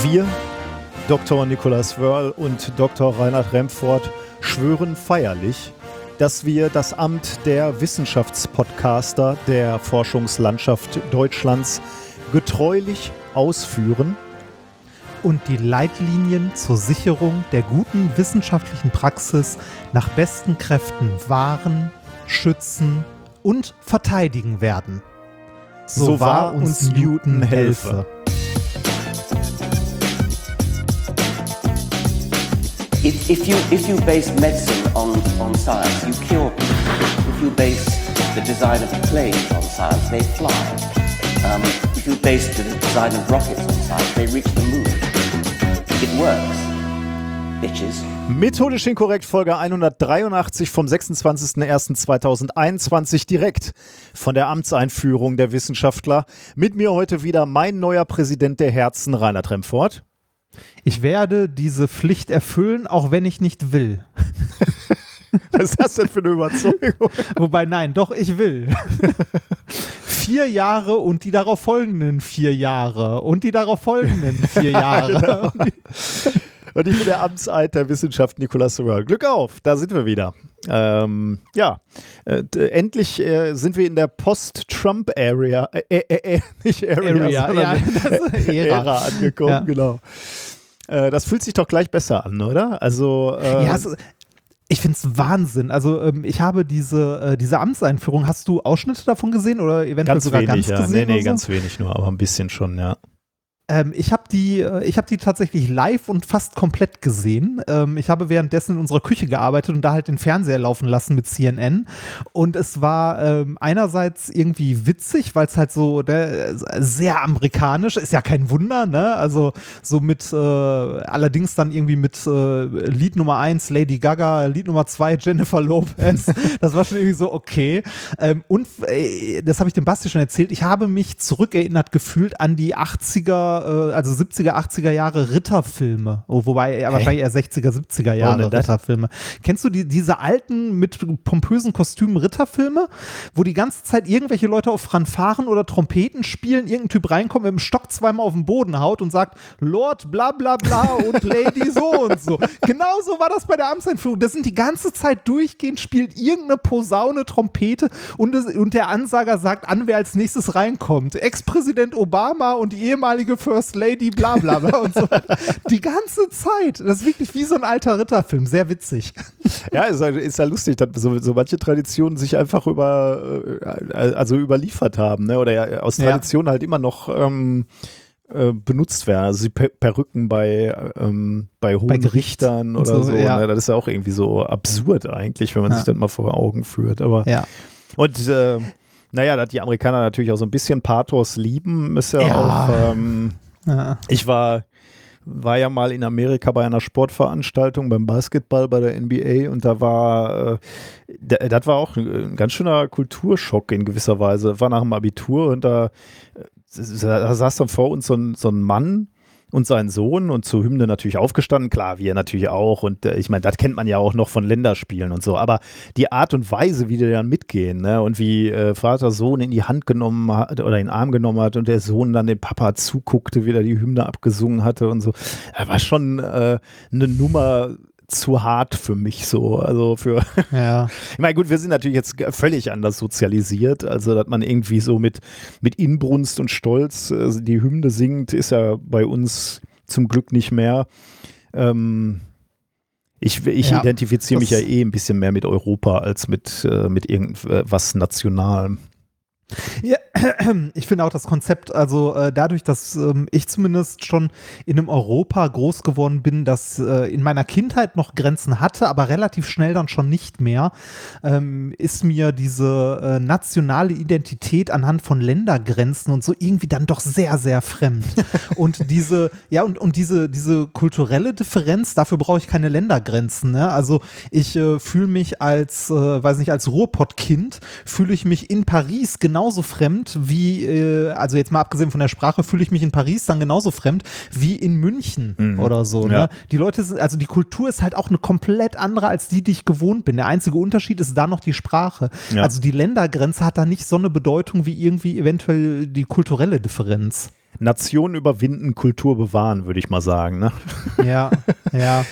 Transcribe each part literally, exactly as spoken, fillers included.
Wir, Doktor Nikolaus Wörl und Doktor Reinhard Remford, schwören feierlich, dass wir das Amt der Wissenschaftspodcaster der Forschungslandschaft Deutschlands getreulich ausführen und die Leitlinien zur Sicherung der guten wissenschaftlichen Praxis nach besten Kräften wahren, schützen und verteidigen werden. So, so wahr uns Newton helfe. If, if, you, if you base medicine on, on science, you cure people. If you base the design of planes on science, they fly. Um, if you base the design of rockets on science, they reach the moon. It works, bitches. Methodisch inkorrekt, Folge hundertdreiundachtzig vom sechsundzwanzigsten ersten zweitausendeinundzwanzig, direkt von der Amtseinführung der Wissenschaftler. Mit mir heute wieder mein neuer Präsident der Herzen, Reinhard Remford. Ich werde diese Pflicht erfüllen, auch wenn ich nicht will. Was ist das denn für eine Überzeugung? Wobei, nein, doch, ich will. Vier Jahre und die darauf folgenden vier Jahre und die darauf folgenden vier Jahre. Genau. Und ich bin der Amtseid der Wissenschaft Nikolaus Wörl. Glück auf, da sind wir wieder. Ähm, ja, äh, endlich äh, sind wir in der Post-Trump-Area, äh, äh, äh, nicht Area, Area sondern ja, Ära. Ära angekommen, ja. Genau. Äh, das fühlt sich doch gleich besser an, oder? Also, äh, ja, es, ich finde es Wahnsinn. Also ähm, ich habe diese, äh, diese Amtseinführung, hast du Ausschnitte davon gesehen oder eventuell ganz sogar wenig, ganz ja. gesehen? Nee, nee, so? ganz wenig nur, aber ein bisschen schon, ja. Ähm, ich habe die, äh, ich habe die tatsächlich live und fast komplett gesehen. Ähm, ich habe währenddessen in unserer Küche gearbeitet und da halt den Fernseher laufen lassen mit C N N. Und es war ähm, einerseits irgendwie witzig, weil es halt so ne, sehr amerikanisch ist, ja kein Wunder, ne? Also so mit äh, allerdings dann irgendwie mit äh, Lied Nummer eins Lady Gaga, Lied Nummer zwei Jennifer Lopez. Das war schon irgendwie so okay. Ähm, und äh, das habe ich dem Basti schon erzählt. Ich habe mich zurückerinnert gefühlt an die achtziger also siebziger, achtziger Jahre Ritterfilme, oh, wobei ja, wahrscheinlich eher sechziger, siebziger Jahre Ritterfilme. Kennst du die, diese alten mit pompösen Kostümen Ritterfilme, wo die ganze Zeit irgendwelche Leute auf Fanfaren oder Trompeten spielen, irgendein Typ reinkommt, mit dem Stock zweimal auf den Boden haut und sagt, Lord bla bla bla und Lady so und so. Genauso war das bei der Amtseinführung. Das sind die ganze Zeit durchgehend, spielt irgendeine Posaune, Trompete und, das, und der Ansager sagt an, wer als nächstes reinkommt. Ex-Präsident Obama und die ehemalige First Lady, bla bla bla und so. Die ganze Zeit. Das ist wirklich wie so ein alter Ritterfilm. Sehr witzig. Ja, ist ja, ist ja lustig, dass so, so manche Traditionen sich einfach über, also überliefert haben, ne? Oder ja aus Tradition ja. halt immer noch ähm, äh, benutzt werden. Also die Per- Perücken bei, ähm, bei hohen bei Richtern oder so. so ja. ne? Das ist ja auch irgendwie so absurd eigentlich, wenn man ja. sich das mal vor Augen führt. Aber ja. Und äh, naja, dass die Amerikaner natürlich auch so ein bisschen Pathos lieben, ist ja, ja. auch, ähm, ja. ich war, war ja mal in Amerika bei einer Sportveranstaltung beim Basketball bei der N B A und da war, äh, das war auch ein ganz schöner Kulturschock in gewisser Weise. War nach dem Abitur und da, da saß dann vor uns so ein, so ein Mann und sein Sohn und zur Hymne natürlich aufgestanden, klar, wir natürlich auch und äh, ich meine, das kennt man ja auch noch von Länderspielen und so, aber die Art und Weise, wie die dann mitgehen, ne, und wie äh, Vater Sohn in die Hand genommen hat oder in den Arm genommen hat und der Sohn dann dem Papa zuguckte, wie er die Hymne abgesungen hatte und so, das war schon äh, eine Nummer zu hart für mich so, also für, ja. ich meine, gut, wir sind natürlich jetzt völlig anders sozialisiert, also dass man irgendwie so mit, mit Inbrunst und Stolz also die Hymne singt, ist ja bei uns zum Glück nicht mehr. Ähm, ich ich ja, identifiziere mich ja eh ein bisschen mehr mit Europa als mit, äh, mit irgendwas Nationalem. Ja, ich finde auch das Konzept, also äh, dadurch, dass ähm, ich zumindest schon in einem Europa groß geworden bin, das äh, in meiner Kindheit noch Grenzen hatte, aber relativ schnell dann schon nicht mehr, ähm, ist mir diese äh, nationale Identität anhand von Ländergrenzen und so irgendwie dann doch sehr, sehr fremd. Und diese, ja, und, und diese, diese kulturelle Differenz, dafür brauche ich keine Ländergrenzen, ne? Also ich äh, fühle mich als, äh, weiß nicht, als Ruhrpottkind, fühle ich mich in Paris genau genauso fremd wie, äh, also jetzt mal abgesehen von der Sprache, fühle ich mich in Paris dann genauso fremd wie in München mhm. oder so. Ja. Ne? Die Leute sind, also die Kultur ist halt auch eine komplett andere, als die, die ich gewohnt bin. Der einzige Unterschied ist da noch die Sprache. Ja. Also die Ländergrenze hat da nicht so eine Bedeutung wie irgendwie eventuell die kulturelle Differenz. Nation überwinden, Kultur bewahren, würde ich mal sagen. Ne? Ja, ja.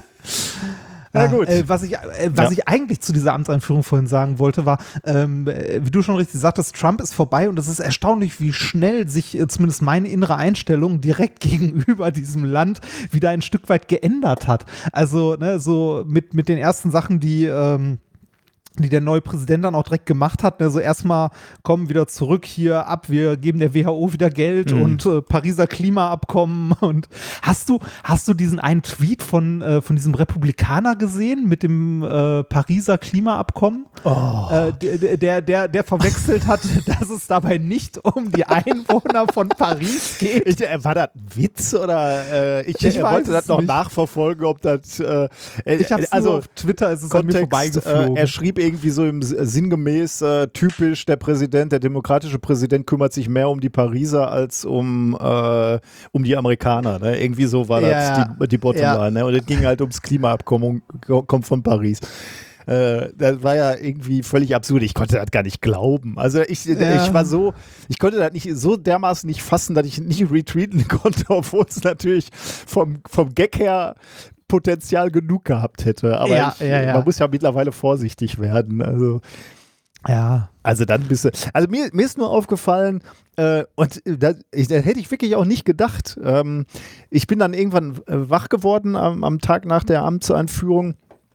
Na gut. Äh, was ich, äh, was ja. ich eigentlich zu dieser Amtseinführung vorhin sagen wollte, war, ähm, wie du schon richtig sagtest, Trump ist vorbei und es ist erstaunlich, wie schnell sich äh, zumindest meine innere Einstellung direkt gegenüber diesem Land wieder ein Stück weit geändert hat. Also, ne, so mit, mit den ersten Sachen, die, ähm, die der neue Präsident dann auch direkt gemacht hat. Also erstmal kommen wieder zurück hier ab, wir geben der W H O wieder Geld mhm. und äh, Pariser Klimaabkommen. Und hast du, hast du diesen einen Tweet von, äh, von diesem Republikaner gesehen mit dem äh, Pariser Klimaabkommen? Oh. Äh, der, der, der, der verwechselt hat, dass es dabei nicht um die Einwohner von Paris geht. Ich, äh, war das ein Witz oder äh, ich, ich äh, wollte das noch nicht nachverfolgen, ob das äh, ich hab's also auf Twitter ist es an mir vorbeigeflogen. Äh, er schrieb irgendwie so im sinngemäß äh, typisch, der Präsident, der demokratische Präsident kümmert sich mehr um die Pariser als um, äh, um die Amerikaner. Ne? Irgendwie so war das ja, die, die Bottomline. Ja. Ne? Und es ging halt ums Klimaabkommen von Paris. Äh, das war ja irgendwie völlig absurd. Ich konnte das gar nicht glauben. Also ich, ja. ich war so, ich konnte das nicht so dermaßen nicht fassen, dass ich nicht retweeten konnte, obwohl es natürlich vom, vom Gag her Potenzial genug gehabt hätte. Aber ja, ich, ja, ja. man muss ja mittlerweile vorsichtig werden. Also, ja. Also dann bist du. Also mir, mir ist nur aufgefallen, äh, und da, ich, da hätte ich wirklich auch nicht gedacht. Ähm, ich bin dann irgendwann äh, wach geworden am, am Tag nach der Amtseinführung.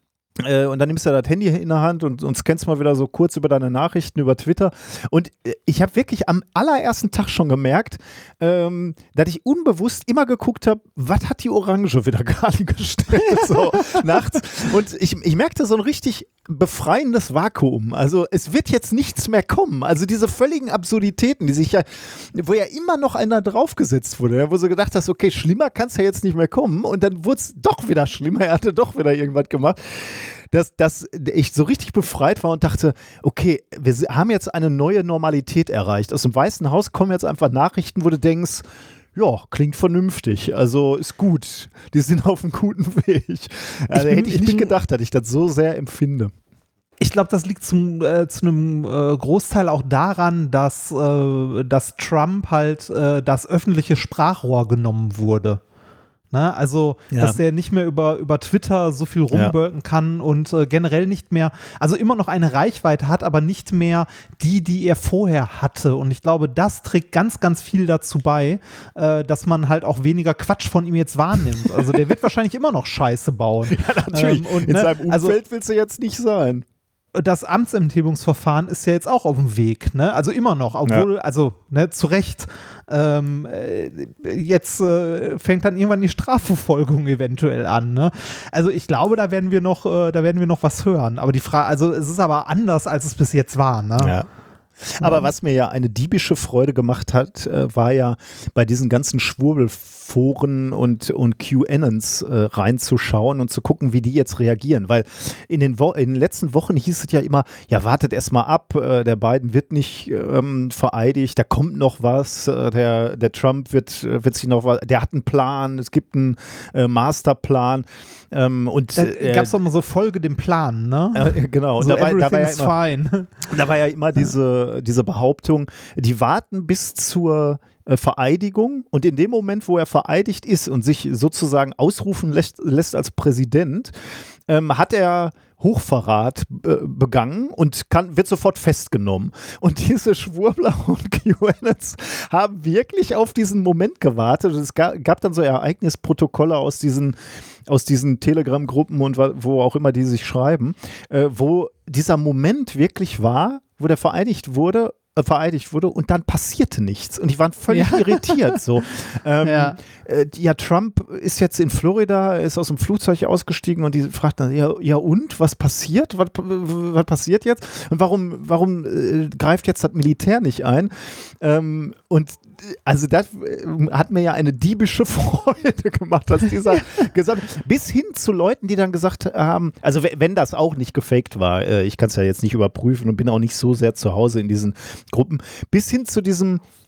Äh, und dann nimmst du das Handy in der Hand und, und scannst mal wieder so kurz über deine Nachrichten über Twitter. Und äh, ich habe wirklich am allerersten Tag schon gemerkt, ähm, dass ich unbewusst immer geguckt habe, was hat die Orange wieder gerade gestellt, so nachts. Und ich, ich merkte so ein richtig befreiendes Vakuum. Also es wird jetzt nichts mehr kommen. Also diese völligen Absurditäten, die sich ja, wo ja immer noch einer draufgesetzt wurde, wo du gedacht hast, okay, schlimmer kann es ja jetzt nicht mehr kommen. Und dann wurde es doch wieder schlimmer. Er hatte doch wieder irgendwas gemacht. Dass, dass ich so richtig befreit war und dachte, okay, wir haben jetzt eine neue Normalität erreicht. Aus dem Weißen Haus kommen jetzt einfach Nachrichten, wo du denkst, ja, klingt vernünftig, also ist gut. Die sind auf einem guten Weg. Also bin, hätte ich, ich nicht bin, gedacht, dass ich das so sehr empfinde. Ich glaube, das liegt zum, äh, zu einem äh, Großteil auch daran, dass, äh, dass Trump halt äh, das öffentliche Sprachrohr genommen wurde. Ne? Also, ja. dass der nicht mehr über, über Twitter so viel rumbölken ja. kann und äh, generell nicht mehr, also immer noch eine Reichweite hat, aber nicht mehr die, die er vorher hatte. Und ich glaube, das trägt ganz, ganz viel dazu bei, äh, dass man halt auch weniger Quatsch von ihm jetzt wahrnimmt. Also der wird wahrscheinlich immer noch Scheiße bauen. Ja, natürlich. Ähm, und, In ne, seinem Umfeld also, willst du jetzt nicht sein. Das Amtsenthebungsverfahren ist ja jetzt auch auf dem Weg, ne? Also immer noch, obwohl, ja. also ne, zu Recht, ähm, äh, jetzt äh, fängt dann irgendwann die Strafverfolgung eventuell an, ne? Also ich glaube, da werden wir noch, äh, da werden wir noch was hören. Aber die Frage, also es ist aber anders, als es bis jetzt war, ne? Ja. Aber was mir ja eine diebische Freude gemacht hat, äh, war ja bei diesen ganzen Schwurbelforen und, und QAnons äh, reinzuschauen und zu gucken, wie die jetzt reagieren. Weil in den, Wo- in den letzten Wochen hieß es ja immer, ja wartet erst mal ab, äh, der Biden wird nicht ähm, vereidigt, da kommt noch was, äh, der, der Trump wird, wird sich noch was, der hat einen Plan, es gibt einen äh, Masterplan. Ähm, und, da äh, gab es doch mal so Folge dem Plan, ne? Äh, genau. So und da war, da war ja immer, fine. Da war ja immer diese, diese Behauptung, die warten bis zur äh, Vereidigung und in dem Moment, wo er vereidigt ist und sich sozusagen ausrufen lässt, lässt als Präsident, ähm, hat er Hochverrat äh, begangen und kann, wird sofort festgenommen. Und diese Schwurbler und QAnons haben wirklich auf diesen Moment gewartet. Und es gab, gab dann so Ereignisprotokolle aus diesen, aus diesen Telegram-Gruppen und wo auch immer die sich schreiben, äh, wo dieser Moment wirklich war, wo der vereidigt wurde, äh, vereidigt wurde und dann passierte nichts. Und die waren völlig ja. irritiert. So. Ähm, ja. Äh, ja, Trump ist jetzt in Florida, ist aus dem Flugzeug ausgestiegen und die fragt dann, ja, ja und, was passiert? Was, was passiert jetzt? Und warum, warum äh, greift jetzt das Militär nicht ein? Ähm, und also das hat mir ja eine diebische Freude gemacht, dass dieser gesagt, bis hin zu Leuten, die dann gesagt haben, also wenn das auch nicht gefaked war, äh, ich kann es ja jetzt nicht überprüfen und bin auch nicht so sehr zu Hause in diesen Gruppen, bis hin zu diesem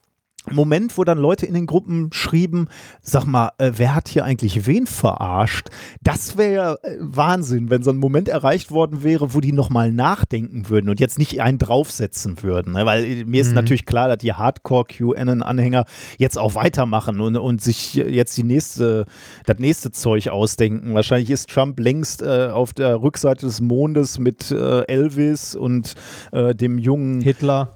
Moment, wo dann Leute in den Gruppen schrieben, sag mal, äh, wer hat hier eigentlich wen verarscht? Das wäre äh, Wahnsinn, wenn so ein Moment erreicht worden wäre, wo die nochmal nachdenken würden und jetzt nicht einen draufsetzen würden. Ne? Weil äh, mir ist mhm. natürlich klar, dass die Hardcore-Q A N N-Anhänger jetzt auch weitermachen und, und sich jetzt die nächste, das nächste Zeug ausdenken. Wahrscheinlich ist Trump längst äh, auf der Rückseite des Mondes mit äh, Elvis und äh, dem jungen Hitler.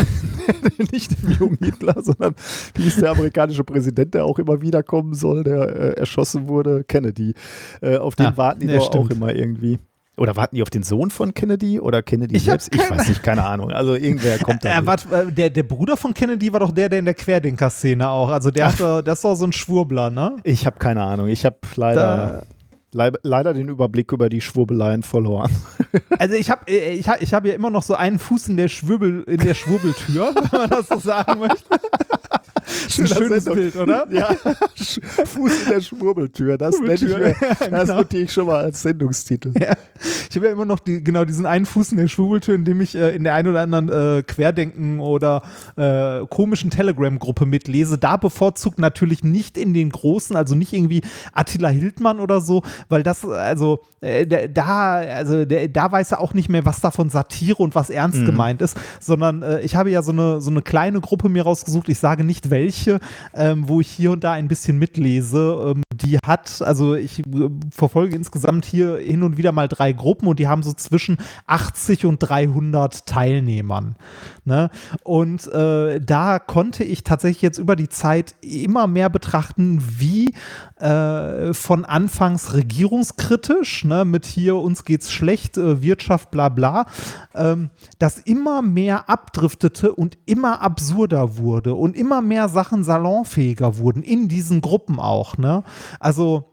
Nicht dem jungen Hitler, sondern wie ist der amerikanische Präsident, der auch immer wiederkommen soll, der äh, erschossen wurde, Kennedy. Äh, auf den ja, warten die doch auch immer irgendwie. Oder warten die auf den Sohn von Kennedy oder Kennedy ich selbst? Ich weiß nicht, keine Ahnung. Also irgendwer kommt da. Äh, wart, der, der Bruder von Kennedy war doch der, der in der Querdenker-Szene auch. Also der hatte, das war so ein Schwurbler, ne? Ich habe keine Ahnung. Ich habe leider... Da leider den Überblick über die Schwurbeleien verloren. Also ich habe ich hab, ich hab ja immer noch so einen Fuß in der Schwurbel, in der Schwurbeltür, wenn man das so sagen möchte. Ein schönes Bild, oder? Ja, Fuß in der Schwurbeltür, das nenne ich mir, das genau. notiere ich schon mal als Sendungstitel. Ja. Ich habe ja immer noch die, genau diesen einen Fuß in der Schwurbeltür, in dem ich äh, in der einen oder anderen äh, Querdenken oder äh, komischen Telegram-Gruppe mitlese. Da bevorzugt natürlich nicht in den großen, also nicht irgendwie Attila Hildmann oder so, weil das, also äh, da, also der, da weiß er auch nicht mehr, was davon Satire und was ernst mhm. gemeint ist, sondern äh, ich habe ja so eine, so eine kleine Gruppe mir rausgesucht, ich sage nicht welche, ähm, wo ich hier und da ein bisschen mitlese. Ähm, die hat, also ich äh, verfolge insgesamt hier hin und wieder mal drei Gruppen und die haben so zwischen achtzig und dreihundert Teilnehmern. Ne? Und äh, da konnte ich tatsächlich jetzt über die Zeit immer mehr betrachten, wie äh, von anfangs regierungskritisch, ne, mit hier uns geht's schlecht, äh, Wirtschaft, bla bla, ähm, das immer mehr abdriftete und immer absurder wurde und immer mehr Sachen salonfähiger wurden, in diesen Gruppen auch. Ne? Also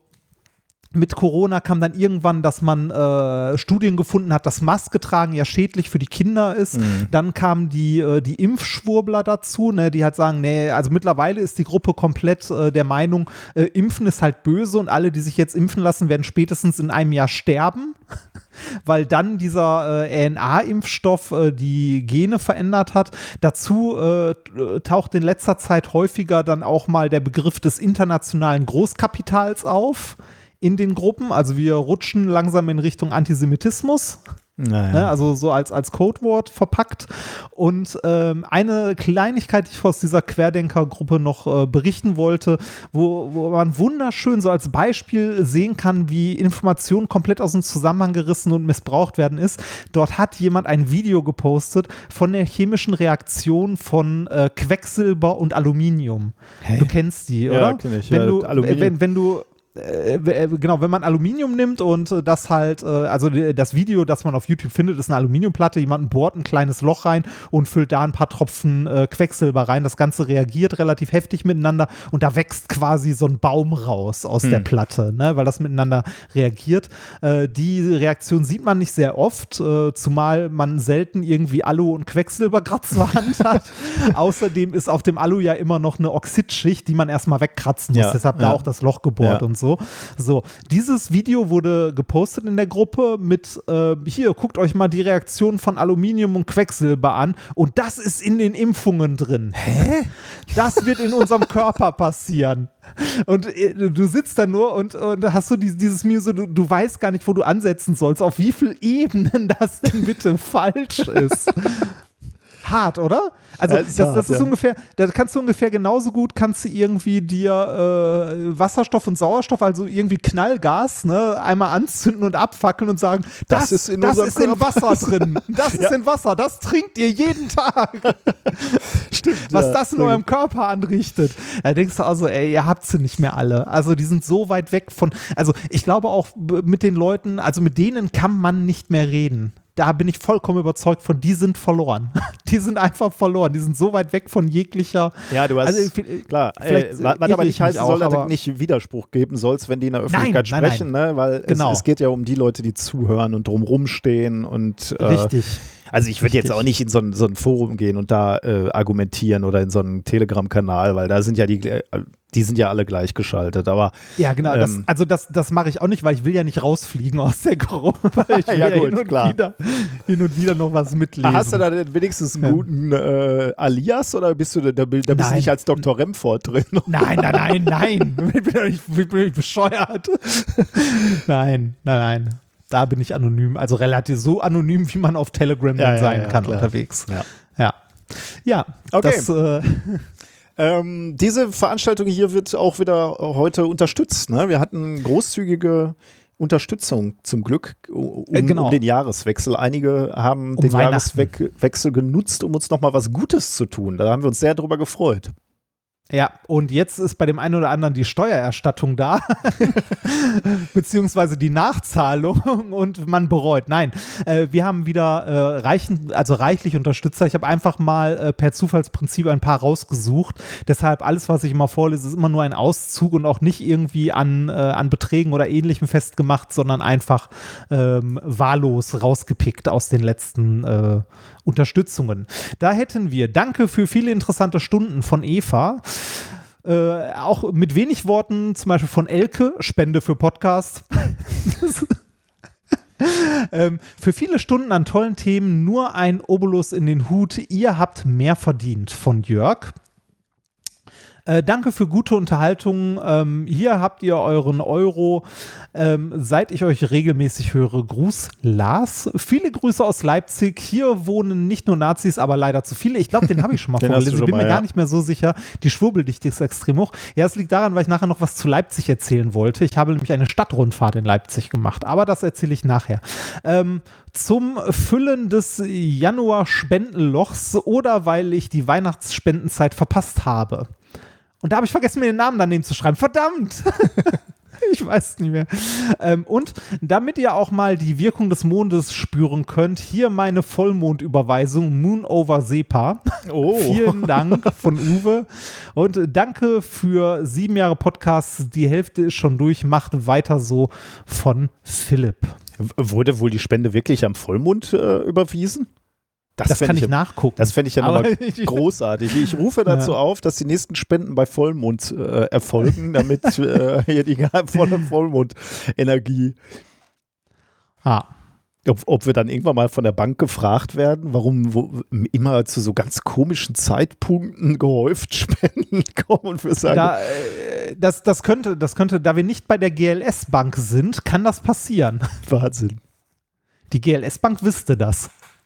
mit Corona kam dann irgendwann, dass man äh, Studien gefunden hat, dass Maske tragen ja schädlich für die Kinder ist. Mhm. Dann kamen die, äh, die Impfschwurbler dazu, ne, die halt sagen, nee, also mittlerweile ist die Gruppe komplett äh, der Meinung, äh, Impfen ist halt böse und alle, die sich jetzt impfen lassen, werden spätestens in einem Jahr sterben. Weil dann dieser äh, R N A-Impfstoff äh, die Gene verändert hat. Dazu äh, taucht in letzter Zeit häufiger dann auch mal der Begriff des internationalen Großkapitals auf in den Gruppen. Also wir rutschen langsam in Richtung Antisemitismus. Naja. Ne, also so als, als Codewort verpackt. Und ähm, eine Kleinigkeit, die ich aus dieser Querdenker-Gruppe noch äh, berichten wollte, wo, wo man wunderschön so als Beispiel sehen kann, wie Informationen komplett aus dem Zusammenhang gerissen und missbraucht werden ist. Dort hat jemand ein Video gepostet von der chemischen Reaktion von äh, Quecksilber und Aluminium. Hey? Du kennst die, oder? Ja, kenn ich. Wenn, ja, du, Aluminium. wenn, wenn du Äh, genau, wenn man Aluminium nimmt und äh, das halt, äh, also das Video, das man auf YouTube findet, ist eine Aluminiumplatte, jemand bohrt ein kleines Loch rein und füllt da ein paar Tropfen äh, Quecksilber rein, das Ganze reagiert relativ heftig miteinander und da wächst quasi so ein Baum raus aus hm. der Platte, ne, weil das miteinander reagiert. Äh, die Reaktion sieht man nicht sehr oft, äh, zumal man selten irgendwie Alu und Quecksilber gerade zur Hand hat. Außerdem ist auf dem Alu ja immer noch eine Oxidschicht, die man erstmal wegkratzen muss, ja, deshalb ja. da auch das Loch gebohrt ja. und so. So. so, dieses Video wurde gepostet in der Gruppe mit, äh, hier, guckt euch mal die Reaktion von Aluminium und Quecksilber an und das ist in den Impfungen drin. Hä? Das wird in unserem Körper passieren. Und äh, du sitzt da nur und, und hast so dieses, dieses Muse, du, du weißt gar nicht, wo du ansetzen sollst, auf wie vielen Ebenen das denn bitte falsch ist. Hart, oder? Also das, das, das ist ja. ungefähr, da kannst du ungefähr genauso gut, kannst du irgendwie dir äh, Wasserstoff und Sauerstoff, also irgendwie Knallgas, ne, einmal anzünden und abfackeln und sagen, das, das ist, in, das ist in Wasser drin, das ist ja. in Wasser, das trinkt ihr jeden Tag. Stimmt. Was ja, das in eurem Körper anrichtet. Da denkst du also, ey, ihr habt sie nicht mehr alle. Also die sind so weit weg von, also ich glaube auch mit den Leuten, also mit denen kann man nicht mehr reden. Da bin ich vollkommen überzeugt von, die sind verloren. Die sind einfach verloren. Die sind so weit weg von jeglicher. Ja, du hast, also, klar, äh, was aber nicht heißen soll, dass es nicht Widerspruch geben sollst, wenn die in der Öffentlichkeit nein, sprechen, nein, nein. Ne? Weil genau. es, es geht ja um die Leute, die zuhören und drumrum stehen und äh, richtig. Also ich würde jetzt auch nicht in so ein, so ein Forum gehen und da äh, argumentieren oder in so einen Telegram-Kanal, weil da sind ja die, äh, die sind ja alle gleichgeschaltet. Aber ja, genau. Ähm, das, also das, das mache ich auch nicht, weil ich will ja nicht rausfliegen aus der Gruppe. Weil ich will ja, ja, gut, hin, und klar. Wieder, hin und wieder noch was mitlesen. Hast du da denn wenigstens einen guten äh, Alias oder bist du da, da bist du nicht als Doktor Remford drin? Nein, nein, nein, nein. Ich bin doch nicht, ich bin nicht bescheuert. Nein, nein, nein. Da bin ich anonym. Also relativ so anonym, wie man auf Telegram ja, dann ja, sein ja, kann klar. unterwegs. Ja. Ja. Ja, okay. Das, äh, ähm, diese Veranstaltung hier wird auch wieder heute unterstützt. Ne? Wir hatten großzügige Unterstützung zum Glück um, Äh, genau. um den Jahreswechsel. Einige haben Um den Weihnachten. Jahreswechsel genutzt, um uns nochmal was Gutes zu tun. Da haben wir uns sehr drüber gefreut. Ja, und jetzt ist bei dem einen oder anderen die Steuererstattung da, beziehungsweise die Nachzahlung und man bereut. Nein, äh, wir haben wieder äh, reichen, also reichlich Unterstützer. Ich habe einfach mal äh, per Zufallsprinzip ein paar rausgesucht. Deshalb alles, was ich immer vorlese, ist immer nur ein Auszug und auch nicht irgendwie an, äh, an Beträgen oder Ähnlichem festgemacht, sondern einfach ähm, wahllos rausgepickt aus den letzten äh, Unterstützungen. Da hätten wir Danke für viele interessante Stunden von Eva. Äh, auch mit wenig Worten, zum Beispiel von Elke, Spende für Podcast. ähm, für viele Stunden an tollen Themen nur ein Obolus in den Hut. Ihr habt mehr verdient von Jörg. Äh, danke für gute Unterhaltung. Ähm, hier habt ihr euren Euro. Ähm, seit ich euch regelmäßig höre, Gruß Lars. Viele Grüße aus Leipzig. Hier wohnen nicht nur Nazis, aber leider zu viele. Ich glaube, den habe ich schon mal vorgelesen. Ich bin mir mal, gar ja. nicht mehr so sicher. Die Schwurbeldichte ist extrem hoch. Ja, es liegt daran, weil ich nachher noch was zu Leipzig erzählen wollte. Ich habe nämlich eine Stadtrundfahrt in Leipzig gemacht, aber das erzähle ich nachher. Ähm, zum Füllen des Januar-Spendenlochs oder weil ich die Weihnachtsspendenzeit verpasst habe. Und da habe ich vergessen, mir den Namen daneben zu schreiben. Verdammt! Ich weiß es nicht mehr. Ähm, und damit ihr auch mal die Wirkung des Mondes spüren könnt, hier meine Vollmondüberweisung Moon over Sepa. Oh. Vielen Dank von Uwe. Und danke für sieben Jahre Podcasts. Die Hälfte ist schon durch. Macht weiter so von Philipp. Wurde wohl die Spende wirklich am Vollmond äh, überwiesen? Das, das kann ich, ich nachgucken. Das fände ich ja nochmal großartig. Ich rufe dazu ja. auf, dass die nächsten Spenden bei Vollmond äh, erfolgen, damit äh, hier die volle Vollmondenergie. Ah. Ob, ob wir dann irgendwann mal von der Bank gefragt werden, warum wo, immer zu so ganz komischen Zeitpunkten gehäuft Spenden kommen und wir sagen. Da, äh, das, das, könnte, das könnte, da wir nicht bei der G L S-Bank sind, kann das passieren. Wahnsinn. Die G L S-Bank wüsste das.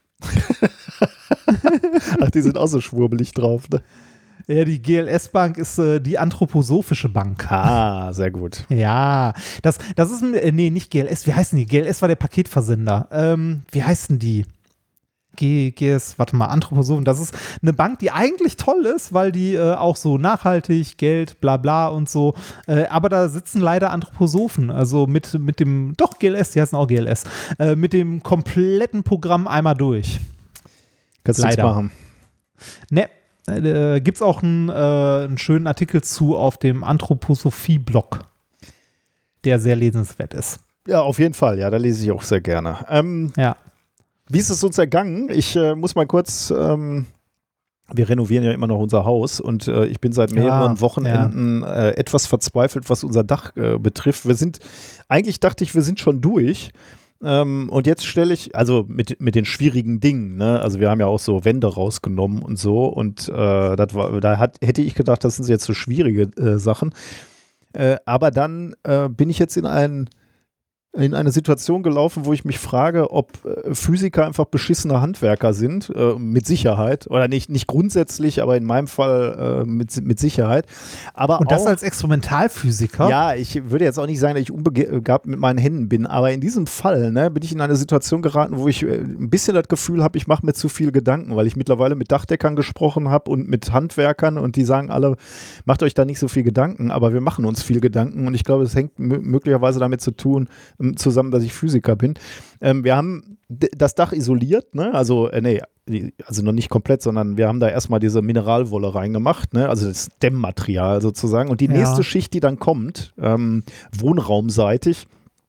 Ach, die sind auch so schwurbelig drauf, ne? Ja, die G L S-Bank ist äh, die anthroposophische Bank. Ah, sehr gut. Ja, das, das ist, äh, nee, nicht G L S, wie heißen die? G L S war der Paketversender. Ähm, wie heißen die? G, GS, warte mal, Anthroposophen. Das ist eine Bank, die eigentlich toll ist, weil die äh, auch so nachhaltig, Geld, bla bla und so, äh, aber da sitzen leider Anthroposophen, also mit, mit dem, doch G L S, die heißen auch G L S, äh, mit dem kompletten Programm einmal durch. Kannst du nichts machen. Ne, äh, gibt's auch einen, äh, einen schönen Artikel zu auf dem Anthroposophie-Blog, der sehr lesenswert ist. Ja, auf jeden Fall, ja, da lese ich auch sehr gerne. Ähm, ja. Wie ist es uns ergangen? Ich äh, muss mal kurz, ähm, wir renovieren ja immer noch unser Haus und äh, ich bin seit mehreren ja, Wochenenden ja. äh, etwas verzweifelt, was unser Dach äh, betrifft. Wir sind, eigentlich dachte ich, wir sind schon durch. Ähm, und jetzt stelle ich, also mit, mit den schwierigen Dingen, ne? Also wir haben ja auch so Wände rausgenommen und so und äh, das war, da hat, hätte ich gedacht, das sind jetzt so schwierige äh, Sachen. Äh, aber dann äh, bin ich jetzt in einen in eine Situation gelaufen, wo ich mich frage, ob äh, Physiker einfach beschissene Handwerker sind, äh, mit Sicherheit. Oder nicht, nicht grundsätzlich, aber in meinem Fall äh, mit, mit Sicherheit. Aber Und das auch, als Experimentalphysiker? Ja, ich würde jetzt auch nicht sagen, dass ich unbegabt mit meinen Händen bin, aber in diesem Fall ne, bin ich in eine Situation geraten, wo ich äh, ein bisschen das Gefühl habe, ich mache mir zu viel Gedanken, weil ich mittlerweile mit Dachdeckern gesprochen habe und mit Handwerkern und die sagen alle, macht euch da nicht so viel Gedanken, aber wir machen uns viel Gedanken und ich glaube, es hängt m- möglicherweise damit zu tun, zusammen, dass ich Physiker bin. Ähm, wir haben d- das Dach isoliert, ne? Also, äh, nee, also noch nicht komplett, sondern wir haben da erstmal diese Mineralwolle reingemacht, ne? Also das Dämmmaterial sozusagen. Und die ja. nächste Schicht, die dann kommt, ähm, wohnraumseitig,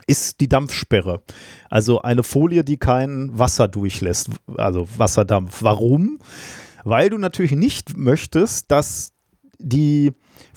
ist die Dampfsperre. Also eine Folie, die kein Wasser durchlässt, also Wasserdampf. Warum? Weil du natürlich nicht möchtest, dass die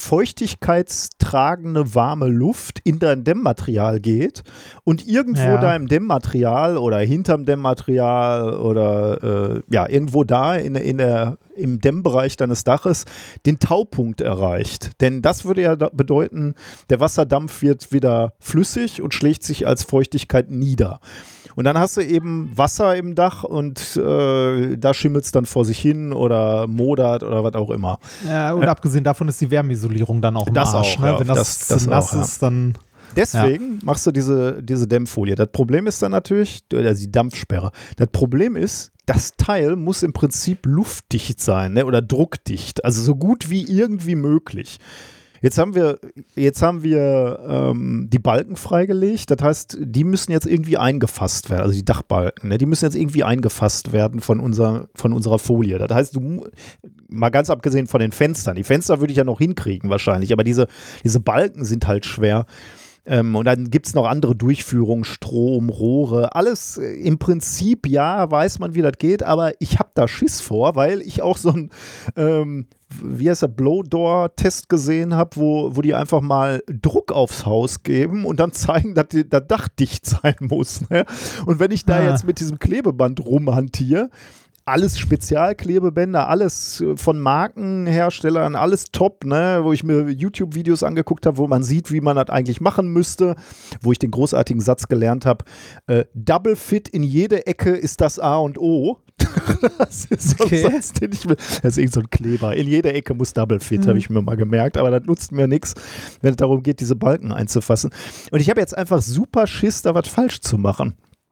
feuchtigkeitstragende warme Luft in dein Dämmmaterial geht und irgendwo Ja. da im Dämmmaterial oder hinterm Dämmmaterial oder äh, ja, irgendwo da in, in der, im Dämmbereich deines Daches den Taupunkt erreicht. Denn das würde ja da bedeuten, der Wasserdampf wird wieder flüssig und schlägt sich als Feuchtigkeit nieder. Und dann hast du eben Wasser im Dach und äh, da schimmelt es dann vor sich hin oder modert oder was auch immer. Ja, und äh, abgesehen davon ist die Wärmeisolierung dann auch im das Arsch. Auch, ne? ja, Wenn das, das, das zu nass auch, ist, dann... Deswegen ja. machst du diese, diese Dämmfolie. Das Problem ist dann natürlich, also die Dampfsperre. Das Problem ist, das Teil muss im Prinzip luftdicht sein, ne? Oder druckdicht. Also so gut wie irgendwie möglich. Jetzt haben wir, jetzt haben wir ähm, die Balken freigelegt. Das heißt, die müssen jetzt irgendwie eingefasst werden, also die Dachbalken. Ne? Die müssen jetzt irgendwie eingefasst werden von, unser, von unserer Folie. Das heißt, du, mal ganz abgesehen von den Fenstern. Die Fenster würde ich ja noch hinkriegen wahrscheinlich, aber diese, diese Balken sind halt schwer. Ähm, und dann gibt es noch andere Durchführungen, Strom, Rohre, alles äh, im Prinzip, ja, weiß man, wie das geht, aber ich habe da Schiss vor, weil ich auch so ein, ähm, wie heißt der, Blow-Door-Test gesehen habe, wo, wo die einfach mal Druck aufs Haus geben und dann zeigen, dass die, das Dach dicht sein muss. Ne? Und wenn ich da ah. jetzt mit diesem Klebeband rumhantiere, alles Spezialklebebänder, alles von Markenherstellern, alles top, ne? Wo ich mir YouTube-Videos angeguckt habe, wo man sieht, wie man das eigentlich machen müsste, wo ich den großartigen Satz gelernt habe, äh, Double Fit in jede Ecke ist das A und O. Das ist so okay. ein Satz, den ich mir, das ist irgend so ein Kleber. In jeder Ecke muss Double Fit, mhm. habe ich mir mal gemerkt, aber das nutzt mir nichts, wenn es darum geht, diese Balken einzufassen. Und ich habe jetzt einfach super Schiss, da was falsch zu machen.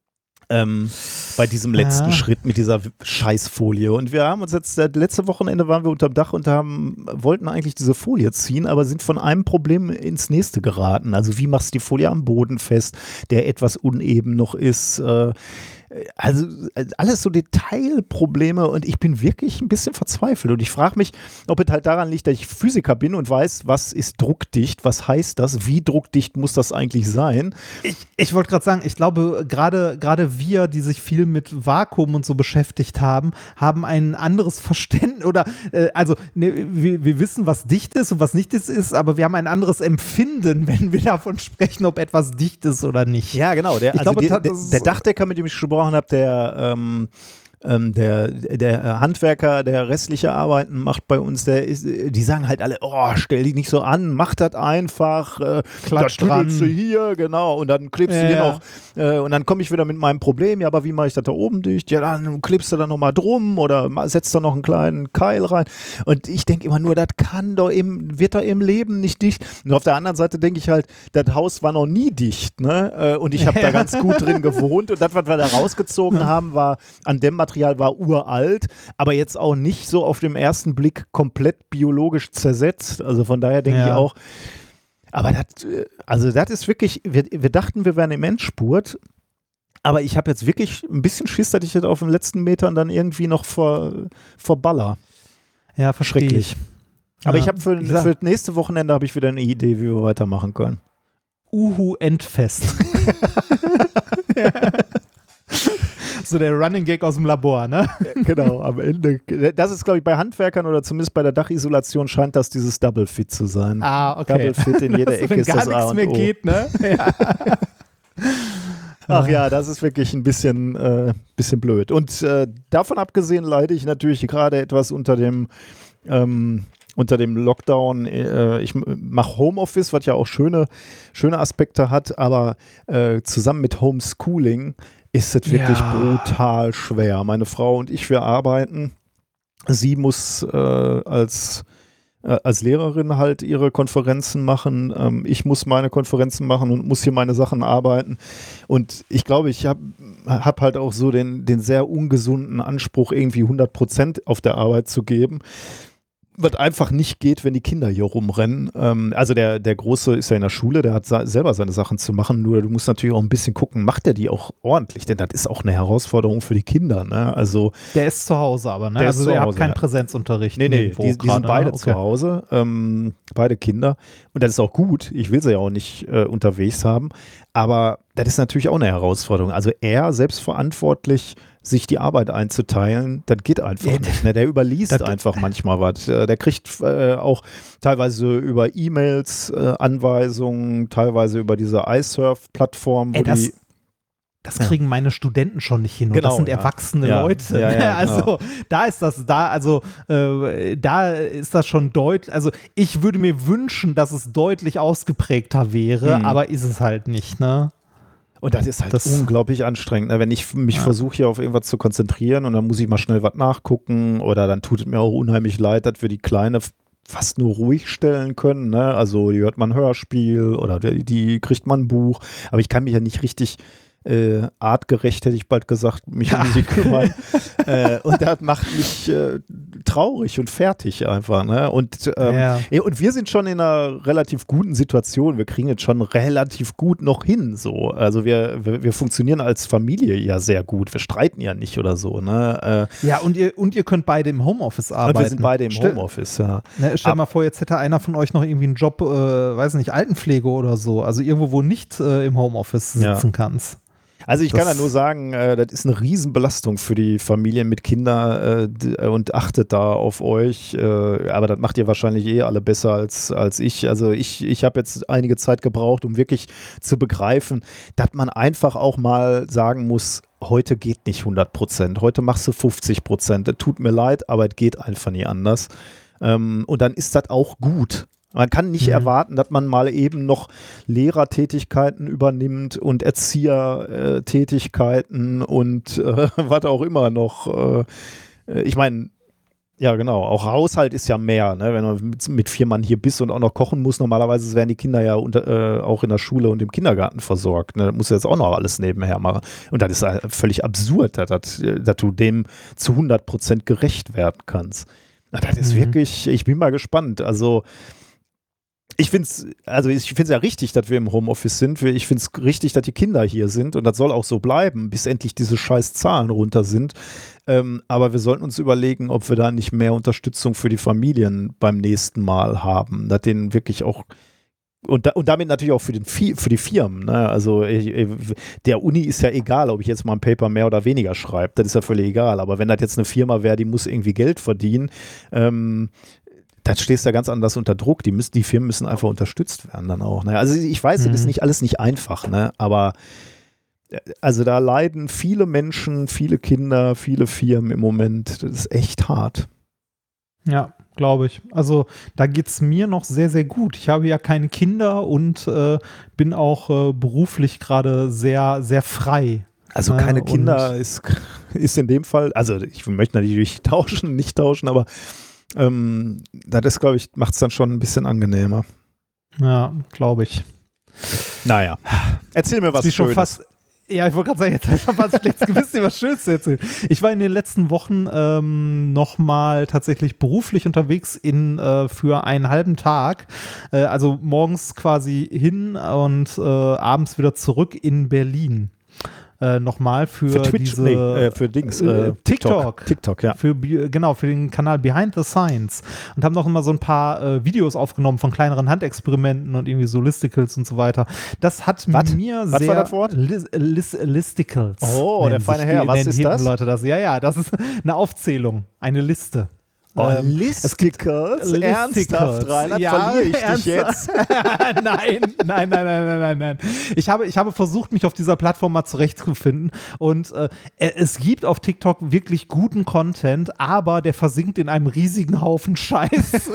Ähm, bei diesem letzten ja. Schritt mit dieser Scheißfolie. Und wir haben uns jetzt, das letzte Wochenende waren wir unterm Dach und haben, wollten eigentlich diese Folie ziehen, aber sind von einem Problem ins nächste geraten. Also wie machst du die Folie am Boden fest, der etwas uneben noch ist, äh, also alles so Detailprobleme und ich bin wirklich ein bisschen verzweifelt und ich frage mich, ob es halt daran liegt, dass ich Physiker bin und weiß, was ist druckdicht, was heißt das, wie druckdicht muss das eigentlich sein? Ich, ich wollte gerade sagen, ich glaube, gerade gerade wir, die sich viel mit Vakuum und so beschäftigt haben, haben ein anderes Verständnis oder äh, also ne, wir, wir wissen, was dicht ist und was nicht ist, ist, aber wir haben ein anderes Empfinden, wenn wir davon sprechen, ob etwas dicht ist oder nicht. Ja, genau. Der, ich also glaube, der, der, der Dachdecker, mit dem ich gesprochen habe, der, ähm, ähm, der, der Handwerker, der restliche Arbeiten macht bei uns, der ist, die sagen halt alle, oh, stell dich nicht so an, mach das einfach, äh, Klatsch da dran. du hier, genau, und dann klebst ja, du hier ja. noch, äh, und dann komme ich wieder mit meinem Problem, ja, aber wie mache ich das da oben dicht? Ja, dann klebst du da nochmal drum oder setzt da noch einen kleinen Keil rein. Und ich denke immer nur, das kann doch im, wird doch im Leben nicht dicht. Und auf der anderen Seite denke ich halt, das Haus war noch nie dicht, ne? Und ich habe da ganz gut drin gewohnt und das, was wir da rausgezogen haben, war an Dämmmaterial war uralt, aber jetzt auch nicht so auf den ersten Blick komplett biologisch zersetzt. Also von daher denke ja. ich auch, aber das, also das ist wirklich, wir, wir dachten, wir wären im Endspurt, aber ich habe jetzt wirklich ein bisschen Schiss, dass ich das auf den letzten Metern dann irgendwie noch vor, verballer. Ja, verschrecklich. Aber ja. ich habe für, für das nächste Wochenende habe ich wieder eine Idee, wie wir weitermachen können. Uhu Endfest. ja. So der Running Gag aus dem Labor, ne? Genau, am Ende. Das ist, glaube ich, bei Handwerkern oder zumindest bei der Dachisolation scheint das dieses Double Fit zu sein. Ah, okay. Double Fit in jeder das, Ecke ist das A und O. Wenn gar nichts mehr geht, ne? Ja. Ach ja, das ist wirklich ein bisschen, äh, bisschen blöd. Und äh, davon abgesehen leide ich natürlich gerade etwas unter dem ähm, unter dem Lockdown. Äh, ich mache Homeoffice, was ja auch schöne, schöne Aspekte hat, aber äh, zusammen mit Homeschooling ist es wirklich ja. brutal schwer. Meine Frau und ich, wir arbeiten. Sie muss äh, als, äh, als Lehrerin halt ihre Konferenzen machen. Ähm, ich muss meine Konferenzen machen und muss hier meine Sachen arbeiten. Und ich glaube, ich habe hab halt auch so den, den sehr ungesunden Anspruch, irgendwie hundert Prozent auf der Arbeit zu geben. Was einfach nicht geht, wenn die Kinder hier rumrennen. Ähm, also der, der Große ist ja in der Schule, der hat sa- selber seine Sachen zu machen, nur du musst natürlich auch ein bisschen gucken, macht er die auch ordentlich, denn das ist auch eine Herausforderung für die Kinder. Ne? Also, der ist zu Hause aber, ne? Der also ihr habt keinen Präsenzunterricht. Nee, nee, die, die sind beide okay. zu Hause, ähm, beide Kinder. Und das ist auch gut, ich will sie ja auch nicht äh, unterwegs haben. aber das ist natürlich auch eine Herausforderung. Also er selbstverantwortlich sich die Arbeit einzuteilen, das geht einfach ja, nicht. Ne? Der überliest das, einfach manchmal was. Der kriegt äh, auch teilweise über E-Mails äh, Anweisungen, teilweise über diese iSurf-Plattform, wo ey, das, die Das kriegen meine Studenten schon nicht hin. Und genau, das sind ja. erwachsene ja, Leute. Ja, ja, also genau. da ist das, da, also äh, da ist das schon deutlich. Also ich würde mir wünschen, dass es deutlich ausgeprägter wäre, mhm. aber ist es halt nicht, ne? Und das ist halt das, unglaublich anstrengend, ne? Wenn ich mich ja. versuche, hier auf irgendwas zu konzentrieren und dann muss ich mal schnell was nachgucken oder dann tut es mir auch unheimlich leid, dass wir die Kleine fast nur ruhig stellen können, ne? Also die hört man ein Hörspiel oder die, die kriegt man ein Buch, aber ich kann mich ja nicht richtig Äh, artgerecht, hätte ich bald gesagt, mich um sie kümmern. äh, und das macht mich äh, traurig und fertig einfach. Ne? Und, ähm, ja. und wir sind schon in einer relativ guten Situation. Wir kriegen jetzt schon relativ gut noch hin. So. Also wir, wir, wir funktionieren als Familie ja sehr gut. Wir streiten ja nicht oder so. Ne? Äh, ja, und ihr, und ihr könnt beide im Homeoffice arbeiten. Und wir sind beide im Homeoffice, ja. Ne, stell dir mal vor, jetzt hätte einer von euch noch irgendwie einen Job, äh, weiß nicht, Altenpflege oder so. Also irgendwo, wo nicht äh, im Homeoffice sitzen ja. kannst. Also ich das kann ja nur sagen, äh, das ist eine Riesenbelastung für die Familien mit Kindern äh, und achtet da auf euch. Äh, aber das macht ihr wahrscheinlich eh alle besser als, als ich. Also ich, ich habe jetzt einige Zeit gebraucht, um wirklich zu begreifen, dass man einfach auch mal sagen muss, heute geht nicht hundert Prozent, heute machst du fünfzig Prozent. Das tut mir leid, aber es geht einfach nie anders. Ähm, und dann ist das auch gut. Man kann nicht mhm. erwarten, dass man mal eben noch Lehrertätigkeiten übernimmt und Erziehertätigkeiten und äh, was auch immer noch. Äh, ich meine, ja genau, auch Haushalt ist ja mehr, ne? Wenn man mit, mit vier Mann hier bist und auch noch kochen muss. Normalerweise werden die Kinder ja unter, äh, auch in der Schule und im Kindergarten versorgt. Ne? Da musst du jetzt auch noch alles nebenher machen. Und das ist äh, völlig absurd, dass, dass, dass du dem zu hundert Prozent gerecht werden kannst. Na, das ist mhm. wirklich, ich bin mal gespannt. Also Ich finde es also ich find's ja richtig, dass wir im Homeoffice sind. Ich finde es richtig, dass die Kinder hier sind und das soll auch so bleiben, bis endlich diese scheiß Zahlen runter sind. Ähm, aber wir sollten uns überlegen, ob wir da nicht mehr Unterstützung für die Familien beim nächsten Mal haben. Dass denen wirklich auch und, da, und damit natürlich auch für, den, für die Firmen. Ne? Also ich, der Uni ist ja egal, ob ich jetzt mal ein Paper mehr oder weniger schreibe. Das ist ja völlig egal. Aber wenn das jetzt eine Firma wäre, die muss irgendwie Geld verdienen, ähm, dann stehst du ja ganz anders unter Druck. Die, müssen, die Firmen müssen einfach unterstützt werden dann auch. Ne? Also ich weiß, mhm. das ist nicht alles nicht einfach, ne? Aber also da leiden viele Menschen, viele Kinder, viele Firmen im Moment. Das ist echt hart. Ja, glaube ich. Also da geht es mir noch sehr, sehr gut. Ich habe ja keine Kinder und äh, bin auch äh, beruflich gerade sehr, sehr frei. Also keine äh, Kinder ist, ist in dem Fall, also ich möchte natürlich tauschen, nicht tauschen, aber Ähm, das ist, glaube ich, macht es dann schon ein bisschen angenehmer. Ja, glaube ich. Naja, erzähl mir was Schönes. Schon fast, ja, ich wollte gerade sagen, jetzt habe ich schon fast schlechtes Gewissen, was Schönes zu erzählen. Ich war in den letzten Wochen ähm, nochmal tatsächlich beruflich unterwegs in, äh, für einen halben Tag. Äh, also morgens quasi hin und äh, abends wieder zurück in Berlin. Äh, nochmal für, für Twitch, diese nee, äh, für Dings, äh, TikTok. TikTok, ja. Für, genau, für den Kanal Behind the Science. Und haben noch immer so ein paar äh, Videos aufgenommen von kleineren Handexperimenten und irgendwie so Listicles und so weiter. Das hat was? mir was sehr... Was war das Wort? Lis, Lis, Listicles. Oh, der feine Herr. Was ist das? Leute das? Ja, ja, das ist eine Aufzählung, eine Liste. Oh, ähm, Listicles? Ernsthaft, Reinhard? Ja, verliere ich dich jetzt? nein, nein, nein, nein, nein, nein, nein. Ich habe, ich habe versucht, mich auf dieser Plattform mal zurechtzufinden und äh, es gibt auf TikTok wirklich guten Content, aber der versinkt in einem riesigen Haufen Scheiß.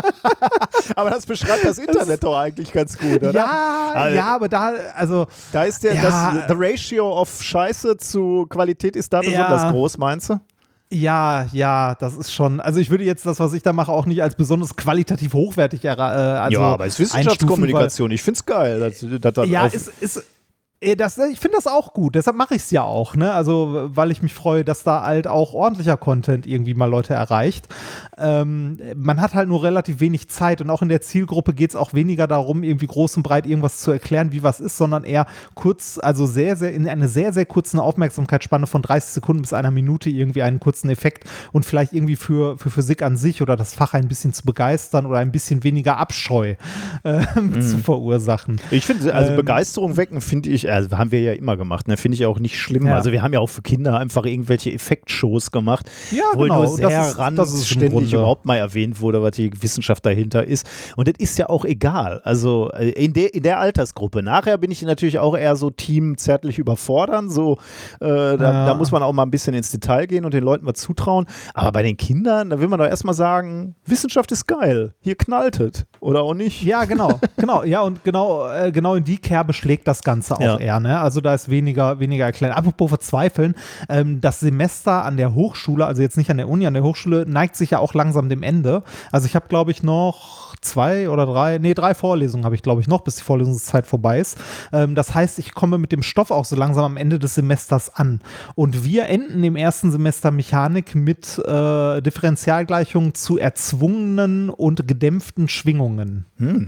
Aber das beschreibt das Internet das, doch eigentlich ganz gut, oder? Ja, also, ja, aber da, also da ist der, ja, das, the ratio of Scheiße zu Qualität ist da besonders ja, groß, meinst du? Ja, ja, das ist schon, also ich würde jetzt das, was ich da mache, auch nicht als besonders qualitativ hochwertig äh, also ja, aber es ist Wissenschaftskommunikation, ich finde es geil. Dass, dass das ja, ist, ist, das, ich finde das auch gut, deshalb mache ich es ja auch, ne? Also, weil ich mich freue, dass da halt auch ordentlicher Content irgendwie mal Leute erreicht. ähm, man hat halt nur relativ wenig Zeit und auch in der Zielgruppe geht es auch weniger darum, irgendwie groß und breit irgendwas zu erklären, wie was ist, sondern eher kurz, also sehr, sehr, in einer sehr, sehr kurzen Aufmerksamkeitsspanne von dreißig Sekunden bis einer Minute irgendwie einen kurzen Effekt und vielleicht irgendwie für, für Physik an sich oder das Fach ein bisschen zu begeistern oder ein bisschen weniger Abscheu äh, mhm. zu verursachen. Ich finde, also ähm, Begeisterung wecken, finde ich, also haben wir ja immer gemacht, ne? Finde ich auch nicht schlimm. Ja. Also wir haben ja auch für Kinder einfach irgendwelche Effektshows gemacht, ja, wo genau. nur sehr das ist, ran das ist ständig überhaupt mal erwähnt wurde, was die Wissenschaft dahinter ist. Und das ist ja auch egal. Also in der, in der Altersgruppe. Nachher bin ich natürlich auch eher so Team zärtlich überfordern. So, äh, da, ja. da muss man auch mal ein bisschen ins Detail gehen und den Leuten was zutrauen. Aber bei den Kindern, da will man doch erstmal sagen, Wissenschaft ist geil. Hier knallt es. Oder auch nicht. Ja, genau. genau. Ja, und genau, äh, genau in die Kerbe schlägt das Ganze auch ja. eher. Ne? Also da ist weniger, weniger erklärt. Apropos verzweifeln, ähm, das Semester an der Hochschule, also jetzt nicht an der Uni, an der Hochschule, neigt sich ja auch langsam dem Ende. Also ich habe, glaube ich, noch zwei oder drei, nee, drei Vorlesungen habe ich, glaube ich, noch, bis die Vorlesungszeit vorbei ist. Ähm, das heißt, ich komme mit dem Stoff auch so langsam am Ende des Semesters an. Und wir enden im ersten Semester Mechanik mit äh, Differentialgleichungen zu erzwungenen und gedämpften Schwingungen. Hm.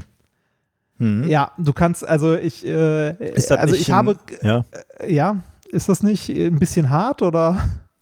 Hm. Ja, du kannst, also ich, äh, ist das also nicht ich habe, ein, ja. Äh, ja, ist das nicht ein bisschen hart oder?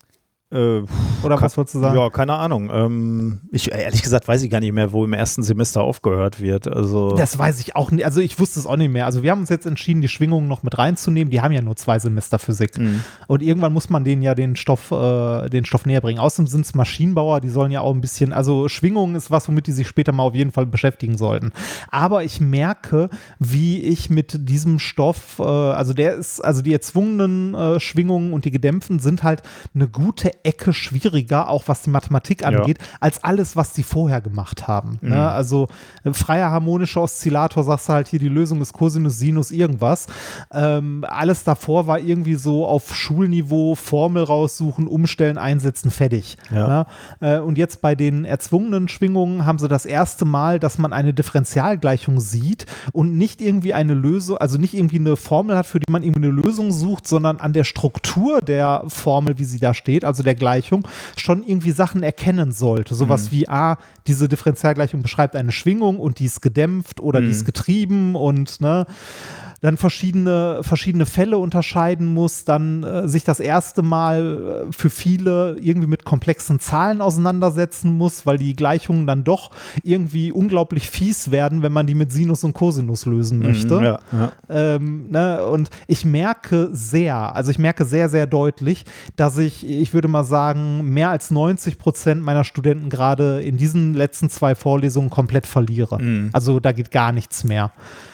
Äh, Oder was wolltest du sagen? Ja, keine Ahnung. Ähm, ich, ehrlich gesagt weiß ich gar nicht mehr, wo im ersten Semester aufgehört wird. Also das weiß ich auch nicht. Also ich wusste es auch nicht mehr. Also wir haben uns jetzt entschieden, die Schwingungen noch mit reinzunehmen. Die haben ja nur zwei Semester Physik. Mhm. Und irgendwann muss man denen ja den Stoff, äh, den Stoff näher bringen. Außerdem sind es Maschinenbauer, die sollen ja auch ein bisschen, also Schwingungen ist was, womit die sich später mal auf jeden Fall beschäftigen sollten. Aber ich merke, wie ich mit diesem Stoff, äh, also der ist, also die erzwungenen äh, Schwingungen und die gedämpften sind halt eine gute Ecke schwieriger, auch was die Mathematik angeht, ja. als alles, was sie vorher gemacht haben. Mhm. Ne? Also äh, freier harmonischer Oszillator, sagst du halt hier, die Lösung ist Cosinus, Sinus, irgendwas. Ähm, alles davor war irgendwie so auf Schulniveau, Formel raussuchen, umstellen, einsetzen, fertig. Ja. Ne? Äh, und jetzt bei den erzwungenen Schwingungen haben sie das erste Mal, dass man eine Differentialgleichung sieht und nicht irgendwie eine Lösung, also nicht irgendwie eine Formel hat, für die man irgendwie eine Lösung sucht, sondern an der Struktur der Formel, wie sie da steht, also der Gleichung, schon irgendwie Sachen erkennen sollte. Sowas mhm. wie, ah, diese Differentialgleichung beschreibt eine Schwingung und die ist gedämpft oder mhm. die ist getrieben und ne, dann verschiedene, verschiedene Fälle unterscheiden muss, dann äh, sich das erste Mal äh, für viele irgendwie mit komplexen Zahlen auseinandersetzen muss, weil die Gleichungen dann doch irgendwie unglaublich fies werden, wenn man die mit Sinus und Cosinus lösen möchte. Mhm, ja, ja. Ähm, ne, und ich merke sehr, also ich merke sehr, sehr deutlich, dass ich, ich würde mal sagen, mehr als neunzig Prozent meiner Studenten gerade in diesen letzten zwei Vorlesungen komplett verliere. Mhm. Also da geht gar nichts mehr.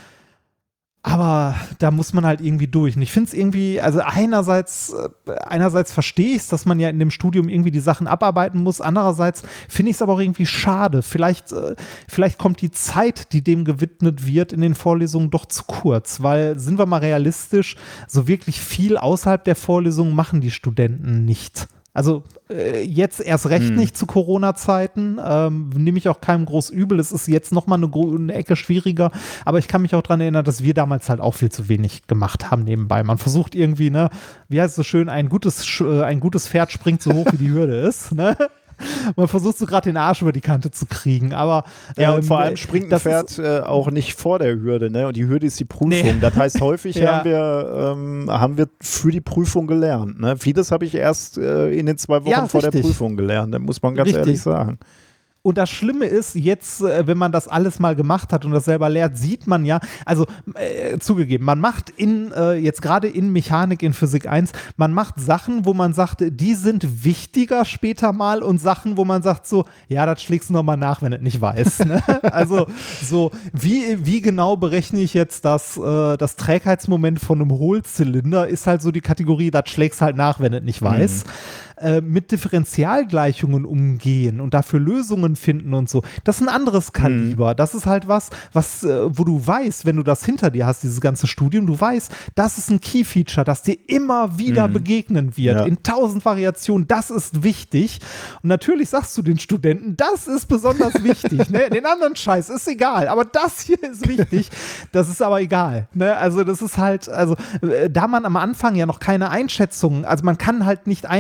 Aber da muss man halt irgendwie durch. Und ich finde es irgendwie, also einerseits, einerseits verstehe ich es, dass man ja in dem Studium irgendwie die Sachen abarbeiten muss. Andererseits finde ich es aber auch irgendwie schade. Vielleicht, vielleicht kommt die Zeit, die dem gewidmet wird, in den Vorlesungen doch zu kurz. Weil, sind wir mal realistisch, so wirklich viel außerhalb der Vorlesungen machen die Studenten nicht. Also äh, jetzt erst recht hm. nicht zu Corona-Zeiten, ähm, nehme ich auch keinem groß übel. Es ist jetzt nochmal eine, eine Ecke schwieriger, aber ich kann mich auch daran erinnern, dass wir damals halt auch viel zu wenig gemacht haben nebenbei. Man versucht irgendwie, ne, wie heißt es so schön, ein gutes, ein gutes Pferd springt so hoch, wie die Hürde ist, ne? Man versucht so gerade den Arsch über die Kante zu kriegen, aber ähm, ja, und vor allem springt ein Pferd äh, auch nicht vor der Hürde, ne? Und die Hürde ist die Prüfung. Nee. Das heißt, häufig ja. haben wir ähm, haben wir für die Prüfung gelernt. Ne? Vieles habe ich erst äh, in den zwei Wochen ja, vor der Prüfung gelernt, da muss man ganz richtig. ehrlich sagen. Und das Schlimme ist, jetzt, wenn man das alles mal gemacht hat und das selber lernt, sieht man ja, also äh, zugegeben, man macht in, äh, jetzt gerade in Mechanik, in Physik eins, man macht Sachen, wo man sagt, die sind wichtiger später mal und Sachen, wo man sagt so, ja, das schlägst du nochmal nach, wenn du nicht weißt. Ne? Also so, wie, wie genau berechne ich jetzt das, äh, das Trägheitsmoment von einem Hohlzylinder, ist halt so die Kategorie, das schlägst halt nach, wenn du nicht weißt. Mhm. Mit Differentialgleichungen umgehen und dafür Lösungen finden und so. Das ist ein anderes Kaliber. Mhm. Das ist halt was, was, wo du weißt, wenn du das hinter dir hast, dieses ganze Studium, du weißt, das ist ein Key-Feature, das dir immer wieder mhm. begegnen wird. Ja. In tausend Variationen. Das ist wichtig. Und natürlich sagst du den Studenten, das ist besonders wichtig. Ne? Den anderen Scheiß ist egal. Aber das hier ist wichtig. Das ist aber egal. Ne? Also das ist halt, also da man am Anfang ja noch keine Einschätzung, also man kann halt nicht einschätzen,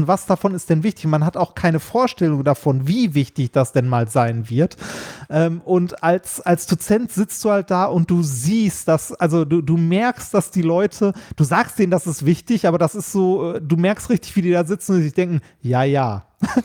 was davon ist denn wichtig. Man hat auch keine Vorstellung davon, wie wichtig das denn mal sein wird. Ähm, und als, als Dozent sitzt du halt da und du siehst, dass, also du, du merkst, dass die Leute, du sagst denen, das ist wichtig, aber das ist so, du merkst richtig, wie die da sitzen und sich denken, ja, ja.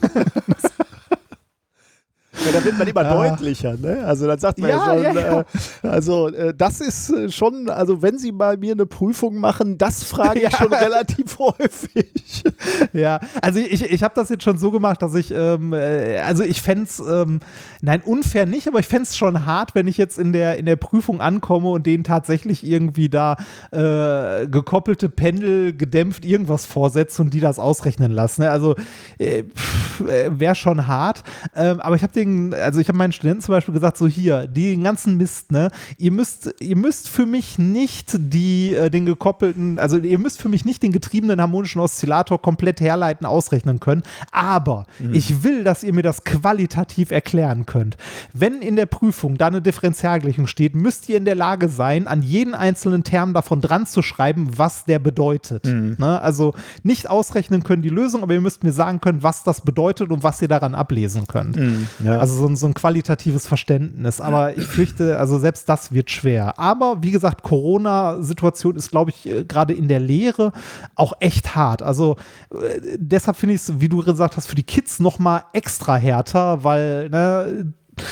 Ja, da wird man immer ja. deutlicher, ne? Also dann sagt man ja, ja schon, ja, ja. Äh, also äh, das ist schon, also wenn Sie bei mir eine Prüfung machen, das frage ich ja. schon relativ häufig. Ja, also ich, ich habe das jetzt schon so gemacht, dass ich, ähm, äh, also ich fände es, ähm, nein, unfair nicht, aber ich fände es schon hart, wenn ich jetzt in der, in der Prüfung ankomme und denen tatsächlich irgendwie da äh, gekoppelte Pendel gedämpft irgendwas vorsetze und die das ausrechnen lassen. Ne? Also äh, wäre schon hart, ähm, aber ich habe den also ich habe meinen Studenten zum Beispiel gesagt, so hier, den ganzen Mist, ne, ihr müsst, ihr müsst für mich nicht die, äh, den gekoppelten, also ihr müsst für mich nicht den getriebenen harmonischen Oszillator komplett herleiten, ausrechnen können, aber mhm. ich will, dass ihr mir das qualitativ erklären könnt. Wenn in der Prüfung da eine Differentialgleichung steht, müsst ihr in der Lage sein, an jeden einzelnen Term davon dran zu schreiben, was der bedeutet. Mhm. Ne? Also nicht ausrechnen können die Lösung, aber ihr müsst mir sagen können, was das bedeutet und was ihr daran ablesen könnt. Mhm. Ja. Also so ein, so ein qualitatives Verständnis. Aber ich fürchte, also selbst das wird schwer. Aber wie gesagt, Corona-Situation ist, glaube ich, äh, gerade in der Lehre auch echt hart. Also äh, deshalb finde ich es, wie du gesagt hast, für die Kids noch mal extra härter, weil ne,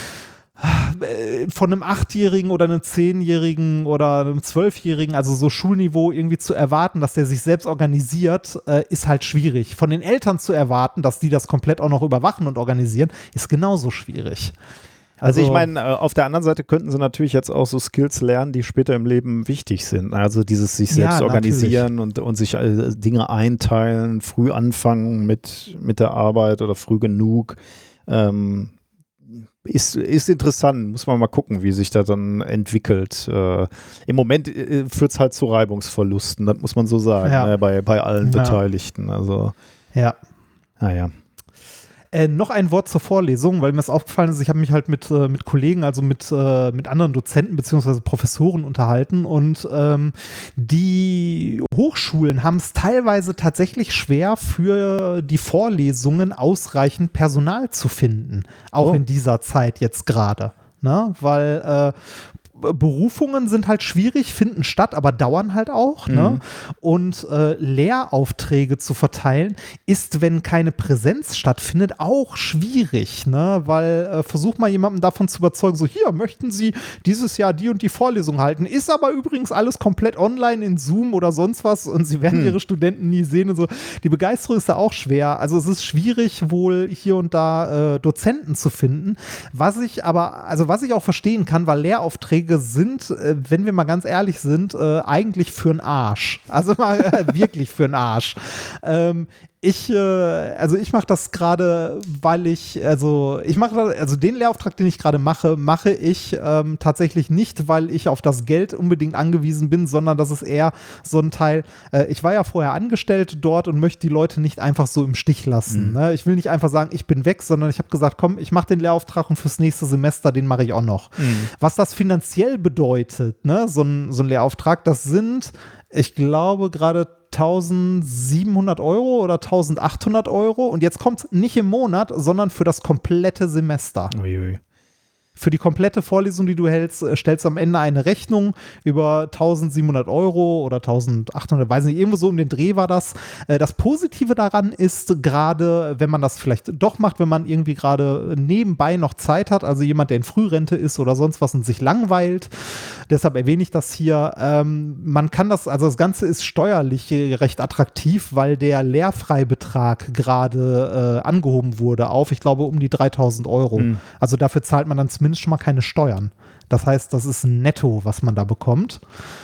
von einem Achtjährigen oder einem Zehnjährigen oder einem Zwölfjährigen, also so Schulniveau irgendwie zu erwarten, dass der sich selbst organisiert, äh, ist halt schwierig. Von den Eltern zu erwarten, dass die das komplett auch noch überwachen und organisieren, ist genauso schwierig. Also, also ich meine, auf der anderen Seite könnten sie natürlich jetzt auch so Skills lernen, die später im Leben wichtig sind. Also dieses sich selbst ja, organisieren und, und sich äh, Dinge einteilen, früh anfangen mit, mit der Arbeit oder früh genug. Ähm, Ist, ist interessant, muss man mal gucken, wie sich das dann entwickelt. Äh, Im Moment äh, führt es halt zu Reibungsverlusten, das muss man so sagen, ja. ne, bei, bei allen ja. Beteiligten. Also, ja. Naja. Äh, noch ein Wort zur Vorlesung, weil mir das aufgefallen ist, ich habe mich halt mit, äh, mit Kollegen, also mit, äh, mit anderen Dozenten beziehungsweise Professoren unterhalten und ähm, die Hochschulen haben es teilweise tatsächlich schwer, für die Vorlesungen ausreichend Personal zu finden, auch oh. in dieser Zeit jetzt gerade, ne? Weil äh, Berufungen sind halt schwierig, finden statt, aber dauern halt auch. Mhm. Ne? Und äh, Lehraufträge zu verteilen, ist, wenn keine Präsenz stattfindet, auch schwierig. Ne? Weil äh, versuch mal jemanden davon zu überzeugen, so hier, möchten Sie dieses Jahr die und die Vorlesung halten, ist aber übrigens alles komplett online in Zoom oder sonst was und Sie werden mhm. Ihre Studenten nie sehen und so. Die Begeisterung ist da auch schwer. Also es ist schwierig, wohl hier und da äh, Dozenten zu finden. Was ich aber, also was ich auch verstehen kann, weil Lehraufträge sind, äh, wenn wir mal ganz ehrlich sind, äh, eigentlich für 'n Arsch. Also mal äh, wirklich für 'n Arsch. Ähm, ich, äh, also ich mache das gerade, weil ich, also ich mache, also den Lehrauftrag, den ich gerade mache, mache ich ähm, tatsächlich nicht, weil ich auf das Geld unbedingt angewiesen bin, sondern das ist eher so ein Teil, äh, ich war ja vorher angestellt dort und möchte die Leute nicht einfach so im Stich lassen. Mhm. Ne? Ich will nicht einfach sagen, ich bin weg, sondern ich habe gesagt, komm, ich mache den Lehrauftrag und fürs nächste Semester, den mache ich auch noch. Mhm. Was das finanziell bedeutet, ne, so ein, so ein Lehrauftrag, das sind, ich glaube, gerade tausendsiebenhundert Euro oder tausendachthundert Euro und jetzt kommt es nicht im Monat, sondern für das komplette Semester. Uiui. Für die komplette Vorlesung, die du hältst, stellst du am Ende eine Rechnung über tausendsiebenhundert Euro oder tausendachthundert, weiß nicht, irgendwo so um den Dreh war das. Das Positive daran ist gerade, wenn man das vielleicht doch macht, wenn man irgendwie gerade nebenbei noch Zeit hat, also jemand, der in Frührente ist oder sonst was und sich langweilt, deshalb erwähne ich das hier, ähm, man kann das, also das Ganze ist steuerlich recht attraktiv, weil der Lehrfreibetrag gerade äh, angehoben wurde auf, ich glaube, um die dreitausend Euro. Mhm. Also dafür zahlt man dann zumindest schon mal keine Steuern. Das heißt, das ist ein Netto, was man da bekommt.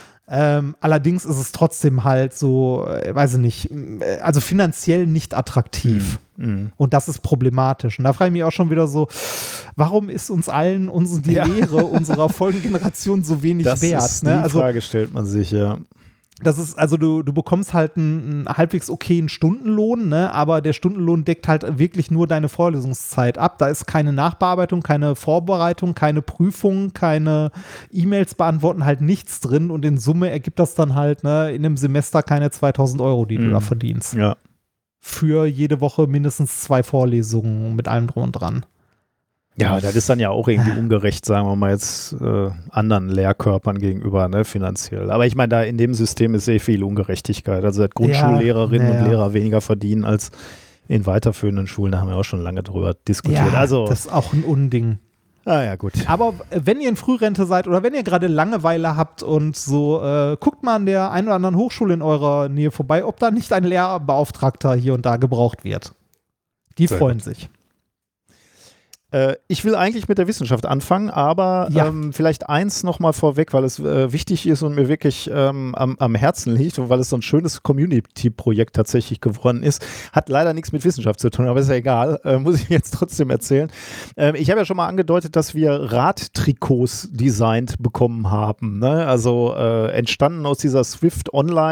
Ähm, allerdings ist es trotzdem halt so, äh, weiß ich nicht, äh, also finanziell nicht attraktiv. Mm, mm. Und das ist problematisch. Und da frage ich mich auch schon wieder so, warum ist uns allen unsere, die ja. Lehre unserer Folgengeneration so wenig das wert? Ist ne? Die also, Frage stellt man sich, ja. Das ist, also du, du bekommst halt einen, einen halbwegs okayen Stundenlohn, ne? Aber der Stundenlohn deckt halt wirklich nur deine Vorlesungszeit ab. Da ist keine Nachbearbeitung, keine Vorbereitung, keine Prüfung, keine E-Mails beantworten, halt nichts drin und in Summe ergibt das dann halt, ne, in einem Semester keine zweitausend Euro, die mm. du da verdienst. Ja. für jede Woche mindestens zwei Vorlesungen mit allem drum und dran. Ja, das ist dann ja auch irgendwie ungerecht, sagen wir mal jetzt äh, anderen Lehrkörpern gegenüber, ne, finanziell. Aber ich meine, da in dem System ist sehr viel Ungerechtigkeit. Also dass Grundschullehrerinnen ja, ja. und Lehrer weniger verdienen als in weiterführenden Schulen, da haben wir auch schon lange drüber diskutiert. Ja, also, das ist auch ein Unding. Ah ja, gut. Aber wenn ihr in Frührente seid oder wenn ihr gerade Langeweile habt und so, äh, guckt mal an der einen oder anderen Hochschule in eurer Nähe vorbei, ob da nicht ein Lehrbeauftragter hier und da gebraucht wird. Die Sehr freuen gut. sich. Äh, ich will eigentlich mit der Wissenschaft anfangen, aber ja. ähm, vielleicht eins nochmal vorweg, weil es äh, wichtig ist und mir wirklich ähm, am, am Herzen liegt und weil es so ein schönes Community-Projekt tatsächlich geworden ist. Hat leider nichts mit Wissenschaft zu tun, aber ist ja egal, äh, muss ich jetzt trotzdem erzählen. Ähm, ich habe ja schon mal angedeutet, dass wir Radtrikots designt bekommen haben. Ne? Also äh, entstanden aus dieser Swift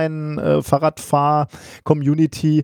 Online-Fahrradfahr-Community.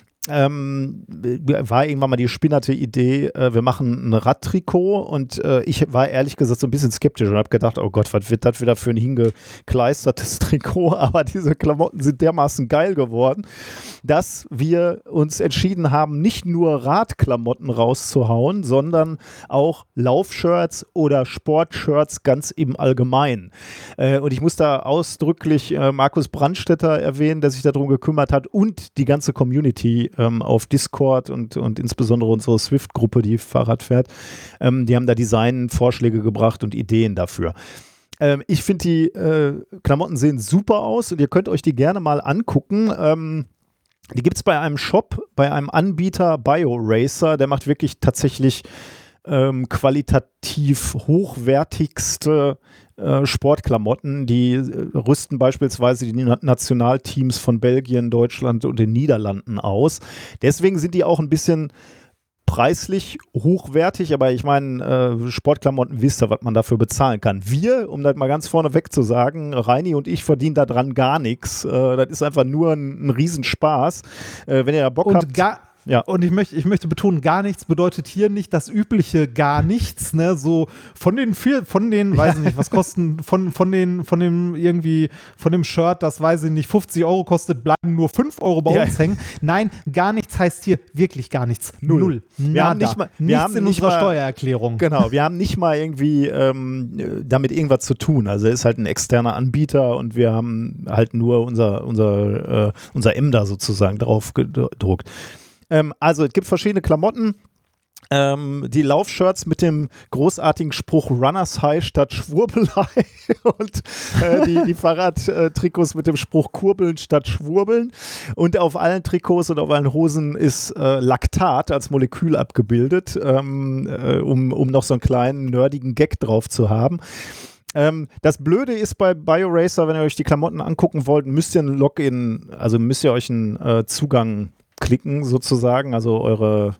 Ähm, war irgendwann mal die spinnerte Idee, äh, wir machen ein Radtrikot und äh, ich war ehrlich gesagt so ein bisschen skeptisch und habe gedacht, oh Gott, was wird das wieder für ein hingekleistertes Trikot, aber diese Klamotten sind dermaßen geil geworden, dass wir uns entschieden haben, nicht nur Radklamotten rauszuhauen, sondern auch Laufshirts oder Sportshirts ganz im Allgemeinen. Äh, und ich muss da ausdrücklich äh, Markus Brandstetter erwähnen, der sich darum gekümmert hat und die ganze Community ähm, auf Discord und, und insbesondere unsere Swift-Gruppe, die Fahrrad fährt, ähm, die haben da Designvorschläge gebracht und Ideen dafür. Ähm, ich finde, die äh, Klamotten sehen super aus und ihr könnt euch die gerne mal angucken. Ähm, die gibt es bei einem Shop, bei einem Anbieter, BioRacer, der macht wirklich tatsächlich ähm, qualitativ hochwertigste äh, Sportklamotten. Die äh, rüsten beispielsweise die Nationalteams von Belgien, Deutschland und den Niederlanden aus. Deswegen sind die auch ein bisschen preislich hochwertig, aber ich meine, äh, Sportklamotten, wisst ihr, was man dafür bezahlen kann. Wir, um das mal ganz vorneweg zu sagen, Reini und ich verdienen da dran gar nichts. Äh, das ist einfach nur ein, ein Riesenspaß. Äh, wenn ihr da Bock und habt. Gar Ja. Und ich möchte, ich möchte betonen, gar nichts bedeutet hier nicht das übliche gar nichts, ne, so von den vier, von den, weiß ich nicht, was kosten, von, von den, von dem irgendwie, von dem Shirt, das weiß ich nicht, fünfzig Euro kostet, bleiben nur fünf Euro bei ja. uns hängen. Nein, gar nichts heißt hier wirklich gar nichts. Null. Null. Wir haben nicht mal, wir nichts haben in nicht unserer mal, Steuererklärung. Genau, wir haben nicht mal irgendwie ähm, damit irgendwas zu tun. Also er ist halt ein externer Anbieter und wir haben halt nur unser, unser, äh, unser M da sozusagen drauf gedruckt. Ähm, also es gibt verschiedene Klamotten, ähm, die Laufshirts mit dem großartigen Spruch Runners High statt Schwurbelei und äh, die, die Fahrradtrikots mit dem Spruch Kurbeln statt Schwurbeln und auf allen Trikots und auf allen Hosen ist äh, Laktat als Molekül abgebildet, ähm, äh, um, um noch so einen kleinen nerdigen Gag drauf zu haben. Ähm, das Blöde ist bei BioRacer, wenn ihr euch die Klamotten angucken wollt, müsst ihr ein Login, also müsst ihr euch einen äh, Zugang klicken sozusagen, also eure,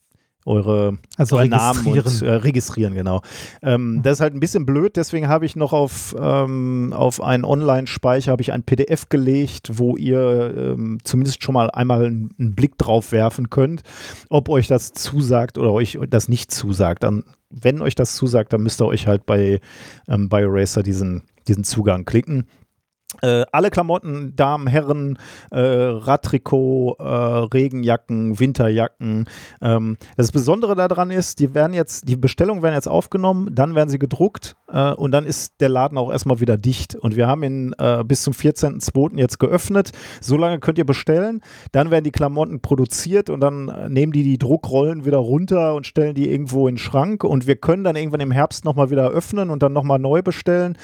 eure, also eure Namen und äh, registrieren, genau. Ähm, das ist halt ein bisschen blöd, deswegen habe ich noch auf, ähm, auf einen Online-Speicher habe ich ein P D F gelegt, wo ihr ähm, zumindest schon mal einmal einen, einen Blick drauf werfen könnt, ob euch das zusagt oder euch das nicht zusagt. Dann, wenn euch das zusagt, dann müsst ihr euch halt bei ähm, BioRacer diesen, diesen Zugang klicken. Äh, alle Klamotten, Damen, Herren, äh, Radtrikot, äh, Regenjacken, Winterjacken. Ähm, das Besondere daran ist, die werden jetzt, die Bestellungen werden jetzt aufgenommen, dann werden sie gedruckt äh, und dann ist der Laden auch erstmal wieder dicht. Und wir haben ihn äh, bis zum vierzehnten zweiten jetzt geöffnet. So lange könnt ihr bestellen. Dann werden die Klamotten produziert und dann äh, nehmen die die Druckrollen wieder runter und stellen die irgendwo in den Schrank. Und wir können dann irgendwann im Herbst nochmal wieder öffnen und dann nochmal neu bestellen.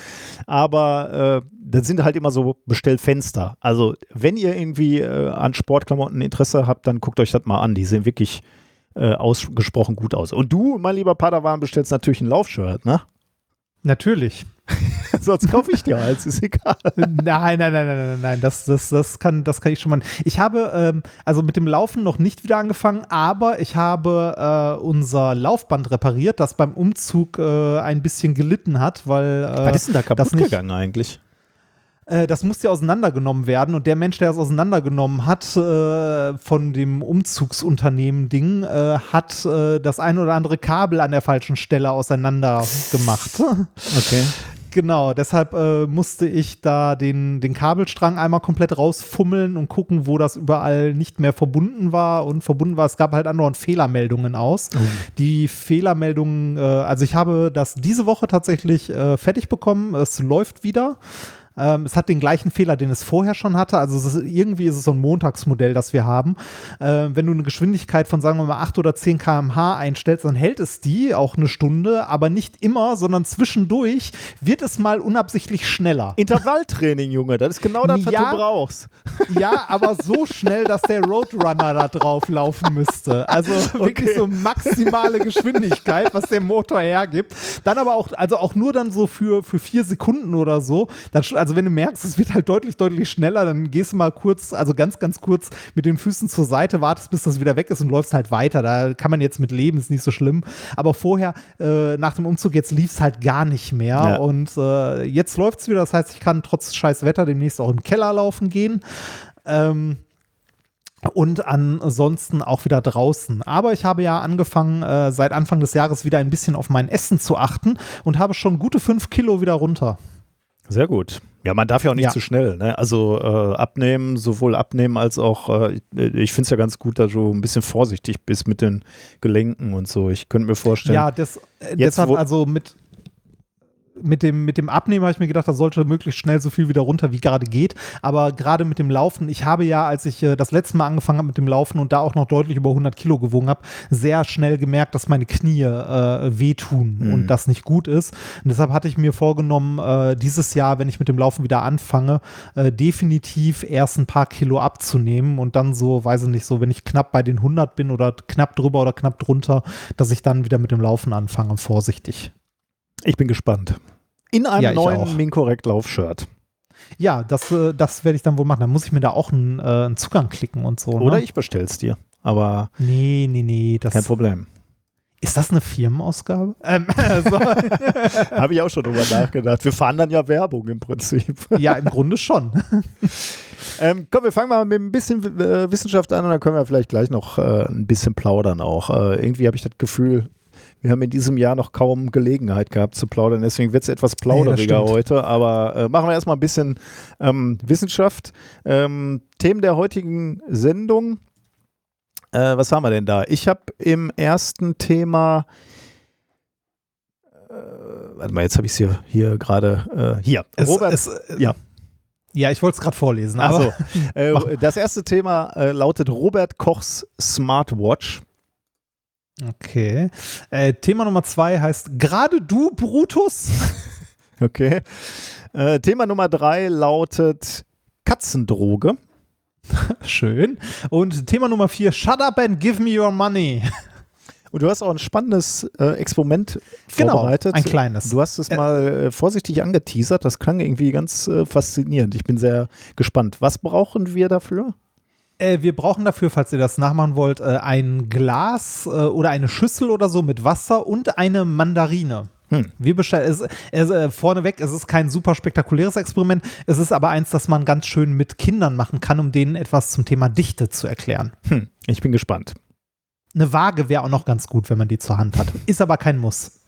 Aber äh, das sind halt immer so Bestellfenster. Also wenn ihr irgendwie äh, an Sportklamotten Interesse habt, dann guckt euch das mal an. Die sehen wirklich äh, ausgesprochen gut aus. Und du, mein lieber Padawan, bestellst natürlich ein Laufshirt, ne? Natürlich. Sonst kaufe ich dir eins, ist egal. Nein, nein, nein, nein, nein, nein, das, das, das, kann, das kann ich schon mal. Ich habe ähm, also mit dem Laufen noch nicht wieder angefangen, aber ich habe äh, unser Laufband repariert, das beim Umzug äh, ein bisschen gelitten hat, weil äh, was ist denn da kaputt gegangen eigentlich? Das musste ja auseinandergenommen werden und der Mensch, der es auseinandergenommen hat äh, von dem Umzugsunternehmen-Ding, äh, hat äh, das ein oder andere Kabel an der falschen Stelle auseinander gemacht. Okay. Genau, deshalb äh, musste ich da den, den Kabelstrang einmal komplett rausfummeln und gucken, wo das überall nicht mehr verbunden war und verbunden war. Es gab halt andauernd Fehlermeldungen aus. Mhm. Die Fehlermeldungen, äh, also ich habe das diese Woche tatsächlich äh, fertig bekommen. Es läuft wieder. Ähm, es hat den gleichen Fehler, den es vorher schon hatte. Also es ist, irgendwie ist es so ein Montagsmodell, das wir haben. Äh, wenn du eine Geschwindigkeit von, sagen wir mal, acht oder zehn Kilometer pro Stunde einstellst, dann hält es die auch eine Stunde, aber nicht immer, sondern zwischendurch wird es mal unabsichtlich schneller. Intervalltraining, Junge, das ist genau das, was ja, du brauchst. Ja, aber so schnell, dass der Roadrunner da drauf laufen müsste. Also wirklich okay. so maximale Geschwindigkeit, was der Motor hergibt. Dann aber auch, also auch nur dann so für, für vier Sekunden oder so. Dann, also wenn du merkst, es wird halt deutlich, deutlich schneller, dann gehst du mal kurz, also ganz, ganz kurz mit den Füßen zur Seite, wartest, bis das wieder weg ist und läufst halt weiter. Da kann man jetzt mit leben, ist nicht so schlimm. Aber vorher, äh, nach dem Umzug, jetzt lief es halt gar nicht mehr. Ja. Und äh, jetzt läuft es wieder. Das heißt, ich kann trotz scheiß Wetter demnächst auch im Keller laufen gehen. Ähm, und ansonsten auch wieder draußen. Aber ich habe ja angefangen, äh, seit Anfang des Jahres wieder ein bisschen auf mein Essen zu achten und habe schon gute fünf Kilo wieder runter. Sehr gut. Ja, man darf ja auch nicht ja. zu schnell, ne? Also äh, abnehmen, sowohl abnehmen als auch, äh, ich finde es ja ganz gut, dass du ein bisschen vorsichtig bist mit den Gelenken und so. Ich könnte mir vorstellen. Ja, das, äh, deshalb also mit Mit dem, mit dem Abnehmen habe ich mir gedacht, das sollte möglichst schnell so viel wieder runter, wie gerade geht. Aber gerade mit dem Laufen, ich habe ja, als ich äh, das letzte Mal angefangen habe mit dem Laufen und da auch noch deutlich über hundert Kilo gewogen habe, sehr schnell gemerkt, dass meine Knie äh, wehtun mhm. und das nicht gut ist. Und deshalb hatte ich mir vorgenommen, äh, dieses Jahr, wenn ich mit dem Laufen wieder anfange, äh, definitiv erst ein paar Kilo abzunehmen und dann so, weiß ich nicht, so, wenn ich knapp bei den hundert bin oder knapp drüber oder knapp drunter, dass ich dann wieder mit dem Laufen anfange, vorsichtig. Ich bin gespannt. In einem ja, neuen Minkorrekt-Lauf-Shirt. Ja, das, äh, das werde ich dann wohl machen. Dann muss ich mir da auch einen, äh, einen Zugang klicken und so. Oder ne? ich bestell's dir. Aber nee, nee, nee. Das, kein Problem. Ist das eine Firmenausgabe? Ähm, so. Habe ich auch schon drüber nachgedacht. Wir fahren dann ja Werbung im Prinzip. Ja, im Grunde schon. ähm, komm, wir fangen mal mit ein bisschen äh, Wissenschaft an und dann können wir vielleicht gleich noch äh, ein bisschen plaudern auch. Äh, irgendwie habe ich das Gefühl, wir haben in diesem Jahr noch kaum Gelegenheit gehabt zu plaudern, deswegen wird es etwas plauderiger ja, heute, aber äh, machen wir erstmal ein bisschen ähm, Wissenschaft. Ähm, Themen der heutigen Sendung, äh, was haben wir denn da? Ich habe im ersten Thema, äh, warte mal, jetzt habe ich es hier, hier gerade, äh, hier, es, Robert, es, ja. Ja, ich wollte es gerade vorlesen. Also, äh, das erste Thema äh, lautet Robert Kochs Smartwatch. Okay. Äh, Thema Nummer zwei heißt gerade du, Brutus? Okay. Äh, Thema Nummer drei lautet Katzendroge. Schön. Und Thema Nummer vier, shut up and give me your money. Und du hast auch ein spannendes äh, Experiment vorbereitet. Genau, ein kleines. Du hast es mal äh, vorsichtig angeteasert. Das klang irgendwie ganz äh, faszinierend. Ich bin sehr gespannt. Was brauchen wir dafür? Äh, wir brauchen dafür, falls ihr das nachmachen wollt, äh, ein Glas äh, oder eine Schüssel oder so mit Wasser und eine Mandarine. Hm. Wir bestellen, es, es, äh, vorneweg, es ist kein super spektakuläres Experiment, es ist aber eins, das man ganz schön mit Kindern machen kann, um denen etwas zum Thema Dichte zu erklären. Hm. Ich bin gespannt. Eine Waage wäre auch noch ganz gut, wenn man die zur Hand hat. Ist aber kein Muss.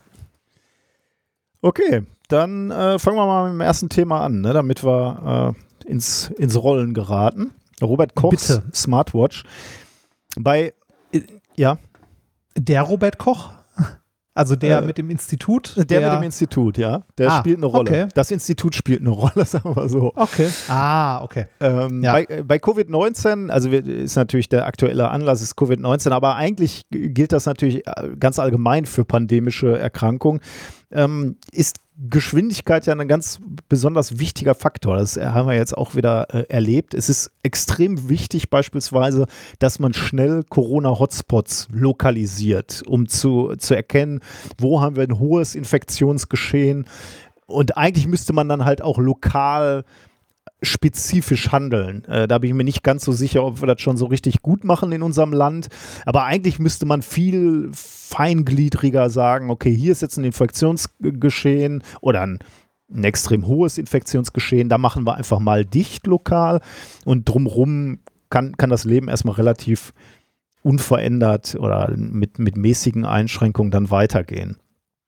Okay, dann äh, fangen wir mal mit dem ersten Thema an, ne, damit wir äh, ins, ins Rollen geraten. Robert Kochs Bitte. Smartwatch. Bei, ja. Der Robert Koch? Also der äh, mit dem Institut? Der, der mit dem Institut, ja. Der ah, spielt eine Rolle. Okay. Das Institut spielt eine Rolle, sagen wir so. Okay. Ah, okay. Ähm, ja. Bei, bei Covid neunzehn, also ist natürlich der aktuelle Anlass ist Covid neunzehn, aber eigentlich gilt das natürlich ganz allgemein für pandemische Erkrankungen. Ähm, ist Geschwindigkeit ja ein ganz besonders wichtiger Faktor. Das haben wir jetzt auch wieder äh, erlebt. Es ist extrem wichtig beispielsweise, dass man schnell Corona-Hotspots lokalisiert, um zu, zu erkennen, wo haben wir ein hohes Infektionsgeschehen. Und eigentlich müsste man dann halt auch lokal spezifisch handeln. Äh, da bin ich mir nicht ganz so sicher, ob wir das schon so richtig gut machen in unserem Land. Aber eigentlich müsste man viel feingliedriger sagen, okay, hier ist jetzt ein Infektionsgeschehen oder ein, ein extrem hohes Infektionsgeschehen, da machen wir einfach mal dicht lokal und drumherum kann, kann das Leben erstmal relativ unverändert oder mit, mit mäßigen Einschränkungen dann weitergehen.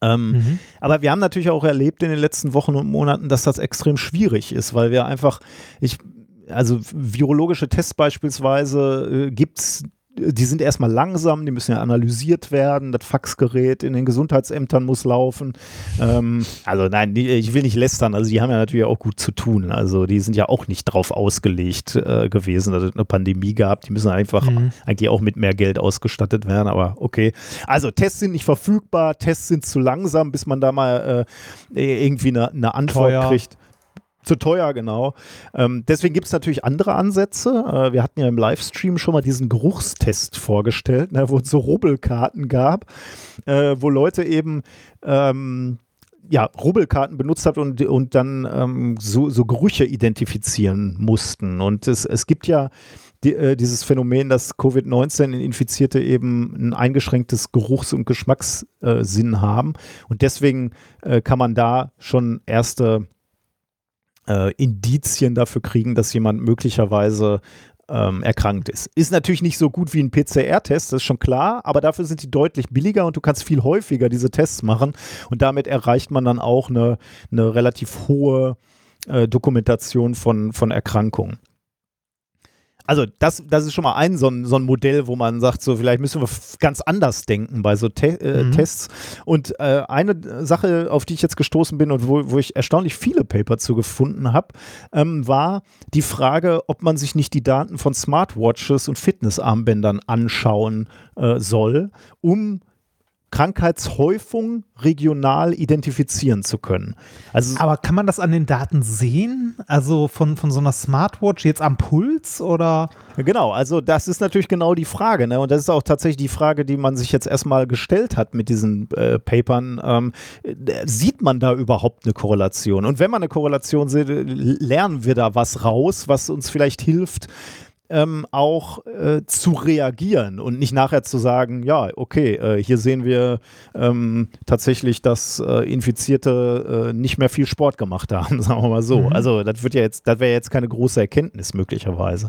Ähm, Mhm. Aber wir haben natürlich auch erlebt in den letzten Wochen und Monaten, dass das extrem schwierig ist, weil wir einfach, ich, also virologische Tests beispielsweise äh, gibt es, die sind erstmal langsam, die müssen ja analysiert werden, das Faxgerät in den Gesundheitsämtern muss laufen. Ähm, also nein, die, ich will nicht lästern, also die haben ja natürlich auch gut zu tun. Also die sind ja auch nicht drauf ausgelegt äh, gewesen, dass es eine Pandemie gab. Die müssen einfach Mhm. eigentlich auch mit mehr Geld ausgestattet werden, aber okay. Also Tests sind nicht verfügbar, Tests sind zu langsam, bis man da mal äh, irgendwie eine, eine Antwort Teuer. kriegt. Zu teuer, genau. Ähm, deswegen gibt es natürlich andere Ansätze. Äh, wir hatten ja im Livestream schon mal diesen Geruchstest vorgestellt, ne, wo es so Rubbelkarten gab, äh, wo Leute eben ähm, ja, Rubbelkarten benutzt haben und, und dann ähm, so, so Gerüche identifizieren mussten. Und es, es gibt ja die, äh, dieses Phänomen, dass Covid neunzehn Infizierte eben ein eingeschränktes Geruchs- und Geschmackssinn äh, haben. Und deswegen äh, kann man da schon erste Äh, Indizien dafür kriegen, dass jemand möglicherweise ähm, erkrankt ist. Ist natürlich nicht so gut wie ein P C R-Test, das ist schon klar, aber dafür sind die deutlich billiger und du kannst viel häufiger diese Tests machen und damit erreicht man dann auch eine, eine relativ hohe äh, Dokumentation von, von Erkrankungen. Also das, das ist schon mal ein so, ein so ein Modell, wo man sagt, so vielleicht müssen wir f- ganz anders denken bei so Te äh, Mhm. Tests. Und äh, eine Sache, auf die ich jetzt gestoßen bin und wo, wo ich erstaunlich viele Paper zu gefunden habe, ähm, war die Frage, ob man sich nicht die Daten von Smartwatches und Fitnessarmbändern anschauen äh, soll, um Krankheitshäufung regional identifizieren zu können. Also Aber kann man das an den Daten sehen? Also von, von so einer Smartwatch jetzt am Puls oder? genau, also das ist natürlich genau die Frage, ne? Und das ist auch tatsächlich die Frage, die man sich jetzt erstmal gestellt hat mit diesen äh, Papern. Ähm, äh, sieht man da überhaupt eine Korrelation? Und wenn man eine Korrelation sieht, äh, lernen wir da was raus, was uns vielleicht hilft, Ähm, auch äh, zu reagieren und nicht nachher zu sagen, ja, okay, äh, hier sehen wir ähm, tatsächlich, dass äh, Infizierte äh, nicht mehr viel Sport gemacht haben, sagen wir mal so. Mhm. Also das wird ja jetzt, das wäre jetzt keine große Erkenntnis möglicherweise.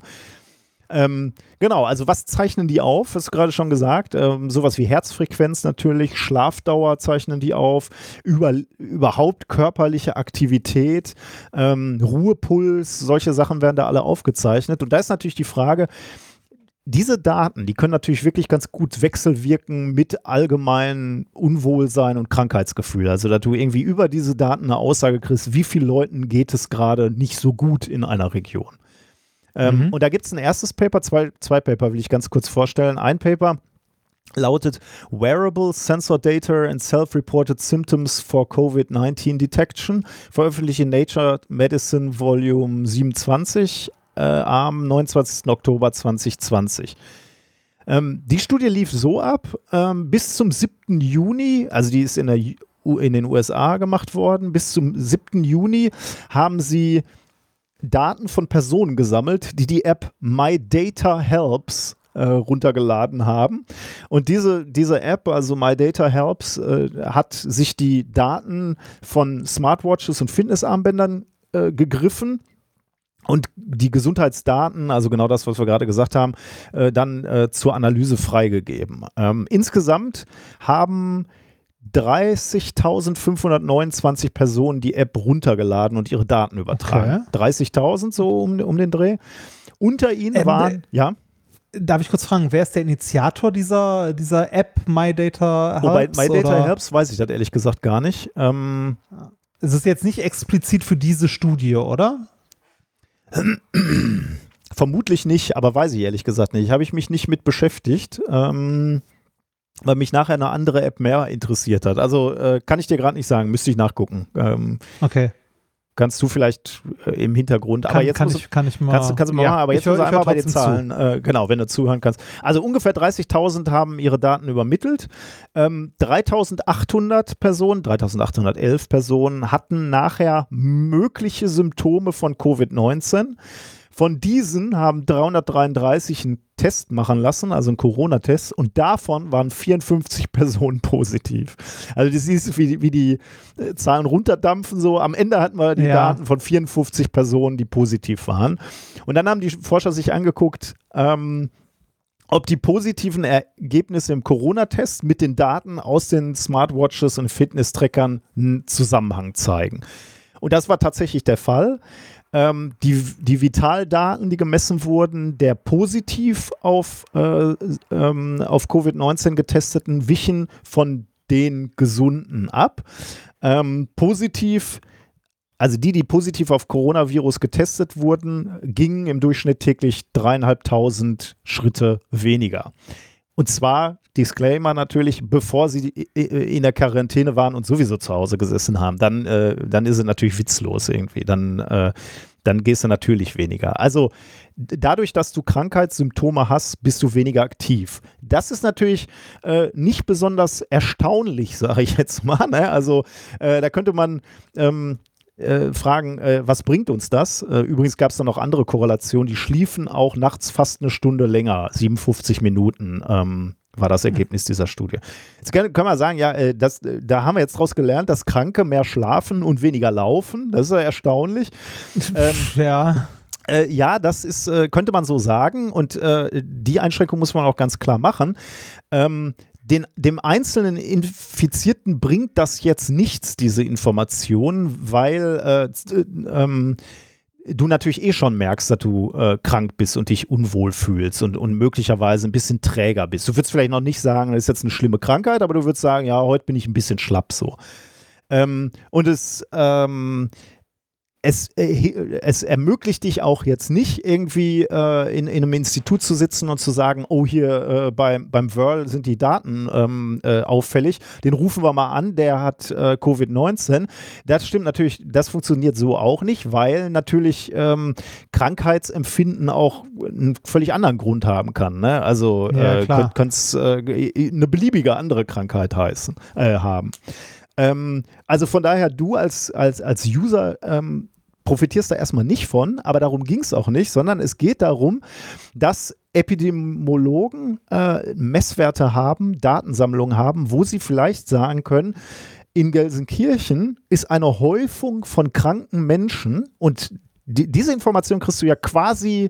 Ähm, genau, also was zeichnen die auf? Hast du gerade schon gesagt. Ähm, sowas wie Herzfrequenz natürlich, Schlafdauer zeichnen die auf, über, überhaupt körperliche Aktivität, ähm, Ruhepuls, solche Sachen werden da alle aufgezeichnet. Und da ist natürlich die Frage, diese Daten, die können natürlich wirklich ganz gut wechselwirken mit allgemeinem Unwohlsein und Krankheitsgefühl. Also, dass du irgendwie über diese Daten eine Aussage kriegst, wie vielen Leuten geht es gerade nicht so gut in einer Region. Ähm, Mhm. und da gibt es ein erstes Paper, zwei, zwei Paper will ich ganz kurz vorstellen. Ein Paper lautet Wearable Sensor Data and Self-Reported Symptoms for Covid neunzehn Detection, veröffentlicht in Nature Medicine Volume siebenundzwanzig äh, am neunundzwanzigsten Oktober zweitausendzwanzig. Ähm, die Studie lief so ab, ähm, bis zum siebten Juni, also die ist in, der, in den U S A gemacht worden, bis zum siebten Juni haben sie Daten von Personen gesammelt, die die App My Data Helps äh, runtergeladen haben. Und diese, diese App, also My Data Helps, äh, hat sich die Daten von Smartwatches und Fitnessarmbändern äh, gegriffen und die Gesundheitsdaten, also genau das, was wir gerade gesagt haben, äh, dann äh, zur Analyse freigegeben. Ähm, insgesamt haben dreißigtausendfünfhundertneunundzwanzig Personen die App runtergeladen und ihre Daten übertragen. Okay. dreißigtausend so um, um den Dreh. Unter ihnen Ähm, waren, ja, Darf ich kurz fragen, wer ist der Initiator dieser, dieser App My Data Helps? wobei My Data oder? Helps weiß ich das ehrlich gesagt gar nicht. Ähm, Es ist jetzt nicht explizit für diese Studie, oder? vermutlich nicht, aber weiß ich ehrlich gesagt nicht. Habe ich mich nicht mit beschäftigt. Ähm, weil mich nachher eine andere App mehr interessiert hat. Also äh, kann ich dir gerade nicht sagen, müsste ich nachgucken. Ähm, Okay. kannst du vielleicht äh, im Hintergrund, Kann, aber jetzt kann, muss, ich, kann ich mal. kannst, du- kannst du mal ja, machen, aber ich jetzt hör- muss du ich hör einmal bei den trotzdem zu. Zahlen, äh, genau, wenn du zuhören kannst. Also ungefähr dreißigtausend haben ihre Daten übermittelt. Ähm, dreitausendachthundert Personen, dreitausendachthundertelf Personen hatten nachher mögliche Symptome von Covid neunzehn. Von diesen haben dreihundertdreiunddreißig einen Test machen lassen, also einen Corona-Test, und davon waren vierundfünfzig Personen positiv. Also du siehst, wie, die- wie die äh, Zahlen runterdampfen so. Am Ende hatten wir die Ja. Daten von vierundfünfzig Personen, die positiv waren. Und dann haben die Forscher sich angeguckt, ähm, ob die positiven Ergebnisse im Corona-Test mit den Daten aus den Smartwatches und Fitness-Trackern einen Zusammenhang zeigen. Und das war tatsächlich der Fall. Ähm, die, die Vitaldaten, die gemessen wurden, der positiv auf, äh, ähm, auf Covid neunzehn getesteten, wichen von den Gesunden ab. Ähm, positiv Also die, die positiv auf Coronavirus getestet wurden, gingen im Durchschnitt täglich dreieinhalbtausend Schritte weniger. Und zwar, Disclaimer natürlich, bevor sie in der Quarantäne waren und sowieso zu Hause gesessen haben. Dann, äh, dann ist es natürlich witzlos irgendwie. Dann, äh, dann gehst du natürlich weniger. Also dadurch, dass du Krankheitssymptome hast, bist du weniger aktiv. Das ist natürlich äh, nicht besonders erstaunlich, sage ich jetzt mal. Ne? Also äh, da könnte man ähm, Äh, fragen, äh, was bringt uns das? Äh, übrigens gab es da noch andere Korrelationen, die schliefen auch nachts fast eine Stunde länger, siebenundfünfzig Minuten ähm, war das Ergebnis dieser Studie. Jetzt können, können wir sagen, ja, äh, das, da haben wir jetzt daraus gelernt, dass Kranke mehr schlafen und weniger laufen. Das ist ja erstaunlich. ähm, ja. Äh, ja, das ist, äh, könnte man so sagen, und äh, die Einschränkung muss man auch ganz klar machen. Ähm, Den, dem einzelnen Infizierten bringt das jetzt nichts, diese Information, weil äh, ähm, du natürlich eh schon merkst, dass du äh, krank bist und dich unwohl fühlst und, und möglicherweise ein bisschen träger bist. Du würdest vielleicht noch nicht sagen, das ist jetzt eine schlimme Krankheit, aber du würdest sagen, ja, heute bin ich ein bisschen schlapp so. Ähm, und es ähm, Es, äh, es ermöglicht dich auch jetzt nicht irgendwie äh, in, in einem Institut zu sitzen und zu sagen, oh hier äh, bei, beim W I R L sind die Daten ähm, äh, auffällig, den rufen wir mal an, der hat äh, Covid neunzehn. Das stimmt natürlich, das funktioniert so auch nicht, weil natürlich ähm, Krankheitsempfinden auch einen völlig anderen Grund haben kann. Ne? Also ja, äh, könnte es äh, eine beliebige andere Krankheit heißen, äh, haben. Ähm, also von daher, du als, als, als User ähm, profitierst da erstmal nicht von, aber darum ging es auch nicht, sondern es geht darum, dass Epidemiologen äh, Messwerte haben, Datensammlungen haben, wo sie vielleicht sagen können, in Gelsenkirchen ist eine Häufung von kranken Menschen, und die, diese Information kriegst du ja quasi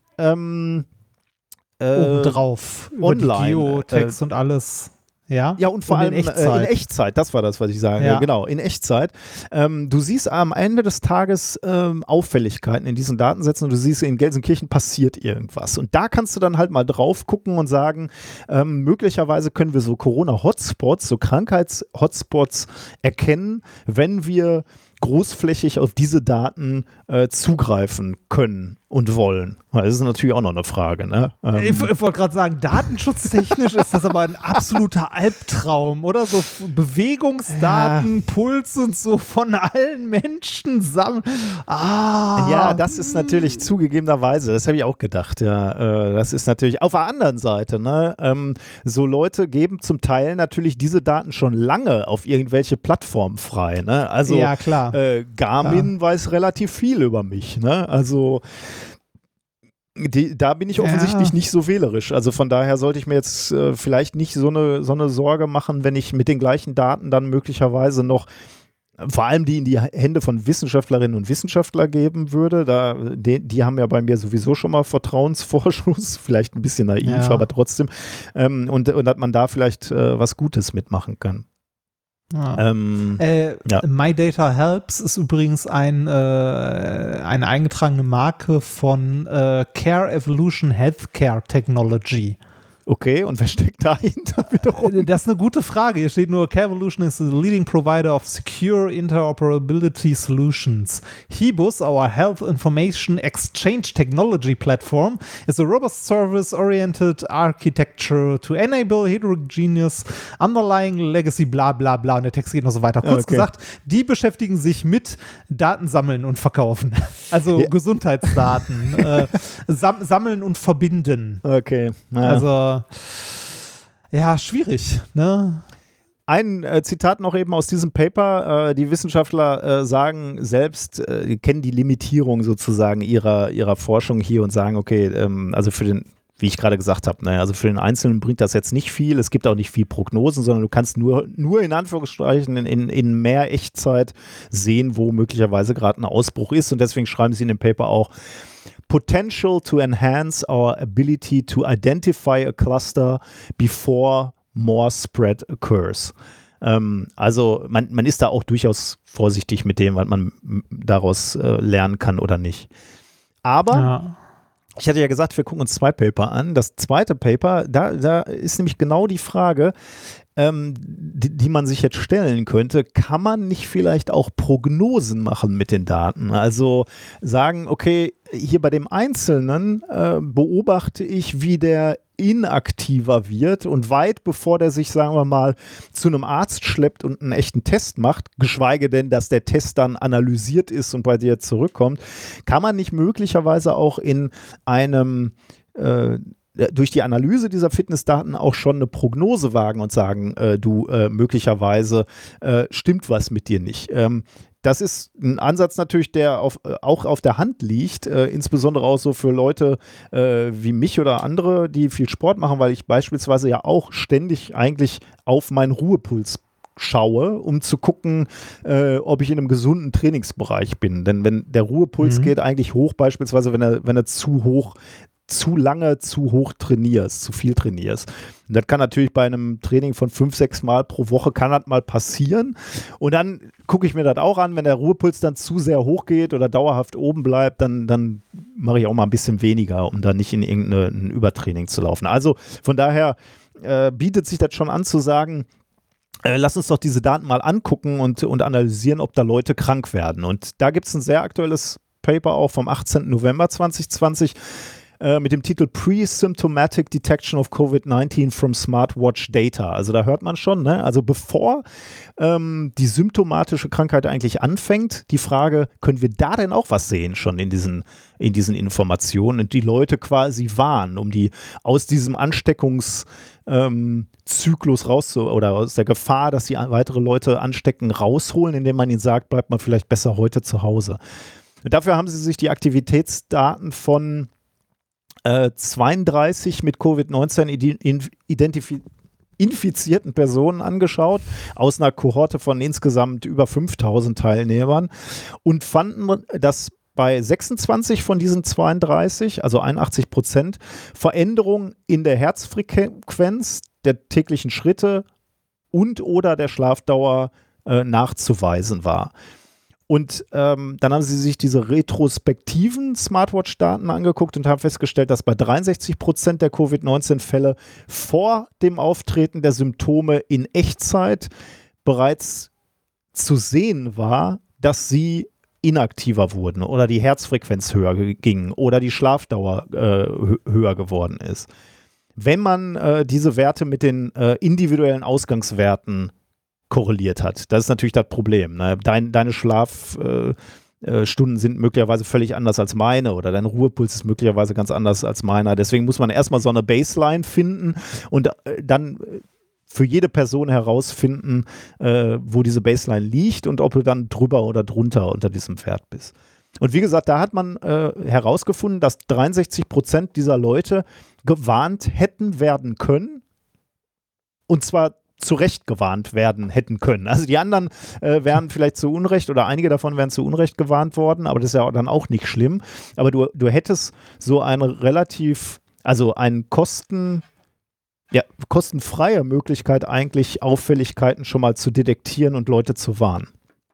ähm, äh, obendrauf, online, über die Geotext äh, und alles. Ja, ja, und vor und allem in Echtzeit. Äh, in Echtzeit, das war das, was ich sage. Ja. Genau, in Echtzeit. Ähm, du siehst am Ende des Tages ähm, Auffälligkeiten in diesen Datensätzen und du siehst, in Gelsenkirchen passiert irgendwas. Und da kannst du dann halt mal drauf gucken und sagen, ähm, möglicherweise können wir so Corona-Hotspots, so Krankheits-Hotspots erkennen, wenn wir großflächig auf diese Daten äh, zugreifen können und wollen. Das ist natürlich auch noch eine Frage. Ne? Ähm, ich ich wollte gerade sagen, datenschutztechnisch ist das aber ein absoluter Albtraum, oder? So Bewegungsdaten, ja. Puls und so von allen Menschen sammeln. Ah. Ja, das ist natürlich zugegebenerweise, das habe ich auch gedacht, ja. Äh, das ist natürlich auf der anderen Seite, ne? Ähm, so Leute geben zum Teil natürlich diese Daten schon lange auf irgendwelche Plattformen frei. Ne? Also ja, klar. Äh, Garmin klar. weiß relativ viel über mich. Ne? Also Die, da bin ich offensichtlich ja. nicht so wählerisch. Also von daher sollte ich mir jetzt äh, vielleicht nicht so eine, so eine Sorge machen, wenn ich mit den gleichen Daten dann möglicherweise noch, vor allem die in die Hände von Wissenschaftlerinnen und Wissenschaftlern geben würde. Da, die, die haben ja bei mir sowieso schon mal Vertrauensvorschuss, vielleicht ein bisschen naiv, ja. aber trotzdem. Ähm, und, und dass man da vielleicht äh, was Gutes mitmachen kann. Ah. Ähm, äh, ja. My Data Helps ist übrigens ein, äh, eine eingetragene Marke von äh, Care Evolution Healthcare Technology. Okay, und wer steckt dahinter wiederum? Das ist eine gute Frage. Hier steht nur, Care Evolution is the leading provider of secure interoperability solutions. Hebus, our Health Information Exchange Technology Platform, is a robust service-oriented architecture to enable heterogeneous underlying legacy bla bla bla. Und der Text geht noch so weiter. Kurz okay. gesagt, die beschäftigen sich mit Datensammeln und Verkaufen. Also ja. Gesundheitsdaten. äh, sam sammeln und verbinden. Okay. Ja. Also ja, schwierig, ne? Ein äh, Zitat noch eben aus diesem Paper. Äh, die Wissenschaftler äh, sagen selbst, äh, kennen die Limitierung sozusagen ihrer, ihrer Forschung hier und sagen, okay, ähm, also für den, wie ich gerade gesagt habe, ne, also für den Einzelnen bringt das jetzt nicht viel. Es gibt auch nicht viel Prognosen, sondern du kannst nur, nur in Anführungsstrichen in, in, in mehr Echtzeit sehen, wo möglicherweise gerade ein Ausbruch ist. Und deswegen schreiben sie in dem Paper auch, potential to enhance our ability to identify a cluster before more spread occurs. Ähm, also man, man ist da auch durchaus vorsichtig mit dem, was man daraus äh, lernen kann oder nicht. Aber ja. Ich hatte ja gesagt, wir gucken uns zwei Paper an. Das zweite Paper, da, da ist nämlich genau die Frage, ähm, die, die man sich jetzt stellen könnte, kann man nicht vielleicht auch Prognosen machen mit den Daten? Also sagen, okay, hier bei dem Einzelnen äh, beobachte ich, wie der inaktiver wird und weit bevor der sich, sagen wir mal, zu einem Arzt schleppt und einen echten Test macht, geschweige denn, dass der Test dann analysiert ist und bei dir zurückkommt, kann man nicht möglicherweise auch in einem äh, durch die Analyse dieser Fitnessdaten auch schon eine Prognose wagen und sagen, äh, du äh, möglicherweise äh, stimmt was mit dir nicht. Ähm, Das ist ein Ansatz natürlich, der auf, auch auf der Hand liegt, äh, insbesondere auch so für Leute äh, wie mich oder andere, die viel Sport machen, weil ich beispielsweise ja auch ständig eigentlich auf meinen Ruhepuls schaue, um zu gucken, äh, ob ich in einem gesunden Trainingsbereich bin. Denn wenn der Ruhepuls mhm. geht eigentlich hoch, beispielsweise wenn er, wenn er zu hoch zu lange, zu hoch trainierst, zu viel trainierst. Und das kann natürlich bei einem Training von fünf, sechs Mal pro Woche kann das mal passieren. Und dann gucke ich mir das auch an, wenn der Ruhepuls dann zu sehr hoch geht oder dauerhaft oben bleibt, dann, dann mache ich auch mal ein bisschen weniger, um da nicht in irgendein Übertraining zu laufen. Also von daher äh, bietet sich das schon an zu sagen, äh, lass uns doch diese Daten mal angucken und, und analysieren, ob da Leute krank werden. Und da gibt es ein sehr aktuelles Paper auch vom achtzehnten November zweitausendzwanzig, mit dem Titel Pre-Symptomatic Detection of Covid nineteen from Smartwatch Data. Also da hört man schon, ne? Also bevor ähm, die symptomatische Krankheit eigentlich anfängt, die Frage, können wir da denn auch was sehen schon in diesen, in diesen Informationen und die Leute quasi warnen, um die aus diesem Ansteckungszyklus ähm, rauszu- oder aus der Gefahr, dass die weitere Leute anstecken, rausholen, indem man ihnen sagt, bleibt mal vielleicht besser heute zu Hause. Und dafür haben sie sich die Aktivitätsdaten von zweiunddreißig mit Covid neunzehn identif- infizierten Personen angeschaut, aus einer Kohorte von insgesamt über fünftausend Teilnehmern und fanden, dass bei sechsundzwanzig von diesen zweiunddreißig, also einundachtzig Prozent, Veränderungen in der Herzfrequenz, der täglichen Schritte und oder der Schlafdauer äh, nachzuweisen war. Und ähm, dann haben sie sich diese retrospektiven Smartwatch-Daten angeguckt und haben festgestellt, dass bei dreiundsechzig Prozent der Covid neunzehn Fälle vor dem Auftreten der Symptome in Echtzeit bereits zu sehen war, dass sie inaktiver wurden oder die Herzfrequenz höher ging oder die Schlafdauer äh, höher geworden ist. Wenn man äh, diese Werte mit den äh, individuellen Ausgangswerten korreliert hat. Das ist natürlich das Problem. Ne? Dein, deine Schlafstunden äh, äh, sind möglicherweise völlig anders als meine oder dein Ruhepuls ist möglicherweise ganz anders als meiner. Deswegen muss man erstmal so eine Baseline finden und äh, dann für jede Person herausfinden, äh, wo diese Baseline liegt und ob du dann drüber oder drunter unter diesem Wert bist. Und wie gesagt, da hat man äh, herausgefunden, dass dreiundsechzig Prozent dieser Leute gewarnt hätten werden können und zwar zu Recht gewarnt werden hätten können. Also die anderen äh, wären vielleicht zu Unrecht oder einige davon wären zu Unrecht gewarnt worden, aber das ist ja dann auch nicht schlimm. Aber du, du hättest so eine relativ, also eine Kosten, ja, kostenfreie Möglichkeit eigentlich Auffälligkeiten schon mal zu detektieren und Leute zu warnen.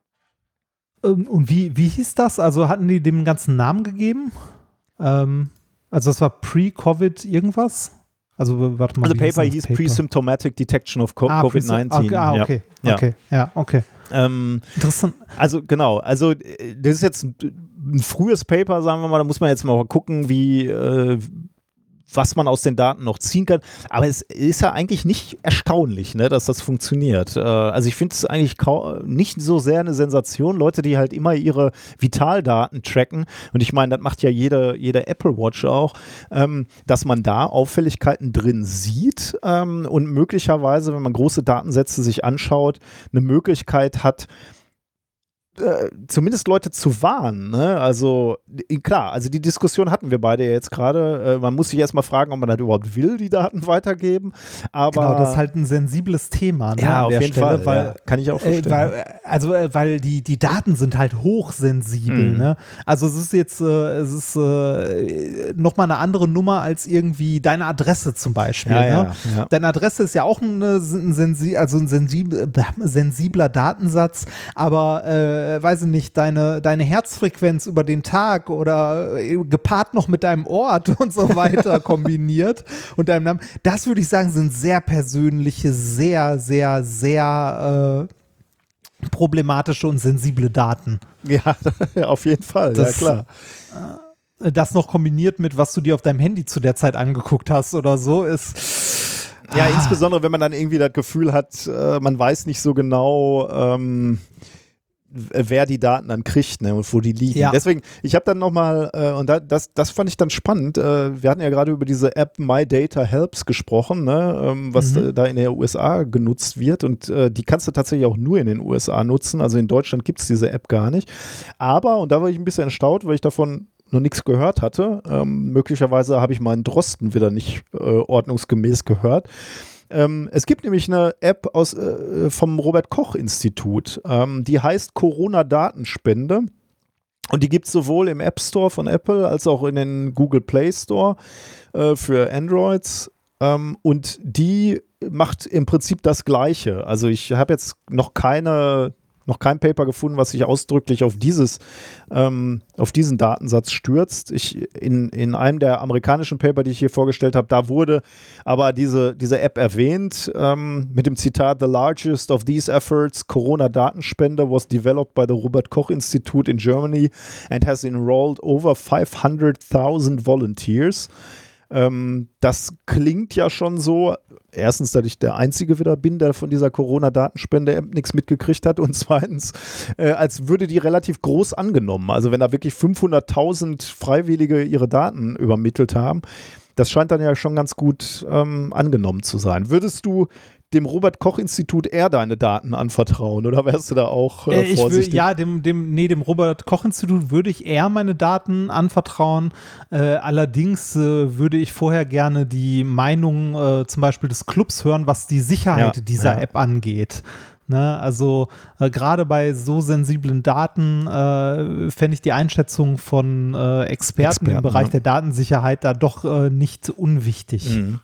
Ähm, und wie, wie hieß das? Also hatten die dem ganzen Namen gegeben? Ähm, also das war Pre-Covid irgendwas? Also, warte mal. Also, Paper hieß Paper? Pre-Symptomatic Detection of Co- ah, Covid neunzehn. Okay, ah, okay. Ja. Okay, ja, okay. Ähm, Interessant. Also, genau. Also, das ist jetzt ein, ein frühes Paper, sagen wir mal. Da muss man jetzt mal gucken, wie, äh, was man aus den Daten noch ziehen kann. Aber es ist ja eigentlich nicht erstaunlich, ne, dass das funktioniert. Äh, also ich finde es eigentlich nicht so sehr eine Sensation. Leute, die halt immer ihre Vitaldaten tracken, und ich meine, das macht ja jede, jede Apple Watch auch, ähm, dass man da Auffälligkeiten drin sieht ähm, und möglicherweise, wenn man große Datensätze sich anschaut, eine Möglichkeit hat, äh, zumindest Leute zu warnen. Ne? Also klar, also die Diskussion hatten wir beide ja jetzt gerade. Äh, man muss sich erstmal fragen, ob man das überhaupt will, die Daten weitergeben. Aber genau, das ist halt ein sensibles Thema. Ne, ja, auf jeden Stelle, Fall. Weil, ja, kann ich auch verstehen. Äh, weil, also, äh, weil die, die Daten sind halt hochsensibel. Mhm. Ne? Also es ist jetzt, äh, es ist äh, nochmal eine andere Nummer als irgendwie deine Adresse zum Beispiel. Ja, ne? ja, ja. Deine Adresse ist ja auch eine, ein, sensi also ein sensibel, sensibler Datensatz, aber äh, weiß ich nicht, deine, deine Herzfrequenz über den Tag oder äh, gepaart noch mit deinem Ort und so weiter kombiniert und deinem Namen, das würde ich sagen, sind sehr persönliche, sehr, sehr, sehr äh, problematische und sensible Daten. Ja, auf jeden Fall, das, ja klar. Äh, das noch kombiniert mit, was du dir auf deinem Handy zu der Zeit angeguckt hast oder so, ist ja, ah. insbesondere, wenn man dann irgendwie das Gefühl hat, äh, man weiß nicht so genau, ähm, wer die Daten dann kriegt, ne, und wo die liegen. Ja. Deswegen, ich habe dann nochmal, äh, und da, das, das fand ich dann spannend, äh, wir hatten ja gerade über diese App My Data Helps gesprochen, ne, ähm, was mhm. äh, da in der U S A genutzt wird, und äh, die kannst du tatsächlich auch nur in den U S A nutzen, also in Deutschland gibt es diese App gar nicht. Aber, und da war ich ein bisschen erstaunt, weil ich davon noch nichts gehört hatte, ähm, möglicherweise habe ich meinen Drosten wieder nicht äh, ordnungsgemäß gehört. Ähm, es gibt nämlich eine App aus, äh, vom Robert-Koch-Institut, ähm, die heißt Corona-Datenspende, und die gibt es sowohl im App Store von Apple als auch in den Google Play Store äh, für Androids, ähm, und die macht im Prinzip das Gleiche. Also ich habe jetzt noch keine noch kein Paper gefunden, was sich ausdrücklich auf dieses, ähm, auf diesen Datensatz stürzt. Ich, in, in einem der amerikanischen Paper, die ich hier vorgestellt habe, da wurde aber diese, diese App erwähnt, ähm, mit dem Zitat: "The largest of these efforts, Corona-Datenspende, was developed by the Robert-Koch-Institute in Germany and has enrolled over five hundred thousand volunteers." Ähm, das klingt ja schon so, erstens, dass ich der Einzige wieder bin, der von dieser Corona-Datenspende-App nichts mitgekriegt hat, und zweitens, äh, als würde die relativ groß angenommen. Also wenn da wirklich fünfhunderttausend Freiwillige ihre Daten übermittelt haben, das scheint dann ja schon ganz gut ähm, angenommen zu sein. Würdest du dem Robert-Koch-Institut eher deine Daten anvertrauen, oder wärst du da auch äh, ich vorsichtig? Will, ja, dem, dem, nee, dem Robert-Koch-Institut würde ich eher meine Daten anvertrauen. Äh, allerdings äh, würde ich vorher gerne die Meinung äh, zum Beispiel des Clubs hören, was die Sicherheit ja, dieser ja. App angeht. Ne, also äh, gerade bei so sensiblen Daten äh, fände ich die Einschätzung von äh, Experten, Experten im Bereich ne? der Datensicherheit da doch äh, nicht unwichtig. Mhm.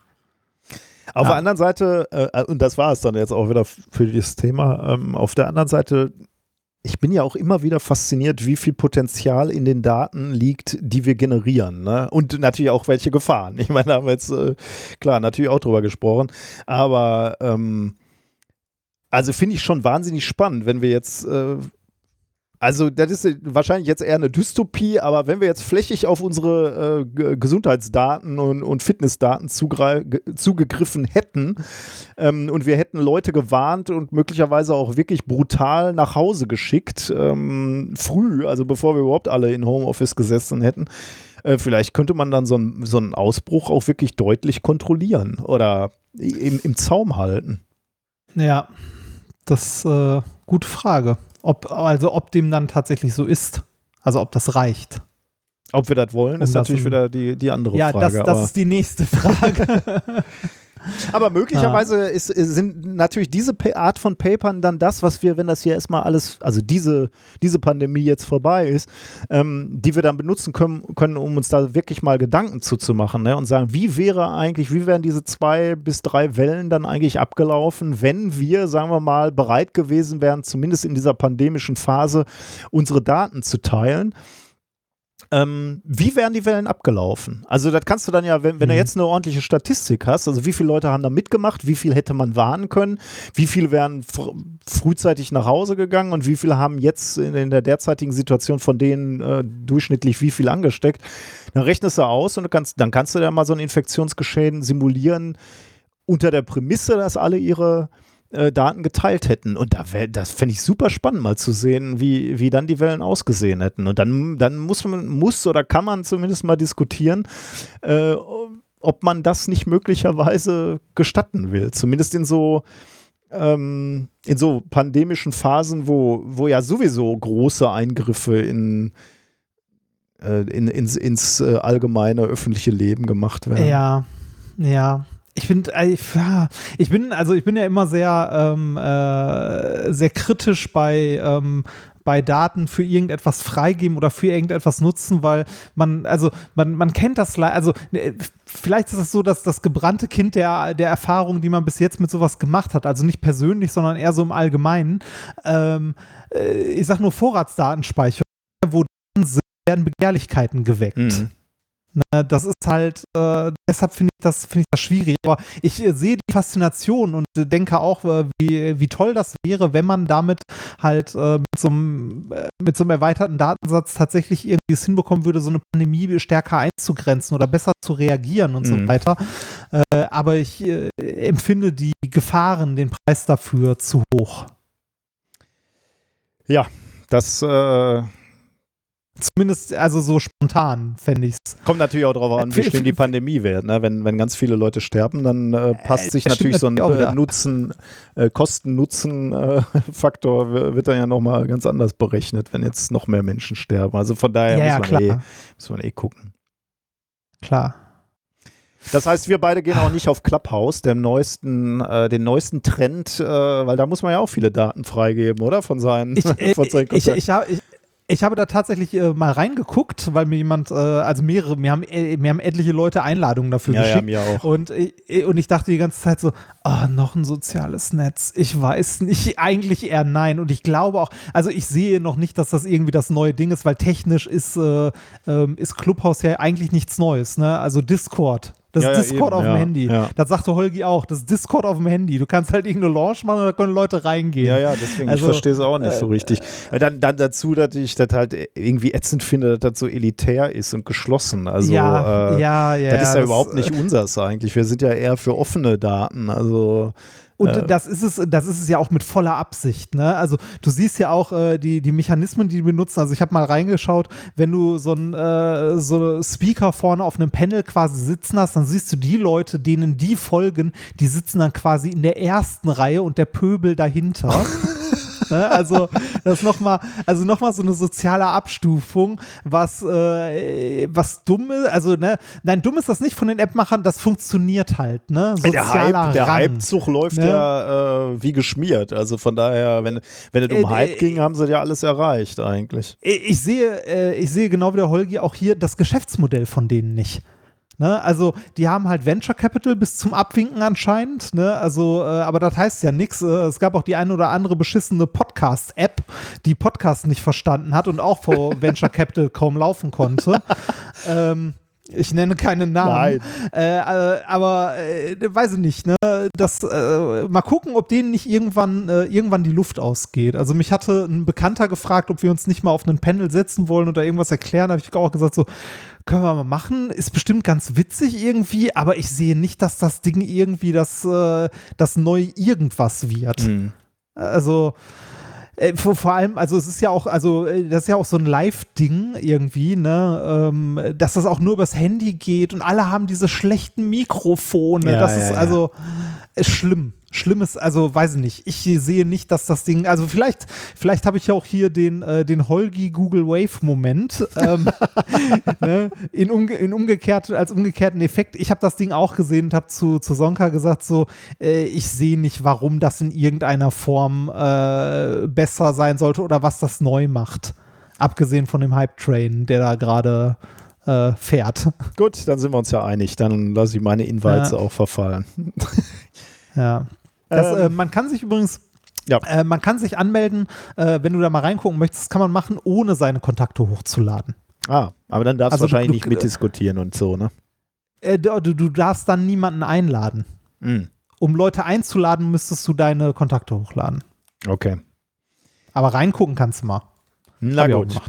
Auf ja. der anderen Seite, äh, und das war es dann jetzt auch wieder für dieses Thema, ähm, auf der anderen Seite, ich bin ja auch immer wieder fasziniert, wie viel Potenzial in den Daten liegt, die wir generieren, ne? Und natürlich auch welche Gefahren. Ich meine, da haben wir jetzt, äh, klar, natürlich auch drüber gesprochen, aber ähm, also finde ich schon wahnsinnig spannend, wenn wir jetzt äh, also das ist wahrscheinlich jetzt eher eine Dystopie, aber wenn wir jetzt flächig auf unsere äh, Gesundheitsdaten und, und Fitnessdaten zugegriffen hätten, ähm, und wir hätten Leute gewarnt und möglicherweise auch wirklich brutal nach Hause geschickt, ähm, früh, also bevor wir überhaupt alle in Homeoffice gesessen hätten, äh, vielleicht könnte man dann so, ein, so einen Ausbruch auch wirklich deutlich kontrollieren oder im, im Zaum halten. Ja, das ist äh, gute Frage. Ob, also ob dem dann tatsächlich so ist. Also ob das reicht. Ob wir das wollen, um ist das natürlich wieder die, die andere ja, Frage. Ja, das, das ist die nächste Frage. Aber möglicherweise ah. ist, sind natürlich diese Art von Papern dann das, was wir, wenn das hier erstmal alles, also diese, diese Pandemie jetzt vorbei ist, ähm, die wir dann benutzen können, können, um uns da wirklich mal Gedanken zuzumachen, ne? Und sagen, wie wäre eigentlich, wie wären diese zwei bis drei Wellen dann eigentlich abgelaufen, wenn wir, sagen wir mal, bereit gewesen wären, zumindest in dieser pandemischen Phase unsere Daten zu teilen. Ähm, wie wären die Wellen abgelaufen? Also das kannst du dann ja, wenn, wenn mhm. du jetzt eine ordentliche Statistik hast, also wie viele Leute haben da mitgemacht, wie viel hätte man warnen können, wie viele wären fr- frühzeitig nach Hause gegangen und wie viele haben jetzt in, in der derzeitigen Situation von denen äh, durchschnittlich wie viel angesteckt, dann rechnest du aus und du kannst, dann kannst du ja mal so ein Infektionsgeschehen simulieren unter der Prämisse, dass alle ihre Äh, Daten geteilt hätten. Und da wär, das fände ich super spannend, mal zu sehen, wie, wie dann die Wellen ausgesehen hätten. Und dann, dann muss man, muss oder kann man zumindest mal diskutieren, äh, ob man das nicht möglicherweise gestatten will. Zumindest in so, ähm, in so pandemischen Phasen, wo, wo ja sowieso große Eingriffe in, äh, in, ins, ins äh, allgemeine öffentliche Leben gemacht werden. Ja, ja. Ich bin, ich bin, also ich bin ja immer sehr, ähm, äh, sehr kritisch bei, ähm, bei Daten für irgendetwas freigeben oder für irgendetwas nutzen, weil man, also man, man kennt das, also vielleicht ist es so, dass das gebrannte Kind der, der Erfahrung, die man bis jetzt mit sowas gemacht hat, also nicht persönlich, sondern eher so im Allgemeinen, ähm, ich sag nur Vorratsdatenspeicherung, wo dann werden Begehrlichkeiten geweckt. Mhm. Das ist halt, äh, deshalb finde ich das, finde ich das schwierig. Aber ich äh, sehe die Faszination und äh, denke auch, äh, wie, wie toll das wäre, wenn man damit halt äh, mit, so einem, äh, mit so einem erweiterten Datensatz tatsächlich irgendwie es hinbekommen würde, so eine Pandemie stärker einzugrenzen oder besser zu reagieren und mhm. so weiter. Äh, aber ich äh, empfinde die Gefahren, den Preis dafür zu hoch. Ja, das äh Zumindest, also so spontan, fände ich es. Kommt natürlich auch darauf an, wie schlimm die Pandemie wird. Ne? Wenn, wenn ganz viele Leute sterben, dann äh, passt äh, sich natürlich so ein äh, Nutzen, äh, Kosten-Nutzen-Faktor äh, wird dann ja nochmal ganz anders berechnet, wenn jetzt noch mehr Menschen sterben. Also von daher ja, muss, ja, man eh, muss man eh gucken. Klar. Das heißt, wir beide gehen auch nicht auf Clubhouse, dem neuesten, äh, den neuesten Trend, äh, weil da muss man ja auch viele Daten freigeben, oder? Von seinen, ich, äh, von seinen ich, ich, ich, ich Ich habe da tatsächlich äh, mal reingeguckt, weil mir jemand, äh, also mehrere, mir haben, äh, mir haben etliche Leute Einladungen dafür ja, geschickt. Ja, mir auch. Und, äh, und ich dachte die ganze Zeit so, oh, noch ein soziales Netz. Ich weiß nicht, eigentlich eher nein. Und ich glaube auch, also ich sehe noch nicht, dass das irgendwie das neue Ding ist, weil technisch ist, äh, äh, ist Clubhouse ja eigentlich nichts Neues. Ne? Also Discord. Das ja, ist Discord ja, auf eben, dem ja, Handy. Ja. Das sagte Holgi auch. Das ist Discord auf dem Handy. Du kannst halt irgendeine Launch machen und da können Leute reingehen. Ja, ja, deswegen, also, ich verstehe es auch nicht äh, so richtig. Dann, dann dazu, dass ich das halt irgendwie ätzend finde, dass das so elitär ist und geschlossen. Also, ja, äh, ja, ja. das ist ja das, überhaupt nicht unseres eigentlich. Wir sind ja eher für offene Daten. Also. Und äh, das ist es, das ist es ja auch mit voller Absicht, ne? Also du siehst ja auch äh, die, die Mechanismen, die die benutzen. Also ich habe mal reingeschaut, wenn du so ein äh, so Speaker vorne auf einem Panel quasi sitzen hast, dann siehst du die Leute, denen die folgen, die sitzen dann quasi in der ersten Reihe und der Pöbel dahinter. Ne? Also das ist nochmal, also nochmal so eine soziale Abstufung, was, äh, was dumm ist, also ne, nein, dumm ist das nicht von den App-Machern, das funktioniert halt, ne? Sozialer der Hype, der Rang, Hypezug läuft ne? ja äh, wie geschmiert, also von daher, wenn, wenn es um äh, Hype äh, ging, haben sie ja alles erreicht eigentlich. Ich sehe, äh, ich sehe genau wie der Holgi auch hier das Geschäftsmodell von denen nicht. Ne, also die haben halt Venture Capital bis zum Abwinken anscheinend, ne? Also, äh, aber das heißt ja nichts. Äh, es gab auch die eine oder andere beschissene Podcast-App, die Podcast nicht verstanden hat und auch vor Venture Capital kaum laufen konnte. ähm, ich nenne keinen Namen. Äh, äh, aber äh, weiß ich nicht, ne? Das, äh, mal gucken, ob denen nicht irgendwann, äh, irgendwann die Luft ausgeht. Also mich hatte ein Bekannter gefragt, ob wir uns nicht mal auf einen Panel setzen wollen oder irgendwas erklären. Da habe ich auch gesagt, so, können wir mal machen, ist bestimmt ganz witzig irgendwie, aber ich sehe nicht, dass das Ding irgendwie das, äh, das neue irgendwas wird. Mhm. Also äh, vor, vor allem, also es ist ja auch, also das ist ja auch so ein Live-Ding irgendwie, ne, ähm, dass das auch nur übers Handy geht und alle haben diese schlechten Mikrofone. Ja, das ja, ist ja. also ist schlimm. Schlimmes, also weiß ich nicht. Ich sehe nicht, dass das Ding, also vielleicht, vielleicht habe ich ja auch hier den, äh, den Holgi Google Wave Moment ähm, ne, in, umge in umgekehrt, als umgekehrten Effekt. Ich habe das Ding auch gesehen und habe zu, zu Sonka gesagt so, äh, ich sehe nicht, warum das in irgendeiner Form äh, besser sein sollte oder was das neu macht. Abgesehen von dem Hype Train, der da gerade äh, fährt. Gut, dann sind wir uns ja einig. Dann lasse ich meine Invites ja. auch verfallen. Ja. Das, ähm, äh, man kann sich übrigens, ja. äh, man kann sich anmelden, äh, wenn du da mal reingucken möchtest, kann man machen, ohne seine Kontakte hochzuladen. Ah, aber dann darfst du also wahrscheinlich du, nicht mitdiskutieren und so, ne? Äh, du, du darfst dann niemanden einladen. Mhm. Um Leute einzuladen, müsstest du deine Kontakte hochladen. Okay. Aber reingucken kannst du mal. Na Hab gut.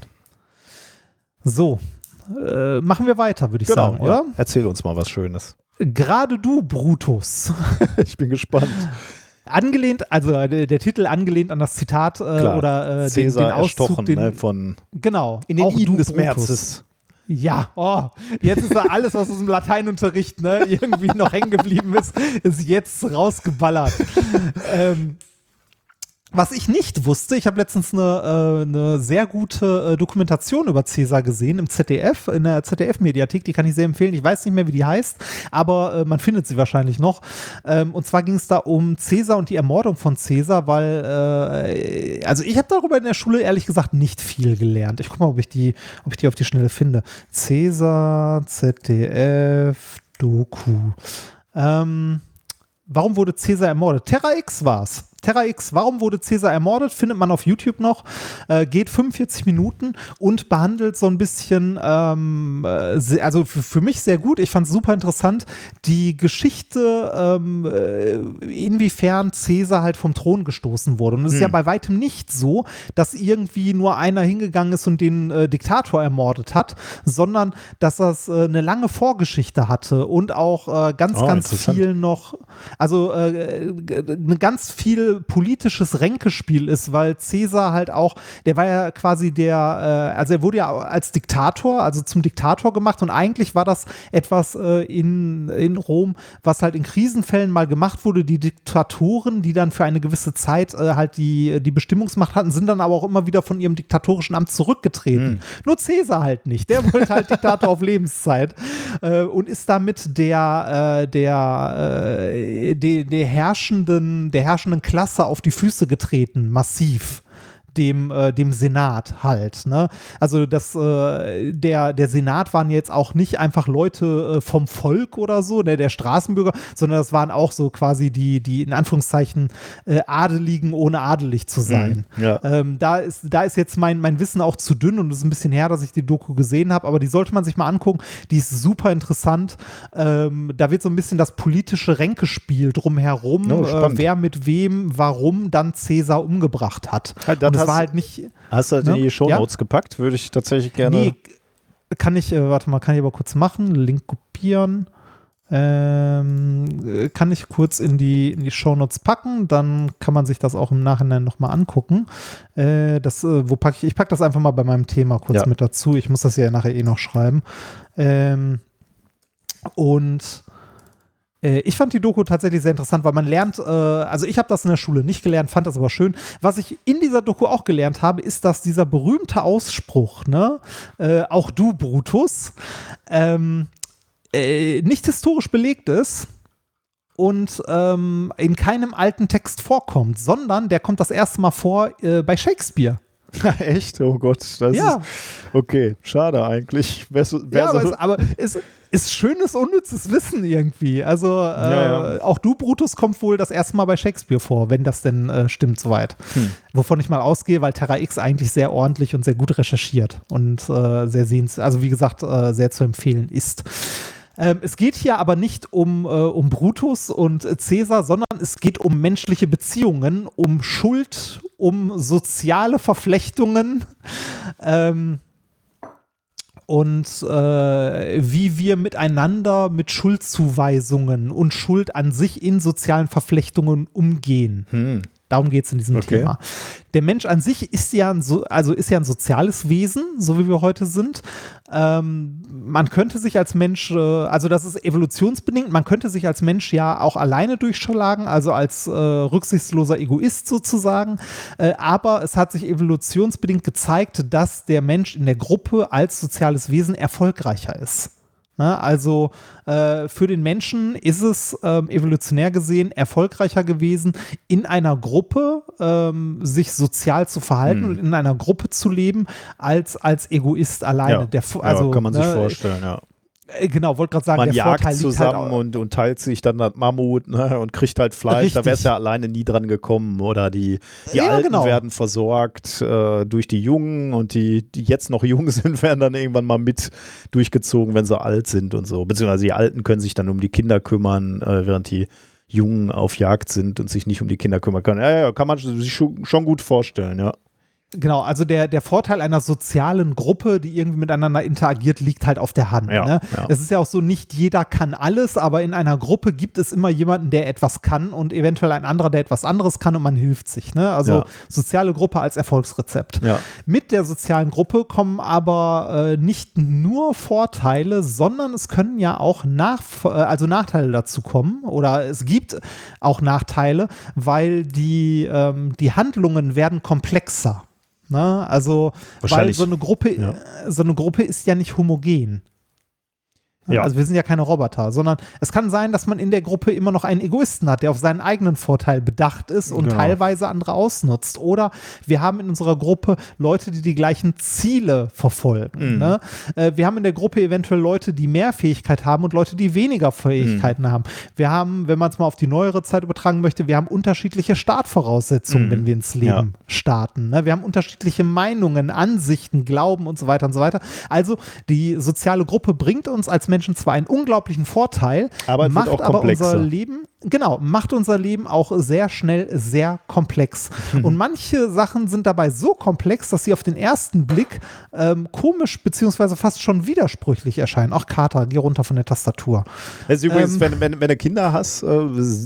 So, äh, machen wir weiter, würde ich genau, sagen, ja. oder? Erzähl uns mal was Schönes. Gerade du, Brutus. Ich bin gespannt. Angelehnt, also der, der Titel angelehnt an das Zitat äh, oder äh, den, den Auszug, den, ne, von genau, in den auch Iden du, des Brutus. Märzes. Ja, oh, jetzt ist da alles, was aus dem Lateinunterricht ne, irgendwie noch hängen geblieben ist, ist jetzt rausgeballert. ähm, Was ich nicht wusste, ich habe letztens eine, äh, eine sehr gute äh, Dokumentation über Caesar gesehen im Z D F, in der Z D F-Mediathek, die kann ich sehr empfehlen. Ich weiß nicht mehr, wie die heißt, aber äh, man findet sie wahrscheinlich noch. Ähm, und zwar ging es da um Caesar und die Ermordung von Caesar, weil, äh, also ich habe darüber in der Schule ehrlich gesagt nicht viel gelernt. Ich gucke mal, ob ich die, ob ich die auf die Schnelle finde. Caesar, Z D F, Doku. Ähm, warum wurde Caesar ermordet? Terra X war's. Terra X, warum wurde Caesar ermordet, findet man auf YouTube noch, äh, geht fünfundvierzig Minuten und behandelt so ein bisschen, ähm, äh, also für, für mich sehr gut, ich fand es super interessant, die Geschichte, ähm, äh, inwiefern Caesar halt vom Thron gestoßen wurde. Und es hm. ist ja bei weitem nicht so, dass irgendwie nur einer hingegangen ist und den äh, Diktator ermordet hat, sondern dass das äh, eine lange Vorgeschichte hatte und auch äh, ganz, oh, ganz viel noch, also äh, ganz viel politisches Ränkespiel ist, weil Caesar halt auch, der war ja quasi der, äh, also er wurde ja als Diktator, also zum Diktator gemacht und eigentlich war das etwas äh, in, in Rom, was halt in Krisenfällen mal gemacht wurde. Die Diktatoren, die dann für eine gewisse Zeit äh, halt die, die Bestimmungsmacht hatten, sind dann aber auch immer wieder von ihrem diktatorischen Amt zurückgetreten. Mhm. Nur Caesar halt nicht. Der wollte halt Diktator auf Lebenszeit äh, und ist damit der, äh, der, äh, der, der herrschenden, der herrschenden Klasse auf die Füße getreten, massiv. Dem, äh, dem Senat halt. Ne? Also das, äh, der, der Senat waren jetzt auch nicht einfach Leute äh, vom Volk oder so, der, der Straßenbürger, sondern das waren auch so quasi die, die in Anführungszeichen äh, Adeligen, ohne adelig zu sein. Mhm, ja. ähm, da, ist, da ist jetzt mein, mein Wissen auch zu dünn und es ist ein bisschen her, dass ich die Doku gesehen habe, aber die sollte man sich mal angucken. Die ist super interessant. Ähm, da wird so ein bisschen das politische Ränkespiel drumherum, oh, äh, wer mit wem, warum dann Caesar umgebracht hat. Halt, und das war halt nicht. Hast du das ne? in die Shownotes ja? gepackt? Würde ich tatsächlich gerne. Nee, kann ich, äh, warte mal, kann ich aber kurz machen. Link kopieren. Ähm, kann ich kurz in die, in die Shownotes packen, dann kann man sich das auch im Nachhinein nochmal angucken. Äh, das, äh, wo packe ich? Ich packe das einfach mal bei meinem Thema kurz ja. mit dazu. Ich muss das ja nachher eh noch schreiben. Ähm, und ich fand die Doku tatsächlich sehr interessant, weil man lernt, äh, also ich habe das in der Schule nicht gelernt, fand das aber schön. Was ich in dieser Doku auch gelernt habe, ist, dass dieser berühmte Ausspruch, ne, äh, auch du Brutus, ähm, äh, nicht historisch belegt ist und ähm, in keinem alten Text vorkommt, sondern der kommt das erste Mal vor äh, bei Shakespeare. Echt? Oh Gott. Das ja. ist okay. Schade eigentlich. Wer so, wer ja, aber, so es, aber es ist schönes, unnützes Wissen irgendwie. Also äh, ja, ja. auch du, Brutus, kommt wohl das erste Mal bei Shakespeare vor, wenn das denn äh, stimmt soweit. Hm. Wovon ich mal ausgehe, weil Terra X eigentlich sehr ordentlich und sehr gut recherchiert und äh, sehr sehenswert, also wie gesagt, äh, sehr zu empfehlen ist. Ähm, es geht hier aber nicht um, äh, um Brutus und äh, Caesar, sondern es geht um menschliche Beziehungen, um Schuld, um soziale Verflechtungen ähm, und äh, wie wir miteinander mit Schuldzuweisungen und Schuld an sich in sozialen Verflechtungen umgehen. Hm. Darum geht es in diesem okay. Thema. Der Mensch an sich ist ja ein, so, also ist ja ein soziales Wesen, so wie wir heute sind. Ähm, man könnte sich als Mensch, äh, also das ist evolutionsbedingt, man könnte sich als Mensch ja auch alleine durchschlagen, also als äh, rücksichtsloser Egoist sozusagen. Äh, aber es hat sich evolutionsbedingt gezeigt, dass der Mensch in der Gruppe als soziales Wesen erfolgreicher ist. Also äh, für den Menschen ist es ähm, evolutionär gesehen erfolgreicher gewesen, in einer Gruppe ähm, sich sozial zu verhalten hm. und in einer Gruppe zu leben, als als Egoist alleine. Ja, Der, also, ja, kann man sich ne, vorstellen, ja. Genau, wollte gerade sagen, man der jagt Vorteil zusammen liegt halt und, und teilt sich dann das Mammut, ne, und kriegt halt Fleisch. Richtig. Da wäre es ja alleine nie dran gekommen. Oder die, die ja, Alten genau. werden versorgt äh, durch die Jungen und die, die jetzt noch jung sind, werden dann irgendwann mal mit durchgezogen, wenn sie alt sind und so. Beziehungsweise die Alten können sich dann um die Kinder kümmern, äh, während die Jungen auf Jagd sind und sich nicht um die Kinder kümmern können. Ja, ja, kann man sich schon, schon gut vorstellen, ja. Genau, also der, der Vorteil einer sozialen Gruppe, die irgendwie miteinander interagiert, liegt halt auf der Hand. Ja, ne? ja. Es ist ja auch so, nicht jeder kann alles, aber in einer Gruppe gibt es immer jemanden, der etwas kann und eventuell ein anderer, der etwas anderes kann und man hilft sich. Ne? Also Ja. soziale Gruppe als Erfolgsrezept. Ja. Mit der sozialen Gruppe kommen aber äh, nicht nur Vorteile, sondern es können ja auch nach, äh, also Nachteile dazu kommen oder es gibt auch Nachteile, weil die, ähm, die Handlungen werden komplexer. Ne? Also, weil so eine Gruppe, ja. so eine Gruppe ist ja nicht homogen. Ja. Also wir sind ja keine Roboter, sondern es kann sein, dass man in der Gruppe immer noch einen Egoisten hat, der auf seinen eigenen Vorteil bedacht ist und Genau. teilweise andere ausnutzt. Oder wir haben in unserer Gruppe Leute, die die gleichen Ziele verfolgen. Mhm. Ne? Äh, wir haben in der Gruppe eventuell Leute, die mehr Fähigkeit haben und Leute, die weniger Fähigkeiten Mhm. haben. Wir haben, wenn man es mal auf die neuere Zeit übertragen möchte, wir haben unterschiedliche Startvoraussetzungen, Mhm. wenn wir ins Leben Ja. starten. Ne? Wir haben unterschiedliche Meinungen, Ansichten, Glauben und so weiter und so weiter. Also die soziale Gruppe bringt uns als Menschen zwar einen unglaublichen Vorteil, Aber es wird macht auch aber komplexer. unser Leben, genau, macht unser Leben auch sehr schnell sehr komplex. Und manche Sachen sind dabei so komplex, dass sie auf den ersten Blick ähm, komisch beziehungsweise fast schon widersprüchlich erscheinen. Auch Kater, geh runter von der Tastatur. Das ist übrigens, Ähm, wenn, wenn, wenn du Kinder hast, äh,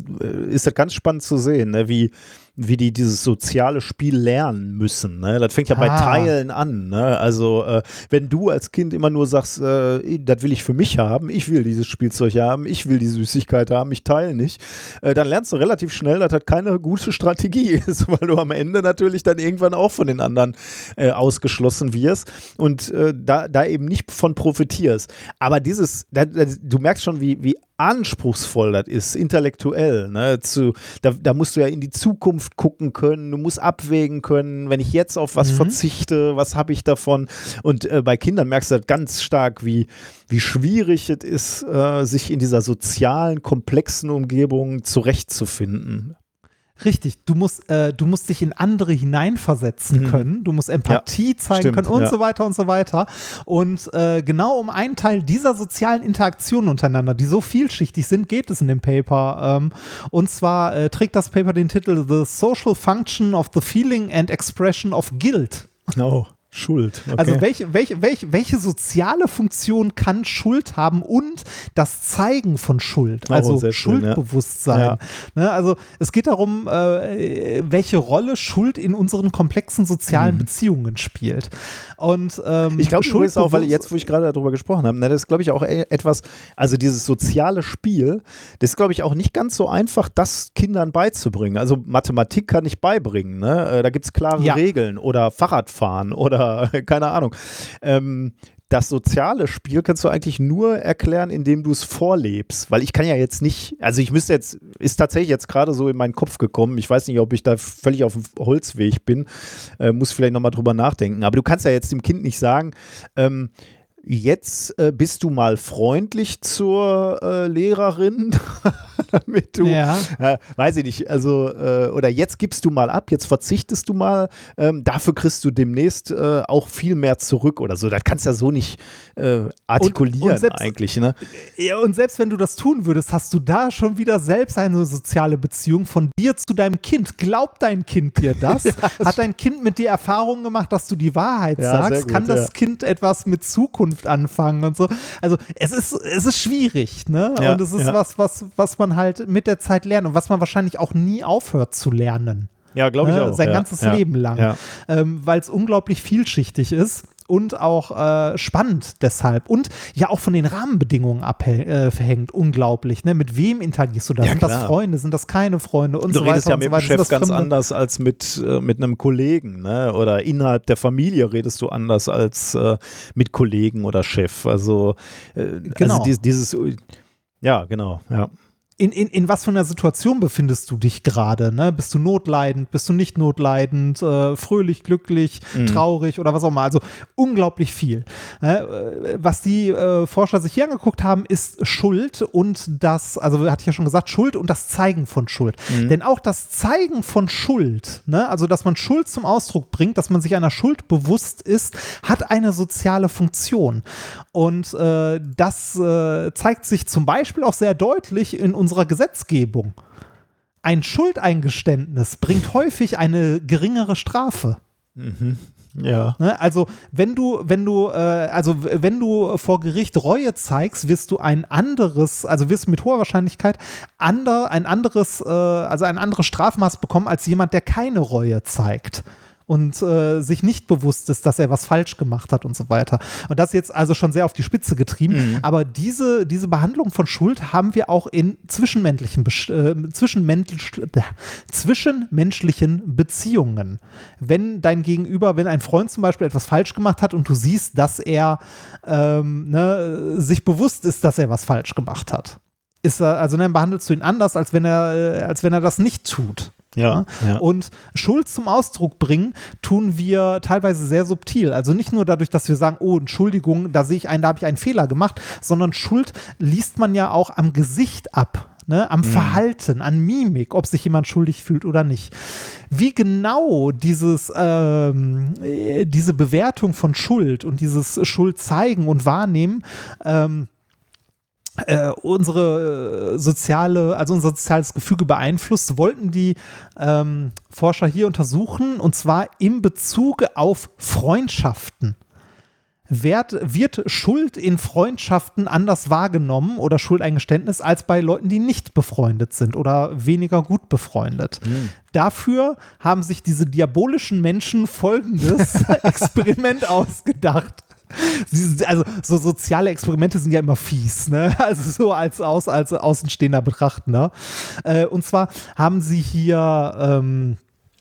ist das ganz spannend zu sehen, ne? wie, wie die dieses soziale Spiel lernen müssen. Ne? Das fängt ja bei Ah. Teilen an. Ne? Also äh, wenn du als Kind immer nur sagst, äh, das will ich für mich haben, ich will dieses Spielzeug haben, ich will die Süßigkeit haben, ich teile nicht, äh, dann lernst du relativ schnell, dass das keine gute Strategie ist, weil du am Ende natürlich dann irgendwann auch von den anderen äh, ausgeschlossen wirst und äh, da, da eben nicht von profitierst. Aber dieses, da, da, du merkst schon, wie, wie anspruchsvoll das ist, intellektuell. Ne? Zu, da, da musst du ja in die Zukunft gucken können, du musst abwägen können, wenn ich jetzt auf was Mhm. verzichte, was habe ich davon? Und äh, bei Kindern merkst du das ganz stark, wie, wie schwierig es ist, äh, sich in dieser sozialen, komplexen Umgebung zurechtzufinden. Richtig, du musst, äh, du musst dich in andere hineinversetzen Mhm. können, du musst Empathie Ja, zeigen stimmt, können und ja. so weiter und so weiter. Und äh, genau um einen Teil dieser sozialen Interaktionen untereinander, die so vielschichtig sind, geht es in dem Paper. Ähm, und zwar äh, trägt das Paper den Titel The Social Function of the Feeling and Expression of Guilt. Oh, Schuld. Okay. Also welche, welche, welche, welche soziale Funktion kann Schuld haben und das Zeigen von Schuld, Oh, also sehr schön, ja. Schuldbewusstsein. Ja. Ne, also es geht darum, äh, welche Rolle Schuld in unseren komplexen sozialen Mhm. Beziehungen spielt. Und ähm, Ich glaube übrigens auch, weil Schuldbewusst- jetzt, wo ich gerade darüber gesprochen habe, ne, das ist, glaube ich, auch e- etwas, also dieses soziale Spiel, das ist, glaube ich, auch nicht ganz so einfach, das Kindern beizubringen. Also Mathematik kann ich beibringen, ne? Äh, Da gibt es klare Ja. Regeln oder Fahrradfahren oder keine Ahnung. Ähm, das soziale Spiel kannst du eigentlich nur erklären, indem du es vorlebst, weil ich kann ja jetzt nicht, also ich müsste jetzt, ist tatsächlich jetzt gerade so in meinen Kopf gekommen, ich weiß nicht, ob ich da völlig auf dem Holzweg bin, äh, muss vielleicht nochmal drüber nachdenken, aber du kannst ja jetzt dem Kind nicht sagen, ähm, jetzt äh, bist du mal freundlich zur äh, Lehrerin, damit du, Ja. äh, weiß ich nicht, also, äh, oder jetzt gibst du mal ab, jetzt verzichtest du mal, ähm, dafür kriegst du demnächst äh, auch viel mehr zurück oder so. Das kannst du ja so nicht äh, artikulieren Und- und selbst- eigentlich, ne? Ja, und selbst wenn du das tun würdest, hast du da schon wieder selbst eine soziale Beziehung von dir zu deinem Kind. Glaubt dein Kind dir das? Hat dein Kind mit dir Erfahrungen gemacht, dass du die Wahrheit Ja, sehr sagst? gut, Kann das ja. Kind etwas mit Zukunft anfangen und so? Also es ist, es ist schwierig, ne? Ja, und es ist ja. was, was, was man halt mit der Zeit lernt und was man wahrscheinlich auch nie aufhört zu lernen. Ja, glaube ich Ne? auch. Sein ja, ganzes ja, Leben lang. Ja. Ähm, weil es unglaublich vielschichtig ist und auch äh, spannend deshalb und ja auch von den Rahmenbedingungen abhängt, unglaublich. Ne? Mit wem interagierst du da? Ja, sind das klar. Freunde, sind das keine Freunde und Du so redest weiter ja und mit so dem weiter. Sind Chef das ganz Fremde? anders als mit, äh, mit einem Kollegen, ne? Oder innerhalb der Familie redest du anders als äh, mit Kollegen oder Chef. Also, äh, Genau. also dies, dieses, ja, genau, ja. In, in, in was für einer Situation befindest du dich gerade? Ne? Bist du notleidend? Bist du nicht notleidend? Äh, fröhlich, glücklich, Mhm. traurig oder was auch immer? Also unglaublich viel. Ne? Äh, Was die äh, Forscher sich hier angeguckt haben, ist Schuld und das, also hatte ich ja schon gesagt, Schuld und das Zeigen von Schuld. Mhm. Denn auch das Zeigen von Schuld, ne? also dass man Schuld zum Ausdruck bringt, dass man sich einer Schuld bewusst ist, hat eine soziale Funktion. Und äh, das äh, zeigt sich zum Beispiel auch sehr deutlich in unserer Gesetzgebung. Ein Schuldeingeständnis bringt häufig eine geringere Strafe. Mhm. Ja. Ne? Also wenn du, wenn du, äh, also wenn du vor Gericht Reue zeigst, wirst du ein anderes, also wirst du mit hoher Wahrscheinlichkeit ander, ein anderes, äh, also ein anderes Strafmaß bekommen als jemand, der keine Reue zeigt und äh, sich nicht bewusst ist, dass er was falsch gemacht hat und so weiter. Und das jetzt also schon sehr auf die Spitze getrieben. Mhm. Aber diese, diese Behandlung von Schuld haben wir auch in zwischenmenschlichen, äh, zwischenmensch, äh, zwischenmenschlichen Beziehungen. Wenn dein Gegenüber, wenn ein Freund zum Beispiel etwas falsch gemacht hat und du siehst, dass er ähm, ne, sich bewusst ist, dass er was falsch gemacht hat, ist er, also dann behandelst du ihn anders, als wenn er, äh, als wenn er das nicht tut. Ja, ja. Und Schuld zum Ausdruck bringen, tun wir teilweise sehr subtil. Also nicht nur dadurch, dass wir sagen, oh, Entschuldigung, da sehe ich einen, da habe ich einen Fehler gemacht, sondern Schuld liest man ja auch am Gesicht ab, ne? Am mhm. Verhalten, an Mimik, ob sich jemand schuldig fühlt oder nicht. Wie genau dieses, ähm, diese Bewertung von Schuld und dieses Schuld zeigen und wahrnehmen, ähm, Äh, unsere soziale, also unser soziales Gefüge beeinflusst, wollten die ähm, Forscher hier untersuchen, und zwar in Bezug auf Freundschaften. Wird, wird Schuld in Freundschaften anders wahrgenommen oder Schuldeingeständnis als bei Leuten, die nicht befreundet sind oder weniger gut befreundet? Mhm. Dafür haben sich diese diabolischen Menschen folgendes Experiment ausgedacht. Also so soziale Experimente sind ja immer fies, ne? Also so als, aus, als Außenstehender Betrachtender. Äh, und zwar haben sie hier ähm,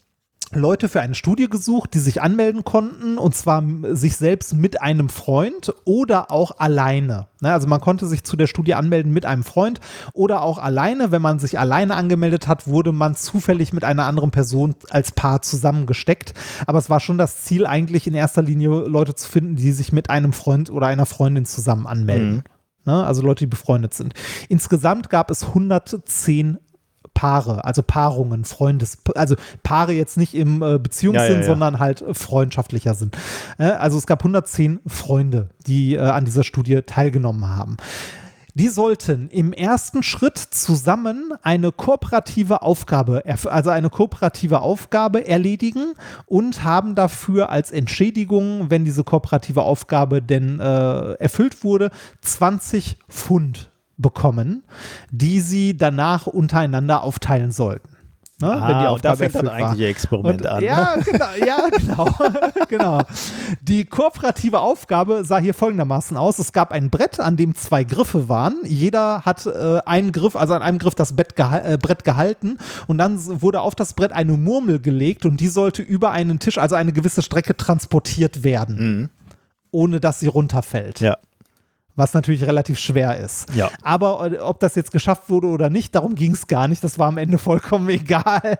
Leute für eine Studie gesucht, die sich anmelden konnten, und zwar sich selbst mit einem Freund oder auch alleine. Ne? Also man konnte sich zu der Studie anmelden mit einem Freund oder auch alleine. Wenn man sich alleine angemeldet hat, wurde man zufällig mit einer anderen Person als Paar zusammengesteckt. Aber es war schon das Ziel, eigentlich in erster Linie Leute zu finden, die sich mit einem Freund oder einer Freundin zusammen anmelden. Mhm. Ne? Also Leute, die befreundet sind. Insgesamt gab es hundertzehn Paare, also Paarungen, Freundes, also Paare jetzt nicht im äh, Beziehungssinn, ja, ja, ja. sondern halt freundschaftlicher Sinn. Äh, also es gab hundertzehn Freunde, die äh, an dieser Studie teilgenommen haben. Die sollten im ersten Schritt zusammen eine kooperative Aufgabe, also eine kooperative Aufgabe erledigen und haben dafür als Entschädigung, wenn diese kooperative Aufgabe denn äh, erfüllt wurde, zwanzig Pfund bekommen, die sie danach untereinander aufteilen sollten. Ne? Ah, wenn die und da fängt dann eigentlich ihr Experiment und, an. Ja, ne? genau, ja, genau, genau. Die kooperative Aufgabe sah hier folgendermaßen aus. Es gab ein Brett, an dem zwei Griffe waren. Jeder hat äh, einen Griff, also an einem Griff das Bett geha- äh, Brett gehalten, und dann wurde auf das Brett eine Murmel gelegt, und die sollte über einen Tisch, also eine gewisse Strecke, transportiert werden, mhm. ohne dass sie runterfällt. Ja. Was natürlich relativ schwer ist. Ja. Aber ob das jetzt geschafft wurde oder nicht, darum ging es gar nicht. Das war am Ende vollkommen egal.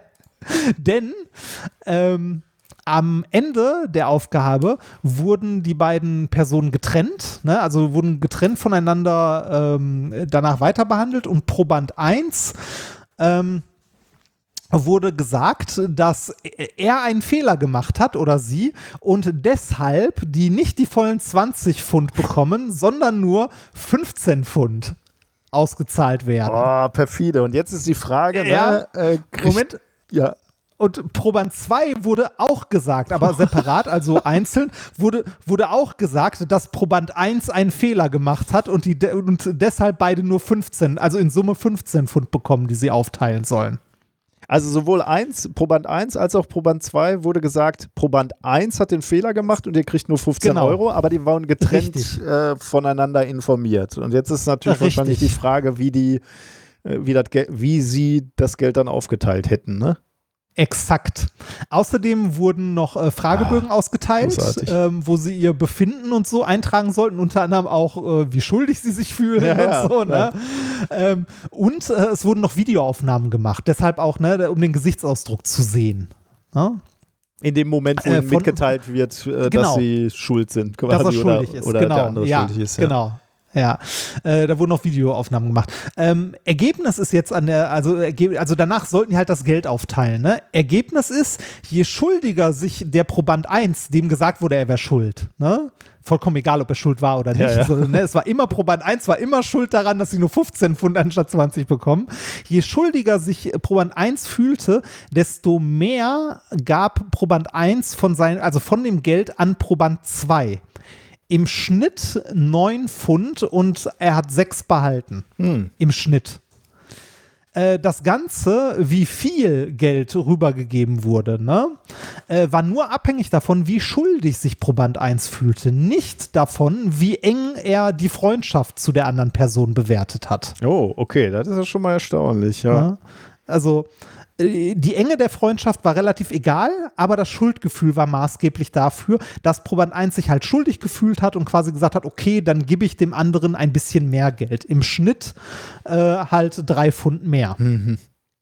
Denn ähm, am Ende der Aufgabe wurden die beiden Personen getrennt, ne? Also wurden getrennt voneinander ähm, danach weiter behandelt, und Proband eins ähm, wurde gesagt, dass er einen Fehler gemacht hat oder sie, und deshalb die nicht die vollen zwanzig Pfund bekommen, sondern nur fünfzehn Pfund ausgezahlt werden. Oh, perfide. Und jetzt ist die Frage, ja, ne, äh, kriegt, Moment. Ja. Und Proband zwei wurde auch gesagt, aber separat, also einzeln, wurde, wurde auch gesagt, dass Proband eins einen Fehler gemacht hat und, die de- und deshalb beide nur fünfzehn, also in Summe fünfzehn Pfund bekommen, die sie aufteilen sollen. Also sowohl eins, Proband eins als auch Proband zwei wurde gesagt, Proband eins hat den Fehler gemacht und ihr kriegt nur fünfzehn genau. Euro, aber die waren getrennt äh, voneinander informiert. Und jetzt ist natürlich Richtig. wahrscheinlich die Frage, wie die, äh, wie, das Ge- wie sie das Geld dann aufgeteilt hätten, ne? Exakt. Außerdem wurden noch äh, Fragebögen ah, ausgeteilt, ähm, wo sie ihr Befinden und so eintragen sollten, unter anderem auch, äh, wie schuldig sie sich fühlen ja, und ja, so. Ne? Ja. Ähm, und äh, es wurden noch Videoaufnahmen gemacht, deshalb auch, ne, um den Gesichtsausdruck zu sehen. Ne? In dem Moment, wo äh, ihnen mitgeteilt wird, äh, genau, dass sie schuld sind, quasi, dass er schuldig oder, ist. oder genau, der andere ja, schuldig ist. Ja. Genau. Ja, äh, da wurden auch Videoaufnahmen gemacht. Ähm, Ergebnis ist jetzt an der, also, also danach sollten die halt das Geld aufteilen. Ne? Ergebnis ist, je schuldiger sich der Proband eins, dem gesagt wurde, er wäre schuld, ne? Vollkommen egal, ob er schuld war oder nicht. Ja, ja. So, ne? Es war immer, Proband eins war immer schuld daran, dass sie nur fünfzehn Pfund anstatt zwanzig bekommen. Je schuldiger sich Proband eins fühlte, desto mehr gab Proband eins von sein, also von dem Geld an Proband zwei. Im Schnitt neun Pfund und er hat sechs behalten. Hm. Im Schnitt. Äh, das Ganze, wie viel Geld rübergegeben wurde, ne, äh, war nur abhängig davon, wie schuldig sich Proband eins fühlte. Nicht davon, wie eng er die Freundschaft zu der anderen Person bewertet hat. Oh, okay, das ist ja schon mal erstaunlich, ja. ja? Also die Enge der Freundschaft war relativ egal, aber das Schuldgefühl war maßgeblich dafür, dass Proband eins sich halt schuldig gefühlt hat und quasi gesagt hat, okay, dann gebe ich dem anderen ein bisschen mehr Geld. Im Schnitt äh, halt drei Pfund mehr. Mhm.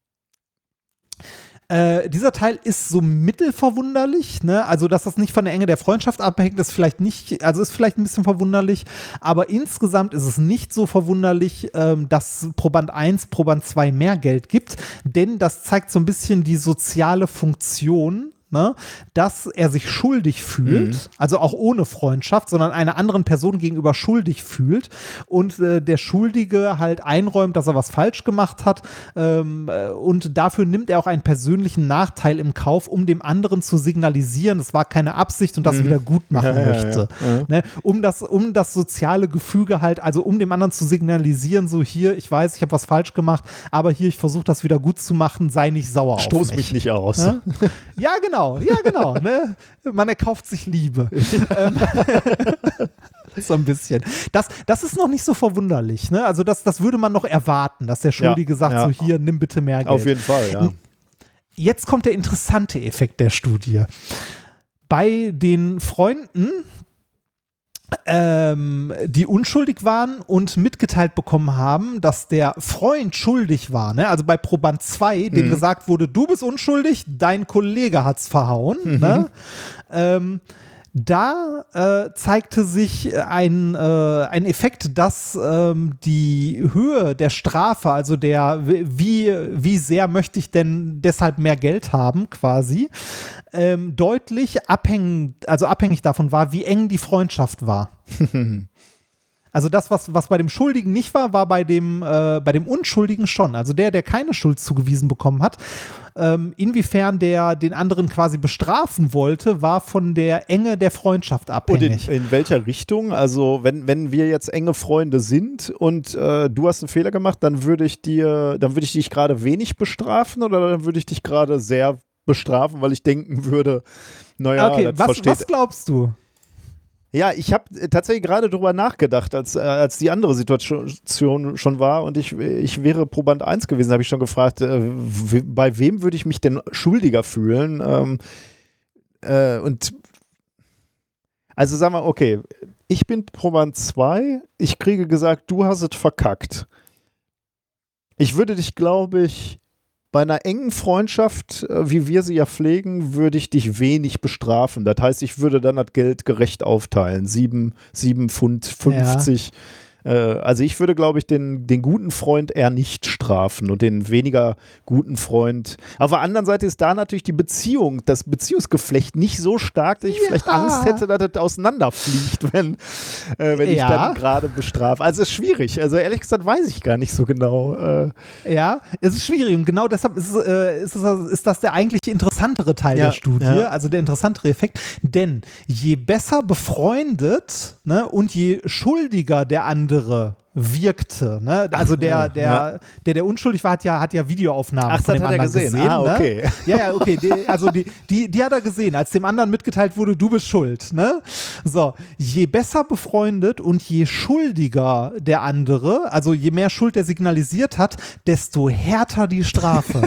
Äh, dieser Teil ist so mittelverwunderlich, ne? Also, dass das nicht von der Enge der Freundschaft abhängt, ist vielleicht nicht, also ist vielleicht ein bisschen verwunderlich, aber insgesamt ist es nicht so verwunderlich, ähm, dass Proband eins Proband zwei mehr Geld gibt, denn das zeigt so ein bisschen die soziale Funktion, ne, dass er sich schuldig fühlt, mhm. also auch ohne Freundschaft, sondern einer anderen Person gegenüber schuldig fühlt und äh, der Schuldige halt einräumt, dass er was falsch gemacht hat ähm, äh, und dafür nimmt er auch einen persönlichen Nachteil im Kauf, um dem anderen zu signalisieren, das war keine Absicht und das mhm. wieder gut machen ja, möchte. Ja, ja. Ja. Ne, um, das, um das soziale Gefüge halt, also um dem anderen zu signalisieren, so hier, ich weiß, ich habe was falsch gemacht, aber hier, ich versuche das wieder gut zu machen, sei nicht sauer Stoß auf mich. mich nicht aus. Ja, ja genau. Ja, genau. Ne? Man erkauft sich Liebe. So ein bisschen. Das, das ist noch nicht so verwunderlich. Ne? Also das, das würde man noch erwarten, dass der Schuldige ja, sagt, ja. so hier, nimm bitte mehr Geld. Auf jeden Fall, ja. Jetzt kommt der interessante Effekt der Studie. Bei den Freunden, Ähm, die unschuldig waren und mitgeteilt bekommen haben, dass der Freund schuldig war. Ne? Also bei Proband zwei, mhm. dem gesagt wurde, du bist unschuldig, dein Kollege hat's verhauen. Mhm. Ne? Ähm, da äh, zeigte sich ein, äh, ein Effekt, dass ähm, die Höhe der Strafe, also der, wie, wie sehr möchte ich denn deshalb mehr Geld haben, quasi, ähm, deutlich abhängig, also abhängig davon war, wie eng die Freundschaft war. Also das, was, was bei dem Schuldigen nicht war, war bei dem, äh, bei dem Unschuldigen schon. Also der, der keine Schuld zugewiesen bekommen hat. Ähm, inwiefern der den anderen quasi bestrafen wollte, war von der Enge der Freundschaft abhängig. Und in, in welcher Richtung? Also wenn, wenn wir jetzt enge Freunde sind und äh, du hast einen Fehler gemacht, dann würde ich dir, dann würde ich dich gerade wenig bestrafen oder dann würde ich dich gerade sehr bestrafen, weil ich denken würde, naja, okay, das was, versteht... was glaubst du? Ja, ich habe tatsächlich gerade drüber nachgedacht, als, äh, als die andere Situation schon war und ich, ich wäre Proband eins gewesen, habe ich schon gefragt, äh, w- bei wem würde ich mich denn schuldiger fühlen? Ähm, äh, und also sagen wir, okay, ich bin Proband zwei, ich kriege gesagt, du hast es verkackt. Ich würde dich, glaube ich, bei einer engen Freundschaft, wie wir sie ja pflegen, würde ich dich wenig bestrafen. Das heißt, ich würde dann das Geld gerecht aufteilen. Sieben, sieben Pfund fünfzig. Ja. Äh, also ich würde, glaube ich, den, den guten Freund eher nicht strafen und den weniger guten Freund. Auf der anderen Seite ist da natürlich die Beziehung, das Beziehungsgeflecht nicht so stark, dass ich ja. vielleicht Angst hätte, dass das auseinanderfliegt, wenn, äh, wenn ja. ich dann gerade bestrafe. Also es ist schwierig. Also ehrlich gesagt weiß ich gar nicht so genau. Äh, ja, es ist schwierig und genau deshalb ist, äh, ist, es, ist das der eigentlich interessantere Teil ja. der Studie, ja. also der interessantere Effekt. Denn je besser befreundet, ne, und je schuldiger der andere wirkte, ne? Also der, der, ja. der, der unschuldig war, hat ja, hat ja Videoaufnahmen Ach, von dem hat anderen er gesehen. gesehen. Ah, okay. Ne? Ja, ja, okay. Die, also die, die, die hat er gesehen, als dem anderen mitgeteilt wurde, du bist schuld, ne? So, je besser befreundet und je schuldiger der andere, also je mehr Schuld er signalisiert hat, desto härter die Strafe.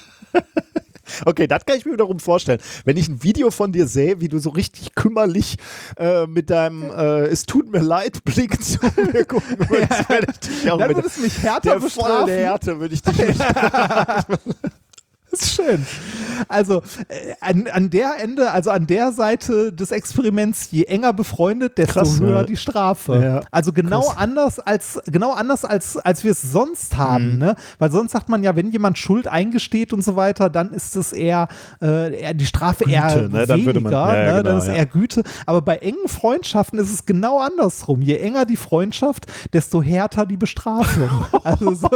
Okay, das kann ich mir wiederum vorstellen. Wenn ich ein Video von dir sehe, wie du so richtig kümmerlich äh, mit deinem äh, Es tut mir leid Blick zu mir gucken würdest, ja. Dann würdest du mich härter der bestrafen. Volle Härte würde ich dich nicht Das ist schön. Also äh, an, an der Ende, also an der Seite des Experiments, je enger befreundet, desto Krass, höher ja. die Strafe. Ja. Also genau Krass. anders als genau anders als als wir es sonst haben, Mhm. ne? Weil sonst sagt man ja, wenn jemand Schuld eingesteht und so weiter, dann ist es eher, äh, eher die Strafe Güte, eher ne? Dann weniger, würde man- ja, ja, ne? genau, Dann ist ja. eher Güte. Aber bei engen Freundschaften ist es genau andersrum. Je enger die Freundschaft, desto härter die Bestrafung. Also so.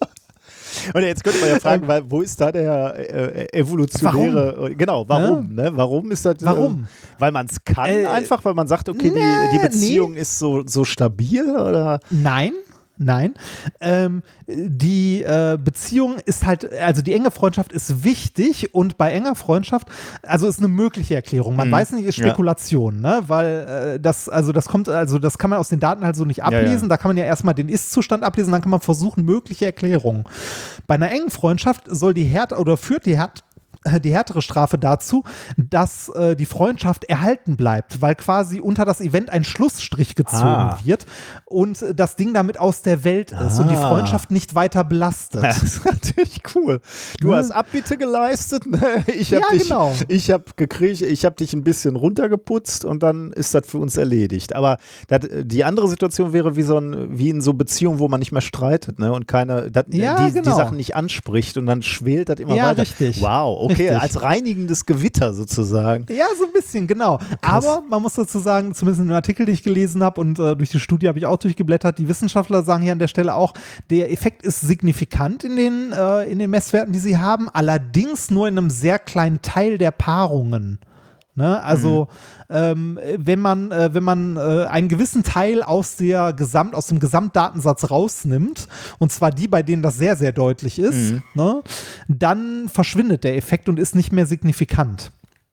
Und jetzt könnte man ja fragen, weil, wo ist da der äh, evolutionäre, warum? Genau, warum? Ja. Ne? Warum ist das? Warum? Äh, weil man es kann äh, einfach, weil man sagt, okay, nee, die, die Beziehung nee. ist so, so stabil, oder? Nein. Nein, ähm, die äh, Beziehung ist halt, also die enge Freundschaft ist wichtig und bei enger Freundschaft, also ist eine mögliche Erklärung. Man Mhm. weiß nicht, ist Spekulation, ja. ne? Weil äh, das, also das kommt, also das kann man aus den Daten halt so nicht ablesen. Ja, ja. Da kann man ja erstmal den Ist-Zustand ablesen, dann kann man versuchen, mögliche Erklärungen. Bei einer engen Freundschaft soll die Härte oder führt die Härte die härtere Strafe dazu, dass äh, die Freundschaft erhalten bleibt, weil quasi unter das Event ein Schlussstrich gezogen ah. wird und äh, das Ding damit aus der Welt ist ah. und die Freundschaft nicht weiter belastet. Das ist natürlich cool. Du ja. hast Abbitte geleistet, ne? Ich habe ja, dich, genau. ich habe gekriegt, ich habe dich ein bisschen runtergeputzt und dann ist das für uns erledigt. Aber das, die andere Situation wäre wie so ein, wie in so Beziehungen, wo man nicht mehr streitet, ne? Und keine, das, ja, die, genau. die Sachen nicht anspricht und dann schwelt das immer ja, weiter. Richtig. Wow, okay, richtig. Als reinigendes Gewitter sozusagen. Ja, so ein bisschen, genau. Krass. Aber man muss dazu sagen, zumindest in dem Artikel, den ich gelesen habe und äh, durch die Studie habe ich auch durchgeblättert, die Wissenschaftler sagen hier an der Stelle auch, der Effekt ist signifikant in den, äh, in den Messwerten, die sie haben, allerdings nur in einem sehr kleinen Teil der Paarungen. Ne? Also mhm. ähm, wenn man, äh, wenn man äh, einen gewissen Teil aus, der Gesamt, aus dem Gesamtdatensatz rausnimmt, und zwar die, bei denen das sehr, sehr deutlich ist, mhm. ne? Dann verschwindet der Effekt und ist nicht mehr signifikant.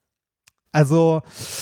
Also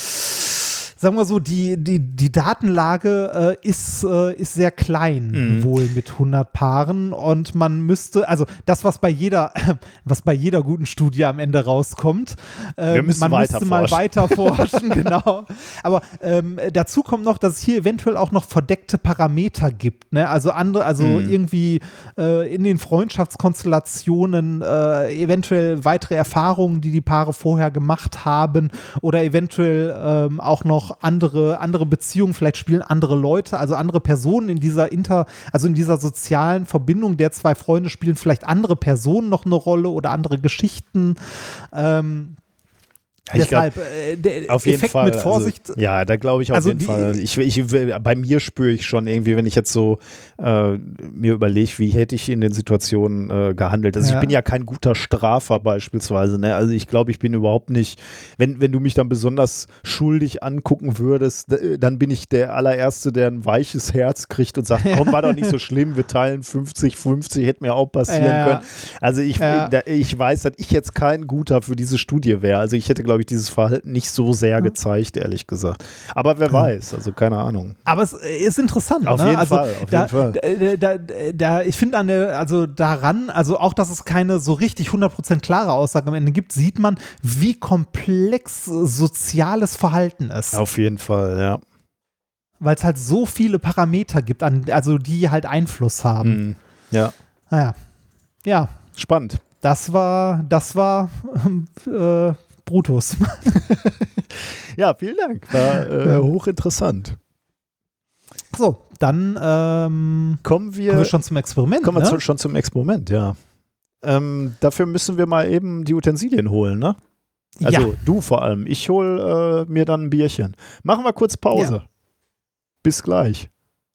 sagen wir so, die, die, die Datenlage äh, ist, äh, ist sehr klein, mhm. wohl mit hundert Paaren und man müsste, also das, was bei jeder, was bei jeder guten Studie am Ende rauskommt, äh, man müsste mal weiter forschen, genau. Aber ähm, dazu kommt noch, dass es hier eventuell auch noch verdeckte Parameter gibt, ne? Also andere, also mhm. irgendwie äh, in den Freundschaftskonstellationen äh, eventuell weitere Erfahrungen, die die Paare vorher gemacht haben oder eventuell ähm, auch noch andere, andere Beziehungen, vielleicht spielen andere Leute, also andere Personen in dieser Inter, also in dieser sozialen Verbindung der zwei Freunde spielen vielleicht andere Personen noch eine Rolle oder andere Geschichten. Ähm, Ich Deshalb, glaub, äh, der auf jeden Effekt Fall, mit Vorsicht. Also, ja, da glaube ich auf also jeden die, Fall. Ich, ich, bei mir spüre ich schon irgendwie, wenn ich jetzt so äh, mir überlege, wie hätte ich in den Situationen äh, gehandelt. Also ja. ich bin ja kein guter Strafer beispielsweise. Ne? Also ich glaube, ich bin überhaupt nicht, wenn, wenn du mich dann besonders schuldig angucken würdest, dann bin ich der allererste, der ein weiches Herz kriegt und sagt, komm, war doch nicht so schlimm, wir teilen fünfzig fünfzig, hätte mir auch passieren ja. können. Also ich, ja. da, ich weiß, dass ich jetzt kein guter für diese Studie wäre. Also ich hätte, glaube ich, dieses Verhalten nicht so sehr gezeigt, ehrlich gesagt. Aber wer weiß, also keine Ahnung. Aber es ist interessant. Auf ne? jeden also Fall, auf da, jeden Fall. Da, da, da, ich finde an der, also daran, also auch, dass es keine so richtig hundert Prozent klare Aussage am Ende gibt, sieht man, wie komplex soziales Verhalten ist. Auf jeden Fall, ja. Weil es halt so viele Parameter gibt, an, also die halt Einfluss haben. Mhm. Ja. Naja. Ja. Spannend. Das war, das war äh, Brutus. Ja, vielen Dank. War äh, hochinteressant. So, dann ähm, kommen, wir, kommen wir schon zum Experiment. Kommen wir ne? zu, schon zum Experiment, ja. Ähm, dafür müssen wir mal eben die Utensilien holen, ne? Also ja. du vor allem. Ich hole äh, mir dann ein Bierchen. Machen wir kurz Pause. Ja. Bis gleich.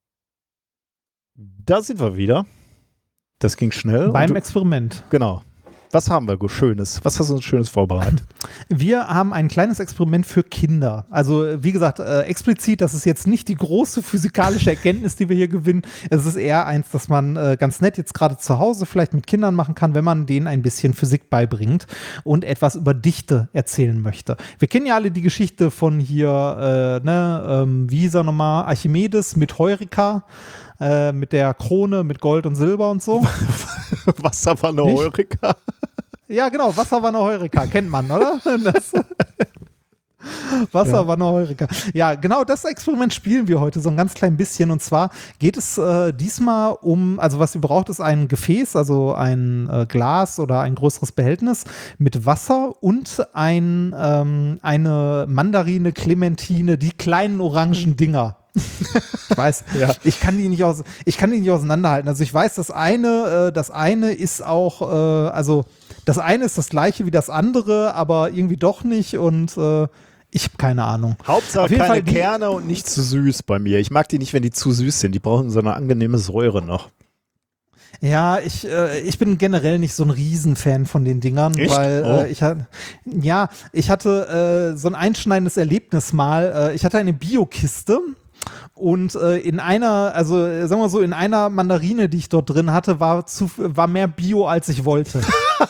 Da sind wir wieder. Das ging schnell. Beim du, Experiment. Genau. Was haben wir Schönes? Was hast du uns Schönes vorbereitet? Wir haben ein kleines Experiment für Kinder. Also wie gesagt, äh, explizit, das ist jetzt nicht die große physikalische Erkenntnis, die wir hier gewinnen. Es ist eher eins, das man äh, ganz nett jetzt gerade zu Hause vielleicht mit Kindern machen kann, wenn man denen ein bisschen Physik beibringt und etwas über Dichte erzählen möchte. Wir kennen ja alle die Geschichte von hier, äh, ne, ähm, wie hieß er nochmal, Archimedes mit Heureka. Äh, mit der Krone, mit Gold und Silber und so. Wasser war eine Heureka. Ja, genau, Wasser war eine Heureka, kennt man, oder? Das, Wasser Ja. war noch Heureka. Ja, genau das Experiment spielen wir heute so ein ganz klein bisschen. Und zwar geht es äh, diesmal um, also was ihr braucht, ist ein Gefäß, also ein äh, Glas oder ein größeres Behältnis mit Wasser und ein, ähm, eine Mandarine, Clementine, die kleinen orangen Dinger. Ich weiß, Ja. ich kann die nicht aus, ich kann die nicht auseinanderhalten. Also ich weiß, das eine, äh, das eine ist auch, äh, also das eine ist das gleiche wie das andere, aber irgendwie doch nicht und äh, ich habe keine Ahnung. Hauptsache Auf jeden keine Fall die- Kerne und nicht zu süß bei mir. Ich mag die nicht, wenn die zu süß sind. Die brauchen so eine angenehme Säure noch. Ja, ich, äh, ich bin generell nicht so ein Riesenfan von den Dingern, Echt? weil Oh. äh, ich hatte, ja, ich hatte äh, so ein einschneidendes Erlebnis mal. Äh, ich hatte eine Biokiste und äh, in einer, also äh, sagen wir so, in einer Mandarine, die ich dort drin hatte, war zu, war mehr Bio, als ich wollte.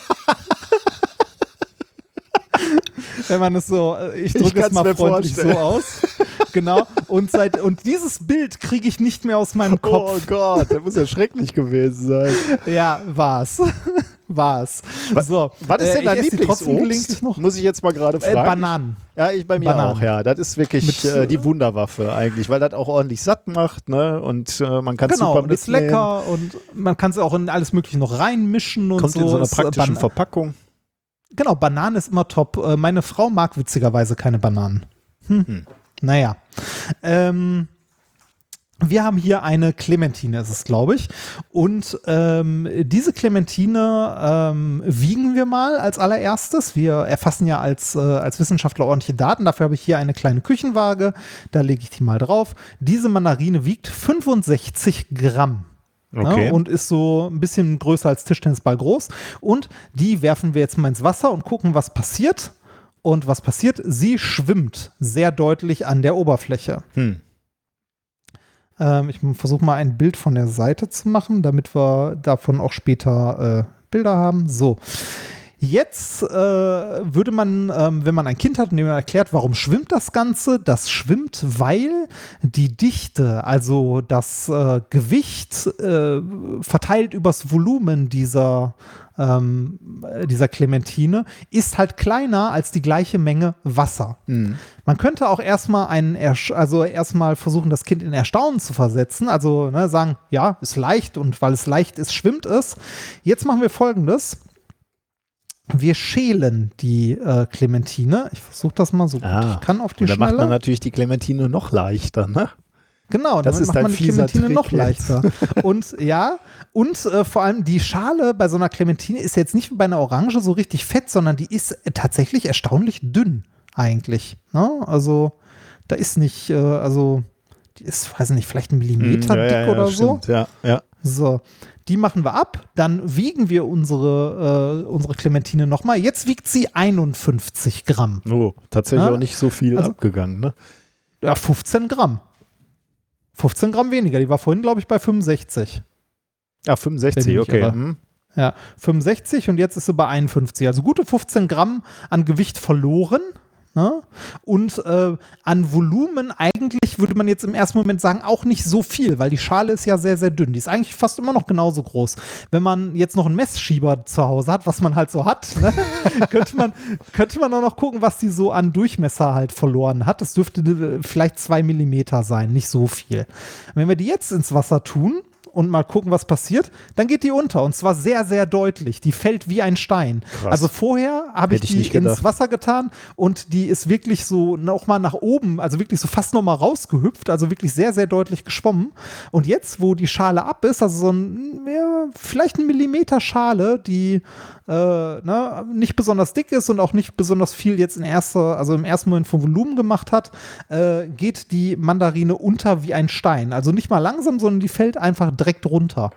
Wenn man es so, äh, ich Ich drücke es kann's mal mir freundlich so vorstellen. aus. Genau. Und seit und dieses Bild kriege ich nicht mehr aus meinem Kopf. Oh Gott, das muss ja schrecklich gewesen sein. Ja, war's. war's. So, Was ist äh, denn dein ich esse die trotzdem gelegentlich Lieblingsobst? noch. Muss ich jetzt mal gerade Äh, fragen. Bananen. Ja, ich bei mir Bananen. auch, ja. Das ist wirklich Mit, äh, die Wunderwaffe eigentlich, weil das auch ordentlich satt macht, ne? Und äh, man kann Genau, super und ist mitnehmen. lecker und man kann es auch in alles Mögliche noch reinmischen und Kommt so. in so einer Ist, äh, praktischen Ban- Verpackung. Genau, Bananen ist immer top. Äh, Meine Frau mag witzigerweise keine Bananen. Hm. Hm. Naja. Ähm, wir haben hier eine Clementine, ist es, glaube ich. Und ähm, diese Clementine ähm, wiegen wir mal als allererstes. Wir erfassen ja als, äh, als Wissenschaftler ordentliche Daten. Dafür habe ich hier eine kleine Küchenwaage. Da lege ich die mal drauf. Diese Mandarine wiegt fünfundsechzig Gramm. Okay. Ja, und ist so ein bisschen größer als Tischtennisball groß. Und die werfen wir jetzt mal ins Wasser und gucken, was passiert. Und was passiert? Sie schwimmt sehr deutlich an der Oberfläche. Hm. Ähm, ich versuche mal ein Bild von der Seite zu machen, damit wir davon auch später äh, Bilder haben. So. Jetzt äh, würde man, ähm, wenn man ein Kind hat und dem man erklärt, warum schwimmt das Ganze? Das schwimmt, weil die Dichte, also das äh, Gewicht äh, verteilt übers Volumen dieser, ähm, dieser Clementine, ist halt kleiner als die gleiche Menge Wasser. Hm. Man könnte auch erstmal einen, Ersch- also erstmal versuchen, das Kind in Erstaunen zu versetzen, also ne, sagen, ja, ist leicht und weil es leicht ist, schwimmt es. Jetzt machen wir Folgendes. Wir schälen die äh, Clementine. Ich versuche das mal so gut Ah, ich kann auf die Und da macht man Schnelle. natürlich die Clementine noch leichter, ne? Genau, das damit ist macht ein man die fieser Clementine Trick noch jetzt. leichter. Und ja, und äh, vor allem die Schale bei so einer Clementine ist jetzt nicht wie bei einer Orange so richtig fett, sondern die ist äh, tatsächlich erstaunlich dünn eigentlich. Ne? Also da ist nicht, äh, also die ist, weiß nicht, vielleicht ein Millimeter Hm, ja, dick ja, ja, oder so. stimmt. Ja, ja. So, die machen wir ab, dann wiegen wir unsere, äh, unsere Clementine nochmal. Jetzt wiegt sie einundfünfzig Gramm. Oh, tatsächlich Ja, auch nicht so viel also- abgegangen, ne? Ja, fünfzehn Gramm. fünfzehn Gramm weniger, die war vorhin, glaube ich, bei fünfundsechzig. Ah, fünfundsechzig, Wenn ich mich okay. irre. Hm. Ja, fünfundsechzig und jetzt ist sie bei einundfünfzig. Also gute fünfzehn Gramm an Gewicht verloren. Ne? Und äh, an Volumen eigentlich würde man jetzt im ersten Moment sagen, auch nicht so viel, weil die Schale ist ja sehr, sehr dünn. Die ist eigentlich fast immer noch genauso groß. Wenn man jetzt noch einen Messschieber zu Hause hat, was man halt so hat, ne? könnte man, könnte man auch noch gucken, was die so an Durchmesser halt verloren hat. Das dürfte äh, vielleicht zwei Millimeter sein, nicht so viel. Wenn wir die jetzt ins Wasser tun und mal gucken, was passiert, dann geht die unter und zwar sehr, sehr deutlich. Die fällt wie ein Stein. Krass. Also vorher habe ich Hätte ich die nicht ins gedacht. Wasser getan und die ist wirklich so noch mal nach oben, also wirklich so fast noch mal rausgehüpft, also wirklich sehr, sehr deutlich geschwommen. Und jetzt, wo die Schale ab ist, also so ein, ja, vielleicht ein Millimeter Schale, die äh, ne, nicht besonders dick ist und auch nicht besonders viel jetzt in erster, also im ersten Moment vom Volumen gemacht hat, äh, geht die Mandarine unter wie ein Stein. Also nicht mal langsam, sondern die fällt einfach direkt runter.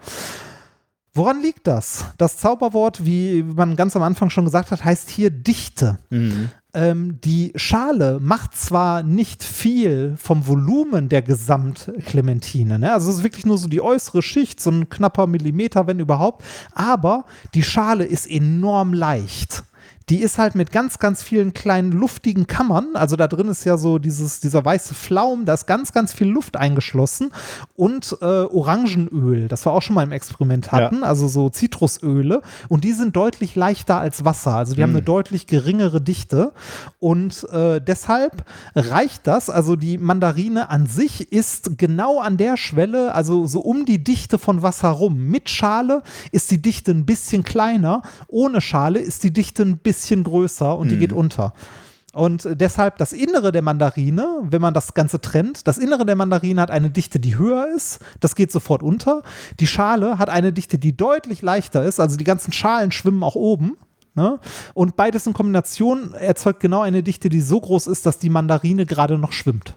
Woran liegt das? Das Zauberwort, wie man ganz am Anfang schon gesagt hat, heißt hier Dichte. Mhm. Ähm, die Schale macht zwar nicht viel vom Volumen der Gesamtclementine, ne? Also es ist wirklich nur so die äußere Schicht, so ein knapper Millimeter, wenn überhaupt, aber die Schale ist enorm leicht. die ist halt mit ganz, ganz vielen kleinen luftigen Kammern, also da drin ist ja so dieses, dieser weiße Flaum, da ist ganz, ganz viel Luft eingeschlossen und äh, Orangenöl, das wir auch schon mal im Experiment hatten, ja. also so Zitrusöle und die sind deutlich leichter als Wasser, also die mm. haben eine deutlich geringere Dichte und äh, deshalb reicht das, also die Mandarine an sich ist genau an der Schwelle, also so um die Dichte von Wasser rum. Mit Schale ist die Dichte ein bisschen kleiner, ohne Schale ist die Dichte ein bisschen größer und mm. die geht unter. Und deshalb das Innere der Mandarine, wenn man das Ganze trennt, das Innere der Mandarine hat eine Dichte, die höher ist, das geht sofort unter. Die Schale hat eine Dichte, die deutlich leichter ist, also die ganzen Schalen schwimmen auch oben. Ne? Und beides in Kombination erzeugt genau eine Dichte, die so groß ist, dass die Mandarine gerade noch schwimmt.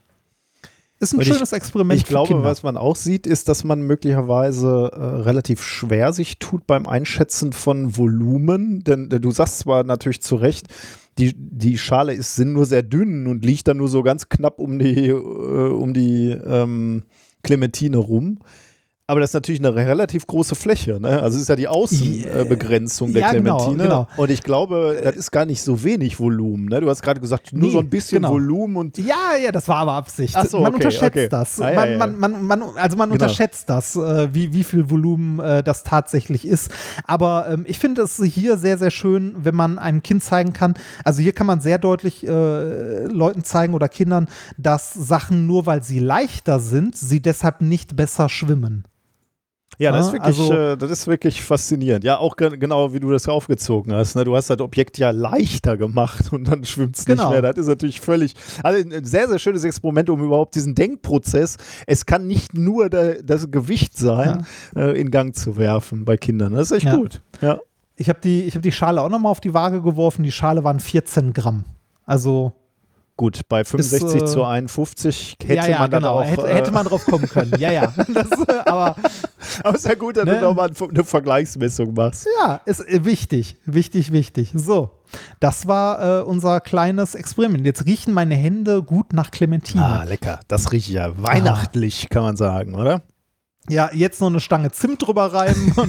Ist ein Und schönes ich, Experiment. Ich glaube, Kinder. Was man auch sieht, ist, dass man möglicherweise äh, relativ schwer sich tut beim Einschätzen von Volumen. Denn äh, du sagst zwar natürlich zu Recht, die, die Schale ist, sind nur sehr dünn und liegt dann nur so ganz knapp um die, äh, um die ähm, Clementine rum. Aber das ist natürlich eine relativ große Fläche, ne? Also es ist ja die Außenbegrenzung der ja, Clementine. Genau, genau. Und ich glaube, das ist gar nicht so wenig Volumen, ne? Du hast gerade gesagt, nur nee, so ein bisschen genau. Volumen und. Ja, ja, das war aber Absicht. Ach so, man okay, unterschätzt okay. das. Ah, ja, man, ja. Man, man, man, also man genau. unterschätzt das, äh, wie, wie viel Volumen äh, das tatsächlich ist. Aber ähm, ich finde es hier sehr, sehr schön, wenn man einem Kind zeigen kann. Also hier kann man sehr deutlich äh, Leuten zeigen oder Kindern, dass Sachen nur weil sie leichter sind, sie deshalb nicht besser schwimmen. Ja, das ist, wirklich, also, äh, das ist wirklich faszinierend. Ja, auch ge- genau, wie du das aufgezogen hast. Ne? Du hast das Objekt ja leichter gemacht und dann schwimmt es genau. nicht mehr. Das ist natürlich völlig, also ein sehr, sehr schönes Experiment, um überhaupt diesen Denkprozess, es kann nicht nur der, das Gewicht sein, ja. äh, in Gang zu werfen bei Kindern. Das ist echt ja. gut. Ja. Ich habe die, ich hab die Schale auch nochmal auf die Waage geworfen. Die Schale waren vierzehn Gramm. Also gut, bei fünfundsechzig ist, äh, zu einundfünfzig hätte ja, ja, man dann genau. auch. Hätte, hätte man drauf kommen können, ja, ja. Das, aber aber ist ja gut, dass ne? du nochmal eine Vergleichsmessung machst. Ja, ist wichtig, wichtig, wichtig. So, das war äh, unser kleines Experiment. Jetzt riechen meine Hände gut nach Clementine. Ah, lecker. Das riecht ja weihnachtlich, ah. kann man sagen, oder? Ja, jetzt noch eine Stange Zimt drüber reiben. Und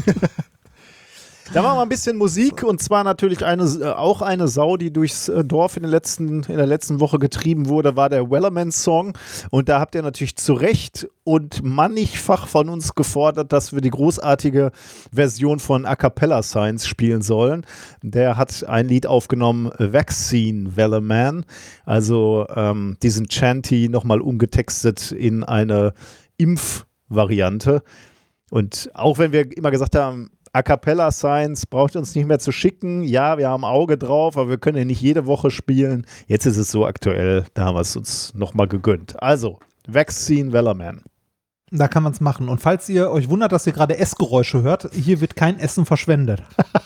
da machen wir ein bisschen Musik und zwar natürlich eine, äh, auch eine Sau, die durchs äh, Dorf in, den letzten, in der letzten Woche getrieben wurde, war der Wellerman-Song. Und da habt ihr natürlich zu Recht und mannigfach von uns gefordert, dass wir die großartige Version von A Cappella Science spielen sollen. Der hat ein Lied aufgenommen, Vaccine Wellerman, also ähm, diesen Chanty nochmal umgetextet in eine Impfvariante. Und auch wenn wir immer gesagt haben, A Cappella Science braucht uns nicht mehr zu schicken. Ja, wir haben ein Auge drauf, aber wir können ja nicht jede Woche spielen. Jetzt ist es so aktuell, da haben wir es uns nochmal gegönnt. Also, Vaccine Wellerman. Da kann man es machen. Und falls ihr euch wundert, dass ihr gerade Essgeräusche hört, hier wird kein Essen verschwendet.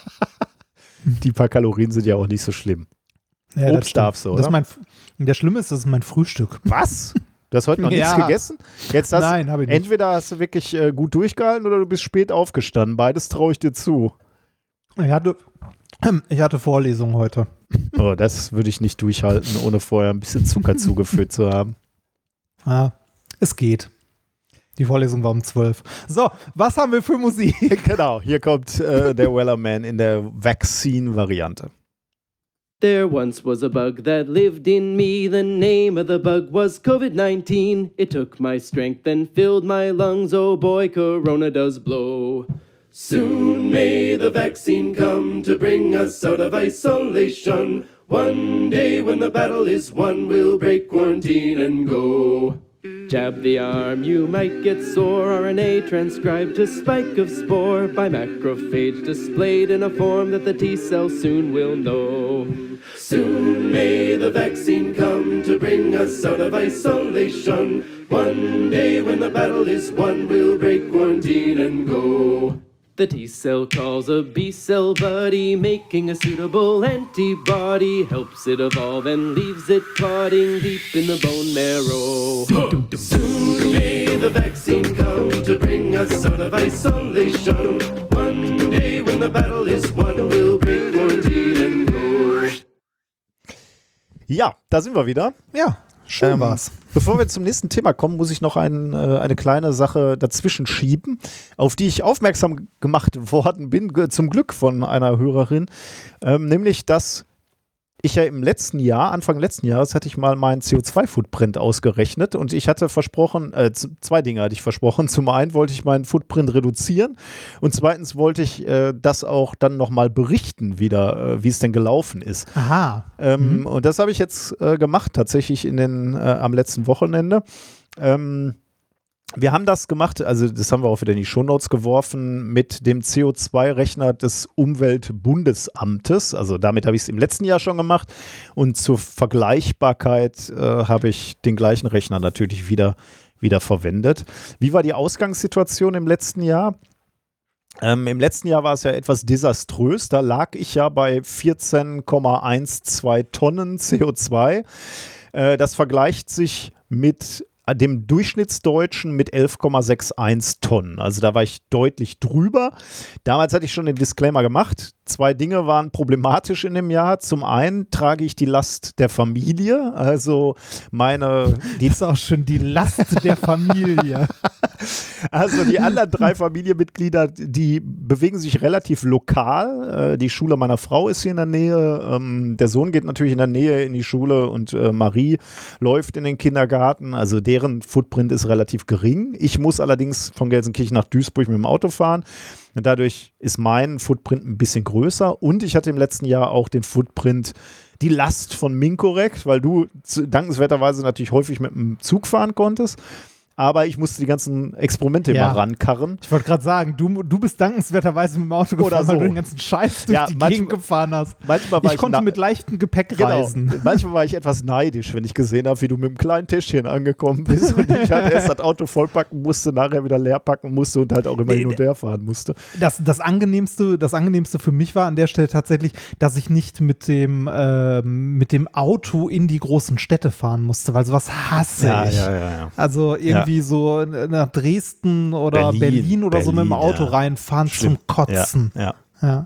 Die paar Kalorien sind ja auch nicht so schlimm. Ja, Obst darfst du, oder? Das ist mein, der Schlimme ist, das ist mein Frühstück. Was? Du hast heute noch ja. nichts gegessen? Jetzt hast, Nein, habe ich nicht. Entweder hast du wirklich äh, gut durchgehalten oder du bist spät aufgestanden. Beides traue ich dir zu. Ich hatte, ich hatte Vorlesungen heute. Oh, das würde ich nicht durchhalten, ohne vorher ein bisschen Zucker zugeführt zu haben. Ah, es geht. Die Vorlesung war um zwölf. So, was haben wir für Musik? Genau, hier kommt äh, der Wellerman in der Vaccine-Variante. There once was a bug that lived in me. The name of the bug was COVID nineteen. It took my strength and filled my lungs. Oh boy, Corona does blow. Soon may the vaccine come to bring us out of isolation. One day when the battle is won, we'll break quarantine and go. Jab the arm, you might get sore. R N A transcribed to spike of spore by macrophage displayed in a form that the T-cell soon will know. Soon may the vaccine come to bring us out of isolation. One day when the battle is won, we'll break quarantine and go. The T-cell calls a B-cell buddy, making a suitable antibody, helps it evolve and leaves it plotting deep in the bone marrow. Soon may the vaccine come to bring us out of isolation. One day when the battle is won, we'll break quarantine and go. Ja, da sind wir wieder. Ja. Schön ähm, war's. Bevor wir zum nächsten Thema kommen, muss ich noch ein, äh, eine kleine Sache dazwischen schieben, auf die ich aufmerksam gemacht worden bin, g- zum Glück von einer Hörerin, ähm, nämlich, dass ich ja im letzten Jahr, Anfang letzten Jahres, hatte ich mal meinen C O zwei Footprint ausgerechnet und ich hatte versprochen, äh, zwei Dinge hatte ich versprochen. Zum einen wollte ich meinen Footprint reduzieren und zweitens wollte ich äh, das auch dann nochmal berichten wieder, äh, wie es denn gelaufen ist. Aha. Ähm, mhm. Und das habe ich jetzt äh, gemacht, tatsächlich in den, äh, am letzten Wochenende. Ähm, Wir haben das gemacht, also das haben wir auch wieder in die Shownotes geworfen, mit dem C O zwei Rechner des Umweltbundesamtes. Also damit habe ich es im letzten Jahr schon gemacht. Und zur Vergleichbarkeit äh, habe ich den gleichen Rechner natürlich wieder, wieder verwendet. Wie war die Ausgangssituation im letzten Jahr? Ähm, Im letzten Jahr war es ja etwas desaströs. Da lag ich ja bei vierzehn Komma zwölf Tonnen C O zwei. Äh, das vergleicht sich mit dem Durchschnittsdeutschen mit elf Komma einundsechzig Tonnen. Also da war ich deutlich drüber. Damals hatte ich schon den Disclaimer gemacht. Zwei Dinge waren problematisch in dem Jahr. Zum einen trage ich die Last der Familie, also meine... Die ist auch schon die Last der Familie. Also die anderen drei Familienmitglieder, die bewegen sich relativ lokal. Äh, die Schule meiner Frau ist hier in der Nähe. Ähm, der Sohn geht natürlich in der Nähe in die Schule und äh, Marie läuft in den Kindergarten. Also deren Footprint ist relativ gering. Ich muss allerdings von Gelsenkirchen nach Duisburg mit dem Auto fahren. Und dadurch ist mein Footprint ein bisschen größer. Und ich hatte im letzten Jahr auch den Footprint, die Last von Minkorrekt, weil du dankenswerterweise natürlich häufig mit dem Zug fahren konntest. Aber ich musste die ganzen Experimente ja. immer rankarren. Ich wollte gerade sagen, du, du bist dankenswerterweise mit dem Auto gefahren, Oder so. weil du den ganzen Scheiß durch Ja, die manchmal, Gegend gefahren hast. Manchmal war ich, ich konnte na- mit leichtem Gepäck genau. reisen. Manchmal war ich etwas neidisch, wenn ich gesehen habe, wie du mit einem kleinen Täschchen angekommen bist und ich halt erst das Auto vollpacken musste, nachher wieder leer packen musste und halt auch immer hin und her fahren musste. Das, das, Angenehmste, das Angenehmste für mich war an der Stelle tatsächlich, dass ich nicht mit dem, äh, mit dem Auto in die großen Städte fahren musste, weil sowas hasse Ja, ich. ja, ja, ja. Also irgendwie Ja. so nach Dresden oder Berlin, Berlin oder so mit dem Berlin, Auto ja. reinfahren Schlimm. zum Kotzen. Ja, ja. Ja.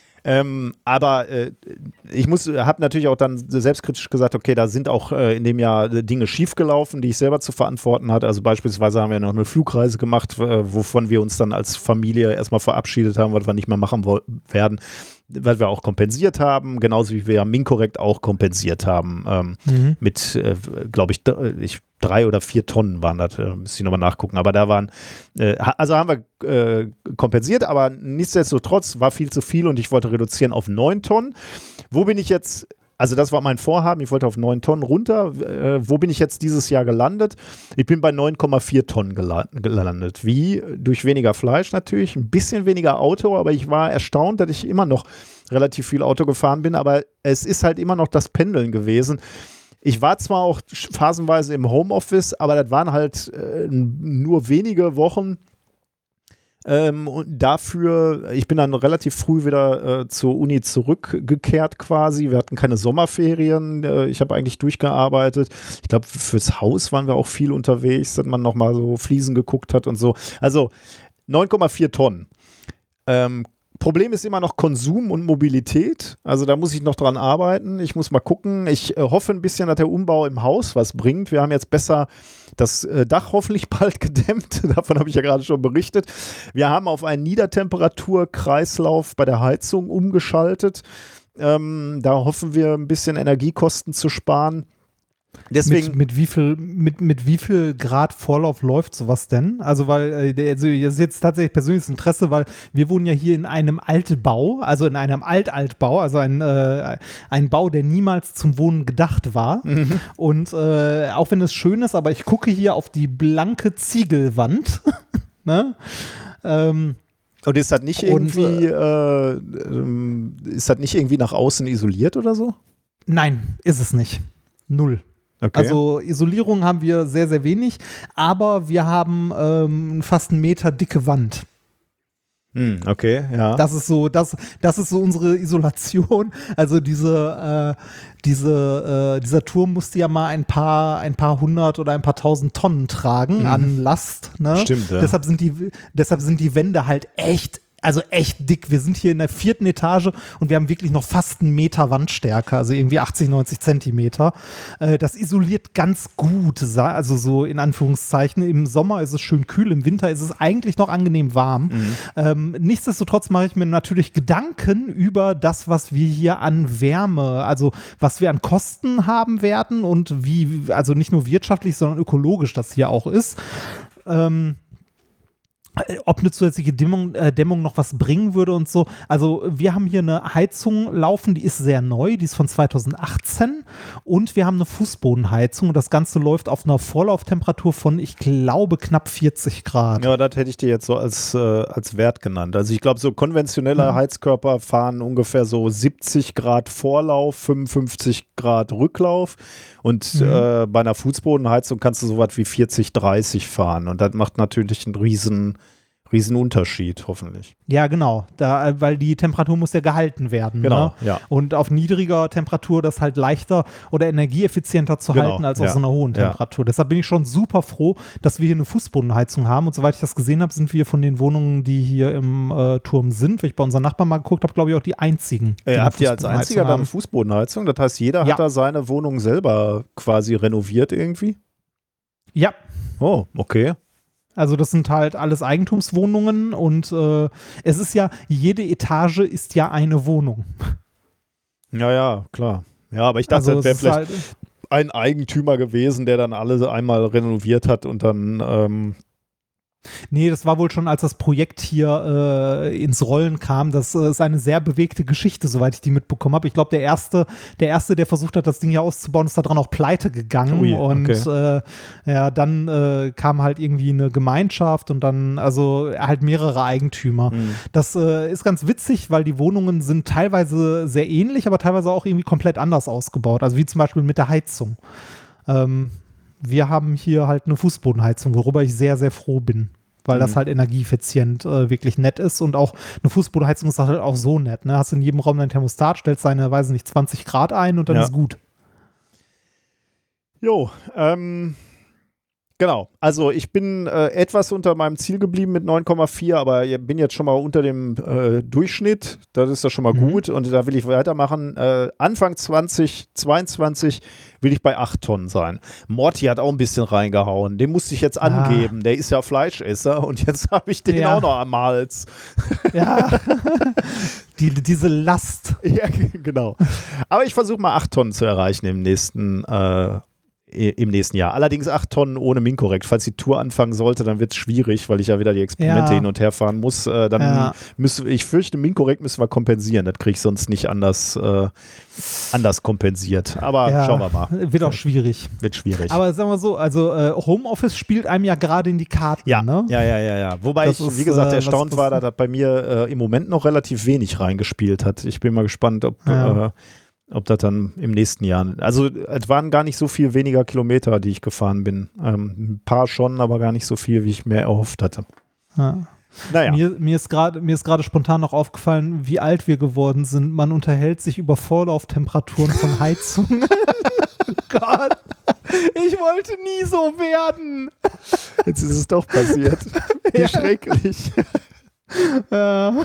Ähm, aber äh, ich muss, habe natürlich auch dann selbstkritisch gesagt, okay, da sind auch äh, in dem Jahr Dinge schiefgelaufen, die ich selber zu verantworten hatte. Also beispielsweise haben wir noch eine Flugreise gemacht, äh, wovon wir uns dann als Familie erstmal verabschiedet haben, was wir nicht mehr machen wo- werden, weil wir auch kompensiert haben, genauso wie wir ja Minkorrekt auch kompensiert haben. Ähm, Mhm. mit, äh, glaube ich, d- ich, drei oder vier Tonnen waren das, äh, müsste ich nochmal nachgucken. Aber da waren, äh, ha- also haben wir äh, kompensiert, aber nichtsdestotrotz war viel zu viel und ich wollte reduzieren auf neun Tonnen. Wo bin ich jetzt? Also das war mein Vorhaben, ich wollte auf neun Tonnen runter. Äh, wo bin ich jetzt dieses Jahr gelandet? Ich bin bei neun Komma vier Tonnen gela- gelandet. Wie? Durch weniger Fleisch natürlich, ein bisschen weniger Auto, aber ich war erstaunt, dass ich immer noch relativ viel Auto gefahren bin, aber es ist halt immer noch das Pendeln gewesen. Ich war zwar auch phasenweise im Homeoffice, aber das waren halt äh, nur wenige Wochen. Ähm, und dafür, ich bin dann relativ früh wieder äh, zur Uni zurückgekehrt quasi. Wir hatten keine Sommerferien. Äh, ich habe eigentlich durchgearbeitet. Ich glaube, fürs Haus waren wir auch viel unterwegs, dass man nochmal so Fliesen geguckt hat und so. Also neun Komma vier Tonnen. Ähm, Problem ist immer noch Konsum und Mobilität. Also da muss ich noch dran arbeiten. Ich muss mal gucken. Ich äh, hoffe ein bisschen, dass der Umbau im Haus was bringt. Wir haben jetzt besser das äh, Dach hoffentlich bald gedämmt. Davon habe ich ja gerade schon berichtet. Wir haben auf einen Niedertemperaturkreislauf bei der Heizung umgeschaltet. Ähm, da hoffen wir ein bisschen Energiekosten zu sparen. Deswegen, mit, mit, wie viel, mit, mit wie viel Grad Vorlauf läuft sowas denn? Also, weil, äh, also das ist jetzt tatsächlich persönliches Interesse, weil wir wohnen ja hier in einem Altbau, also in einem Alt-Altbau, also ein, äh, ein Bau, der niemals zum Wohnen gedacht war. Mhm. Und äh, auch wenn es schön ist, aber ich gucke hier auf die blanke Ziegelwand. ne? ähm, Und ist das nicht irgendwie, äh, äh, ist das nicht irgendwie nach außen isoliert oder so? Nein, ist es nicht. Null. Okay. Also Isolierung haben wir sehr, sehr wenig, aber wir haben ähm, fast einen Meter dicke Wand. Hm, okay, ja. Das ist so, das, das ist so unsere Isolation. Also diese, äh, diese, äh, dieser Turm musste ja mal ein paar, ein paar hundert oder ein paar tausend Tonnen tragen mhm. an Last. Ne? Stimmt, ja. Deshalb sind die, deshalb sind die Wände halt echt. Also echt dick. Wir sind hier in der vierten Etage und wir haben wirklich noch fast einen Meter Wandstärke, also irgendwie achtzig, neunzig Zentimeter. Äh, das isoliert ganz gut, also so in Anführungszeichen. Im Sommer ist es schön kühl, im Winter ist es eigentlich noch angenehm warm. Mhm. Ähm, nichtsdestotrotz mache ich mir natürlich Gedanken über das, was wir hier an Wärme, also was wir an Kosten haben werden und wie, also nicht nur wirtschaftlich, sondern ökologisch das hier auch ist. Ähm, ob eine zusätzliche Dämmung, äh, Dämmung noch was bringen würde und so. Also wir haben hier eine Heizung laufen, die ist sehr neu, die ist von zweitausendachtzehn und wir haben eine Fußbodenheizung und das Ganze läuft auf einer Vorlauftemperatur von, ich glaube, knapp vierzig Grad. Ja, das hätte ich dir jetzt so als, äh, als Wert genannt. Also ich glaube, so konventionelle mhm. Heizkörper fahren ungefähr so siebzig Grad Vorlauf, fünfundfünfzig Grad Rücklauf und mhm. äh, bei einer Fußbodenheizung kannst du so was wie vierzig, dreißig fahren und das macht natürlich einen riesen Riesenunterschied, hoffentlich. Ja, genau, da, weil die Temperatur muss ja gehalten werden. Genau, ne? ja. Und auf niedriger Temperatur das halt leichter oder energieeffizienter zu genau, halten als ja. auf so einer hohen Temperatur. Ja. Deshalb bin ich schon super froh, dass wir hier eine Fußbodenheizung haben. Und soweit ich das gesehen habe, sind wir von den Wohnungen, die hier im äh, Turm sind, weil ich bei unseren Nachbarn mal geguckt habe, glaube ich auch die einzigen. Die äh, habt ihr als einziger da eine Fußbodenheizung? Das heißt, jeder ja. hat da seine Wohnung selber quasi renoviert irgendwie? Ja. Oh, okay. Also das sind halt alles Eigentumswohnungen und äh, es ist ja, jede Etage ist ja eine Wohnung. Ja, ja, klar. Ja, aber ich dachte, also das wäre vielleicht halt ein Eigentümer gewesen, der dann alle einmal renoviert hat und dann ähm Nee, das war wohl schon, als das Projekt hier äh, ins Rollen kam. Das äh, ist eine sehr bewegte Geschichte, soweit ich die mitbekommen habe. Ich glaube, der erste, der erste, der versucht hat, das Ding hier auszubauen, ist daran auch pleite gegangen. Ui, und okay. äh, ja, dann äh, kam halt irgendwie eine Gemeinschaft und dann, also halt mehrere Eigentümer. Mhm. Das äh, ist ganz witzig, weil die Wohnungen sind teilweise sehr ähnlich, aber teilweise auch irgendwie komplett anders ausgebaut. Also wie zum Beispiel mit der Heizung. Ähm, wir haben hier halt eine Fußbodenheizung, worüber ich sehr, sehr froh bin. Weil mhm. das halt energieeffizient äh, wirklich nett ist und auch eine Fußbodenheizung ist halt auch so nett. Ne? Hast in jedem Raum dein Thermostat, stellst deine, weiß nicht, zwanzig Grad ein und dann ja. ist gut. Jo, ähm, genau. Also ich bin äh, etwas unter meinem Ziel geblieben mit neun Komma vier, aber ich bin jetzt schon mal unter dem äh, Durchschnitt. Das ist ja schon mal mhm. gut und da will ich weitermachen. Äh, Anfang zwanzig zweiundzwanzig will ich bei acht Tonnen sein. Morty hat auch ein bisschen reingehauen. Den musste ich jetzt ah. angeben. Der ist ja Fleischesser und jetzt habe ich den ja. auch noch am Hals. Ja, Die, diese Last. Ja, genau. Aber ich versuche mal acht Tonnen zu erreichen im nächsten äh, im nächsten Jahr. Allerdings acht Tonnen ohne Minkorrekt. Falls die Tour anfangen sollte, dann wird es schwierig, weil ich ja wieder die Experimente ja. hin und her fahren muss. Äh, dann ja. müssen, ich fürchte, Minkorrekt müssen wir kompensieren. Das kriege ich sonst nicht anders, äh, anders kompensiert. Aber ja. schauen wir mal. Wird auch schwierig. Wird schwierig. Aber sagen wir so, also äh, Homeoffice spielt einem ja gerade in die Karten. Ja, ne? ja, ja, ja, ja. Wobei das ich, ist, wie gesagt, äh, erstaunt was, war, dass das bei mir äh, im Moment noch relativ wenig reingespielt hat. Ich bin mal gespannt, ob ja. äh, ob das dann im nächsten Jahr, also es waren gar nicht so viel weniger Kilometer, die ich gefahren bin. Ähm, ein paar schon, aber gar nicht so viel, wie ich mir erhofft hatte. Ja. Naja. Mir, mir ist gerade mir ist gerade spontan noch aufgefallen, wie alt wir geworden sind. Man unterhält sich über Vorlauftemperaturen von Heizungen. Gott, ich wollte nie so werden. Jetzt ist es doch passiert. Wie ja. schrecklich. Ja.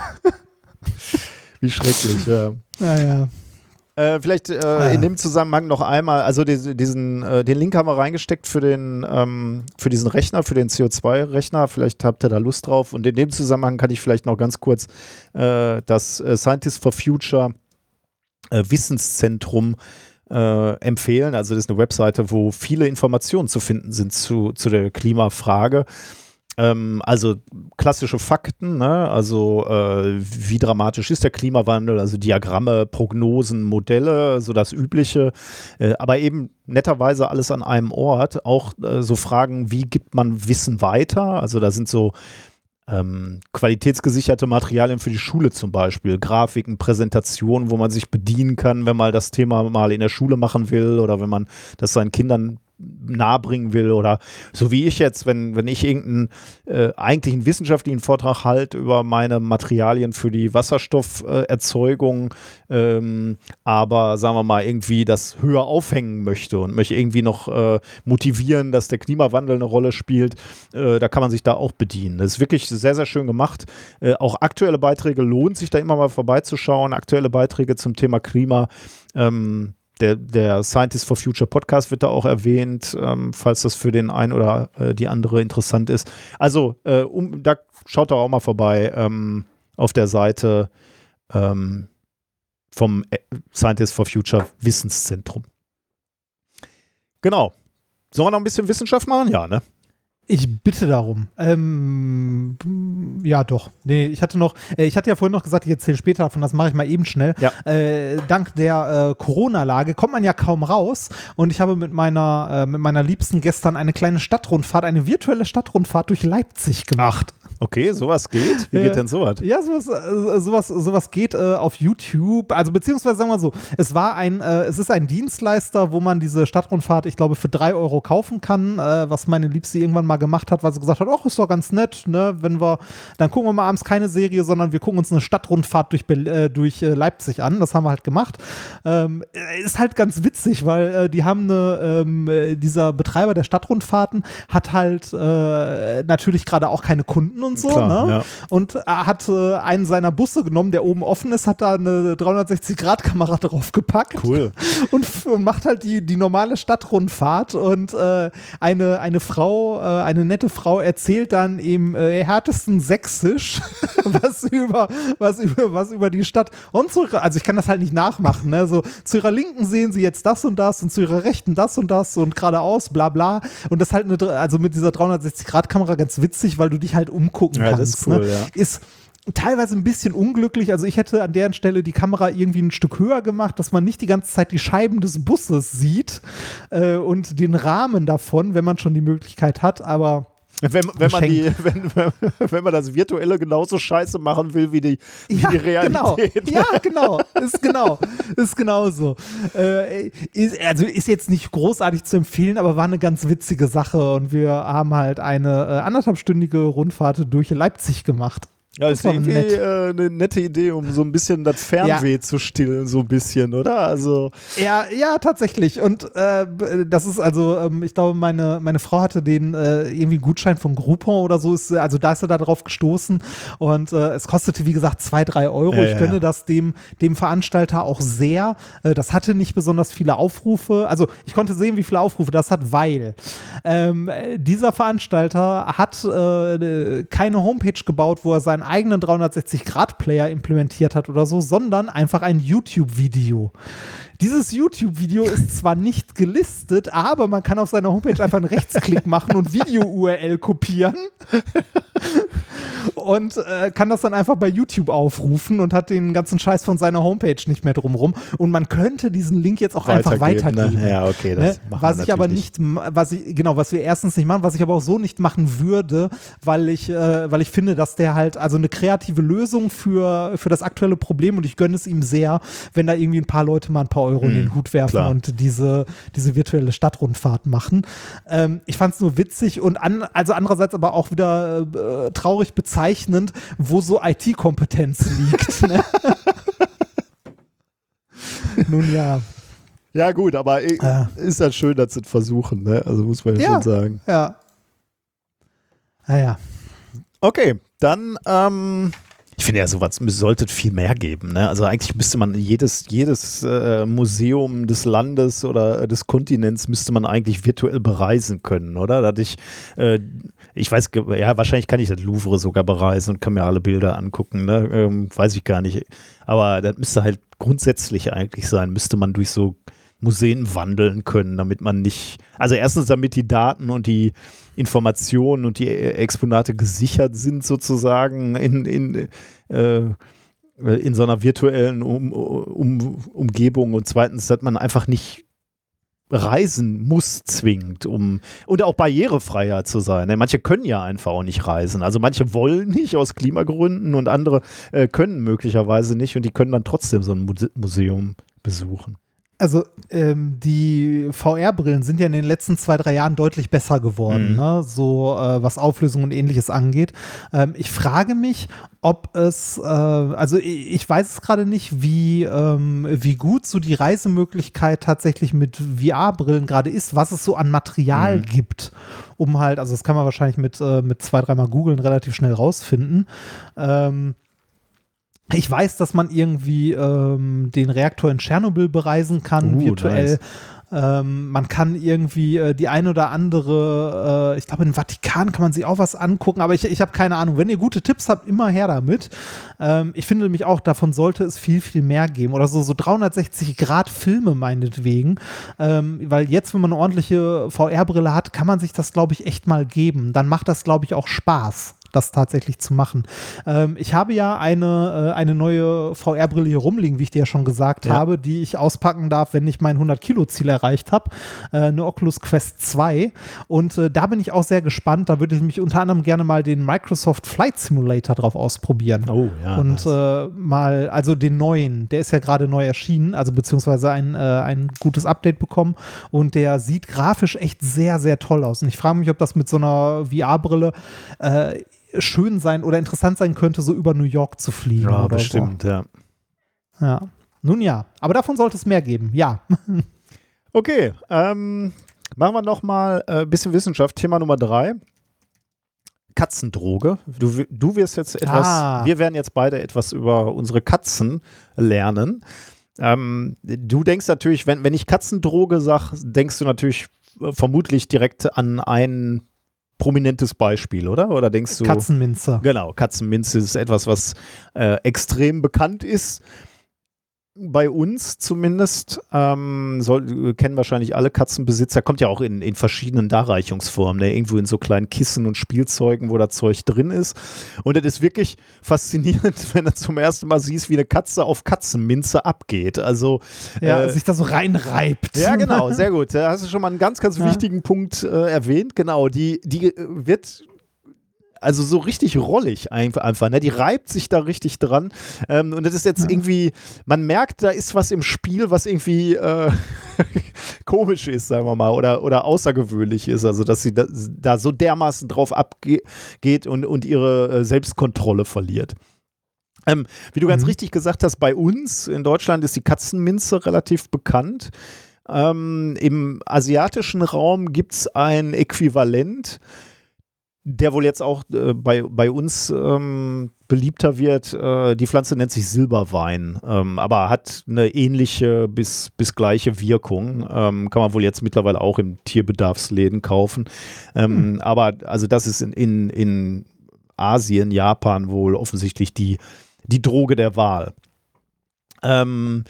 Wie schrecklich, ja. Naja. Äh, vielleicht äh, ah, ja. in dem Zusammenhang noch einmal, also die, diesen, äh, den Link haben wir reingesteckt für den, ähm, für diesen Rechner, für den C O zwei Rechner. Vielleicht habt ihr da Lust drauf. Und in dem Zusammenhang kann ich vielleicht noch ganz kurz äh, das äh, Scientists for Future äh, Wissenszentrum äh, empfehlen. Also das ist eine Webseite, wo viele Informationen zu finden sind zu, zu der Klimafrage. Ähm, also klassische Fakten, ne? Also äh, wie dramatisch ist der Klimawandel, also Diagramme, Prognosen, Modelle, so das Übliche, äh, aber eben netterweise alles an einem Ort, auch äh, so Fragen, wie gibt man Wissen weiter, also da sind so ähm, qualitätsgesicherte Materialien für die Schule zum Beispiel, Grafiken, Präsentationen, wo man sich bedienen kann, wenn man das Thema mal in der Schule machen will oder wenn man das seinen Kindern nahebringen will oder so wie ich jetzt, wenn, wenn ich irgendeinen äh, eigentlichen wissenschaftlichen Vortrag halte über meine Materialien für die Wasserstofferzeugung, äh, ähm, aber sagen wir mal irgendwie das höher aufhängen möchte und möchte irgendwie noch äh, motivieren, dass der Klimawandel eine Rolle spielt, äh, da kann man sich da auch bedienen. Das ist wirklich sehr, sehr schön gemacht. Äh, auch aktuelle Beiträge lohnt sich da immer mal vorbeizuschauen, aktuelle Beiträge zum Thema Klima. Ähm, Der, der Scientists for Future Podcast wird da auch erwähnt, ähm, falls das für den einen oder äh, die andere interessant ist. Also, äh, um, da schaut doch auch mal vorbei ähm, auf der Seite ähm, vom Scientists for Future Wissenszentrum. Genau. Sollen wir noch ein bisschen Wissenschaft machen? Ja, ne? Ich bitte darum. Ähm, ja, doch. Nee, ich hatte noch, äh, ich hatte ja vorhin noch gesagt, ich erzähle später davon, das mache ich mal eben schnell. Ja. Äh, dank der äh, Corona-Lage kommt man ja kaum raus und ich habe mit meiner, äh, mit meiner Liebsten gestern eine kleine Stadtrundfahrt, eine virtuelle Stadtrundfahrt durch Leipzig gemacht. Okay, sowas geht. Wie Ja. geht denn sowas? Ja, sowas, äh, sowas, sowas geht äh, auf YouTube. Also beziehungsweise sagen wir mal so, es war ein, äh, es ist ein Dienstleister, wo man diese Stadtrundfahrt, ich glaube, für drei Euro kaufen kann, äh, was meine Liebste irgendwann mal gemacht hat, weil sie gesagt hat, ach, ist doch ganz nett, ne, wenn wir, dann gucken wir mal abends keine Serie, sondern wir gucken uns eine Stadtrundfahrt durch, äh, durch äh, Leipzig an. Das haben wir halt gemacht. Ähm, ist halt ganz witzig, weil äh, die haben eine, ähm, äh, dieser Betreiber der Stadtrundfahrten hat halt äh, natürlich gerade auch keine Kunden und so, Klar, ne? ja. Und er hat äh, einen seiner Busse genommen, der oben offen ist, hat da eine dreihundertsechzig Grad Kamera draufgepackt. Cool. Und, und macht halt die, die normale Stadtrundfahrt und äh, eine, eine Frau, äh, eine nette Frau erzählt dann im äh, härtesten Sächsisch was über, was über, was über die Stadt und zu ihrer, also ich kann das halt nicht nachmachen, ne? So, zu ihrer Linken sehen sie jetzt das und das und zu ihrer Rechten das und das und geradeaus, bla bla. Und das halt eine, also mit dieser dreihundertsechzig Grad Kamera ganz witzig, weil du dich halt umgucken Ja, kannst. das ist cool, ne? ja. Ist teilweise ein bisschen unglücklich. Also ich hätte an deren Stelle die Kamera irgendwie ein Stück höher gemacht, dass man nicht die ganze Zeit die Scheiben des Busses sieht äh, und den Rahmen davon, wenn man schon die Möglichkeit hat, aber Wenn, wenn, man die, wenn, wenn man das Virtuelle genauso scheiße machen will wie die, wie ja, die Realität. Genau. Ja, genau. Ist genau. Ist genauso. Äh, ist, also ist jetzt nicht großartig zu empfehlen, aber war eine ganz witzige Sache und wir haben halt eine äh, anderthalbstündige Rundfahrt durch Leipzig gemacht. Ja, das ist war irgendwie nett. äh, eine nette Idee, um so ein bisschen das Fernweh Ja. zu stillen, so ein bisschen, oder? Also, Ja, ja, tatsächlich. Und äh, das ist also, ähm, ich glaube, meine, meine Frau hatte den äh, irgendwie einen Gutschein von Groupon oder so, ist, also da ist er da drauf gestoßen und äh, es kostete, wie gesagt, zwei, drei Euro. Ja, ich ja, gönne ja. das dem, dem Veranstalter auch sehr. Äh, das hatte nicht besonders viele Aufrufe. Also ich konnte sehen, wie viele Aufrufe das hat, weil ähm, dieser Veranstalter hat äh, keine Homepage gebaut, wo er seinen eigenen dreihundertsechzig Grad Player implementiert hat oder so, sondern einfach ein YouTube-Video. Dieses YouTube-Video ist zwar nicht gelistet, aber man kann auf seiner Homepage einfach einen Rechtsklick machen und Video-U R L kopieren und äh, kann das dann einfach bei YouTube aufrufen und hat den ganzen Scheiß von seiner Homepage nicht mehr drumrum. Und man könnte diesen Link jetzt auch einfach weitergeben. Ne? Ja, okay, das Ne? machen Was wir ich aber natürlich nicht, ma- was ich, genau, was wir erstens nicht machen, was ich aber auch so nicht machen würde, weil ich, äh, weil ich finde, dass der halt, also eine kreative Lösung für, für das aktuelle Problem und ich gönne es ihm sehr, wenn da irgendwie ein paar Leute mal ein paar Euro in den Hut werfen klar. und diese, diese virtuelle Stadtrundfahrt machen. Ähm, ich fand es nur witzig und an, also andererseits aber auch wieder äh, traurig bezeichnend, wo so I T-Kompetenz liegt. Ne? Nun ja. Ja, gut, aber äh, Ja. ist halt schön, dass sie es versuchen, ne? Also muss man ja, Ja. schon sagen. Ja. Naja. Okay, dann, ähm, ich finde ja, sowas sollte es viel mehr geben, ne? Also eigentlich müsste man jedes, jedes äh, Museum des Landes oder äh, des Kontinents müsste man eigentlich virtuell bereisen können, oder? Dass ich, äh, ich weiß, ge- ja, wahrscheinlich kann ich das Louvre sogar bereisen und kann mir alle Bilder angucken, ne? Ähm, weiß ich gar nicht. Aber das müsste halt grundsätzlich eigentlich sein, müsste man durch so Museen wandeln können, damit man nicht, also erstens, damit die Daten und die Informationen und die Exponate gesichert sind sozusagen in, in, äh, in so einer virtuellen um, um, Umgebung und zweitens, dass man einfach nicht reisen muss zwingend, um und auch barrierefreier zu sein. Ne? Manche können ja einfach auch nicht reisen. Also manche wollen nicht aus Klimagründen und andere äh, können möglicherweise nicht und die können dann trotzdem so ein Muse- Museum besuchen. Also ähm, die V R-Brillen sind ja in den letzten zwei, drei Jahren deutlich besser geworden, mhm. ne? So äh, was Auflösung und ähnliches angeht. Ähm, ich frage mich, ob es, äh, also ich, ich weiß es gerade nicht, wie, ähm, wie gut so die Reisemöglichkeit tatsächlich mit V R-Brillen gerade ist, was es so an Material mhm. gibt, um halt, also das kann man wahrscheinlich mit, äh, mit zwei, dreimal googeln relativ schnell rausfinden. Ähm, Ich weiß, dass man irgendwie ähm, den Reaktor in Tschernobyl bereisen kann, uh, virtuell. Nice. Ähm, man kann irgendwie äh, die ein oder andere, äh, ich glaube, im Vatikan kann man sich auch was angucken, aber ich, ich habe keine Ahnung. Wenn ihr gute Tipps habt, immer her damit. Ähm, ich finde nämlich auch, davon sollte es viel, viel mehr geben. Oder so, so dreihundertsechzig Grad Filme meinetwegen. Ähm, weil jetzt, wenn man eine ordentliche V R-Brille hat, kann man sich das, glaube ich, echt mal geben. Dann macht das, glaube ich, auch Spaß, das tatsächlich zu machen. Ähm, ich habe ja eine, äh, eine neue V R-Brille hier rumliegen, wie ich dir ja schon gesagt ja. habe, die ich auspacken darf, wenn ich mein hundert-Kilo-Ziel erreicht habe. Äh, eine Oculus Quest zwei. Und äh, da bin ich auch sehr gespannt. Da würde ich mich unter anderem gerne mal den Microsoft Flight Simulator drauf ausprobieren. Oh, ja. Und äh, mal, also den neuen, der ist ja gerade neu erschienen, also beziehungsweise ein, äh, ein gutes Update bekommen. Und der sieht grafisch echt sehr, sehr toll aus. Und ich frage mich, ob das mit so einer V R-Brille äh, schön sein oder interessant sein könnte, so über New York zu fliegen. Ja, oder bestimmt, so. ja. Ja. Nun ja, aber davon sollte es mehr geben, ja. Okay, ähm, machen wir noch mal ein äh, bisschen Wissenschaft. Thema Nummer drei. Katzendroge. Du, du wirst jetzt etwas, ah. wir werden jetzt beide etwas über unsere Katzen lernen. Ähm, du denkst natürlich, wenn, wenn ich Katzendroge sage, denkst du natürlich vermutlich direkt an einen prominentes Beispiel, oder? Oder denkst du? Katzenminze. Genau, Katzenminze ist etwas, was äh, extrem bekannt ist. Bei uns zumindest. Ähm, soll, kennen wahrscheinlich alle Katzenbesitzer. Kommt ja auch in, in verschiedenen Darreichungsformen. Ne? Irgendwo in so kleinen Kissen und Spielzeugen, wo da Zeug drin ist. Und das ist wirklich faszinierend, wenn du zum ersten Mal siehst, wie eine Katze auf Katzenminze abgeht. Also ja, äh, sich da so reinreibt. Ja, genau, sehr gut. Da hast du schon mal einen ganz, ganz ja. wichtigen Punkt äh, erwähnt. Genau, die, die wird also so richtig rollig einfach, ne? Die reibt sich da richtig dran. Ähm, und das ist jetzt ja. irgendwie, man merkt, da ist was im Spiel, was irgendwie äh, komisch ist, sagen wir mal, oder, oder außergewöhnlich ist. Also, dass sie da, da so dermaßen drauf abgeht und, und ihre äh, Selbstkontrolle verliert. Ähm, wie du mhm. ganz richtig gesagt hast, bei uns in Deutschland ist die Katzenminze relativ bekannt. Ähm, im asiatischen Raum gibt es ein Äquivalent, der wohl jetzt auch äh, bei, bei uns ähm, beliebter wird. Äh, die Pflanze nennt sich Silberwein, ähm, aber hat eine ähnliche bis, bis gleiche Wirkung. Ähm, kann man wohl jetzt mittlerweile auch in Tierbedarfsläden kaufen. Ähm, mhm. Aber also das ist in, in, in Asien, Japan wohl offensichtlich die, die Droge der Wahl. Ähm,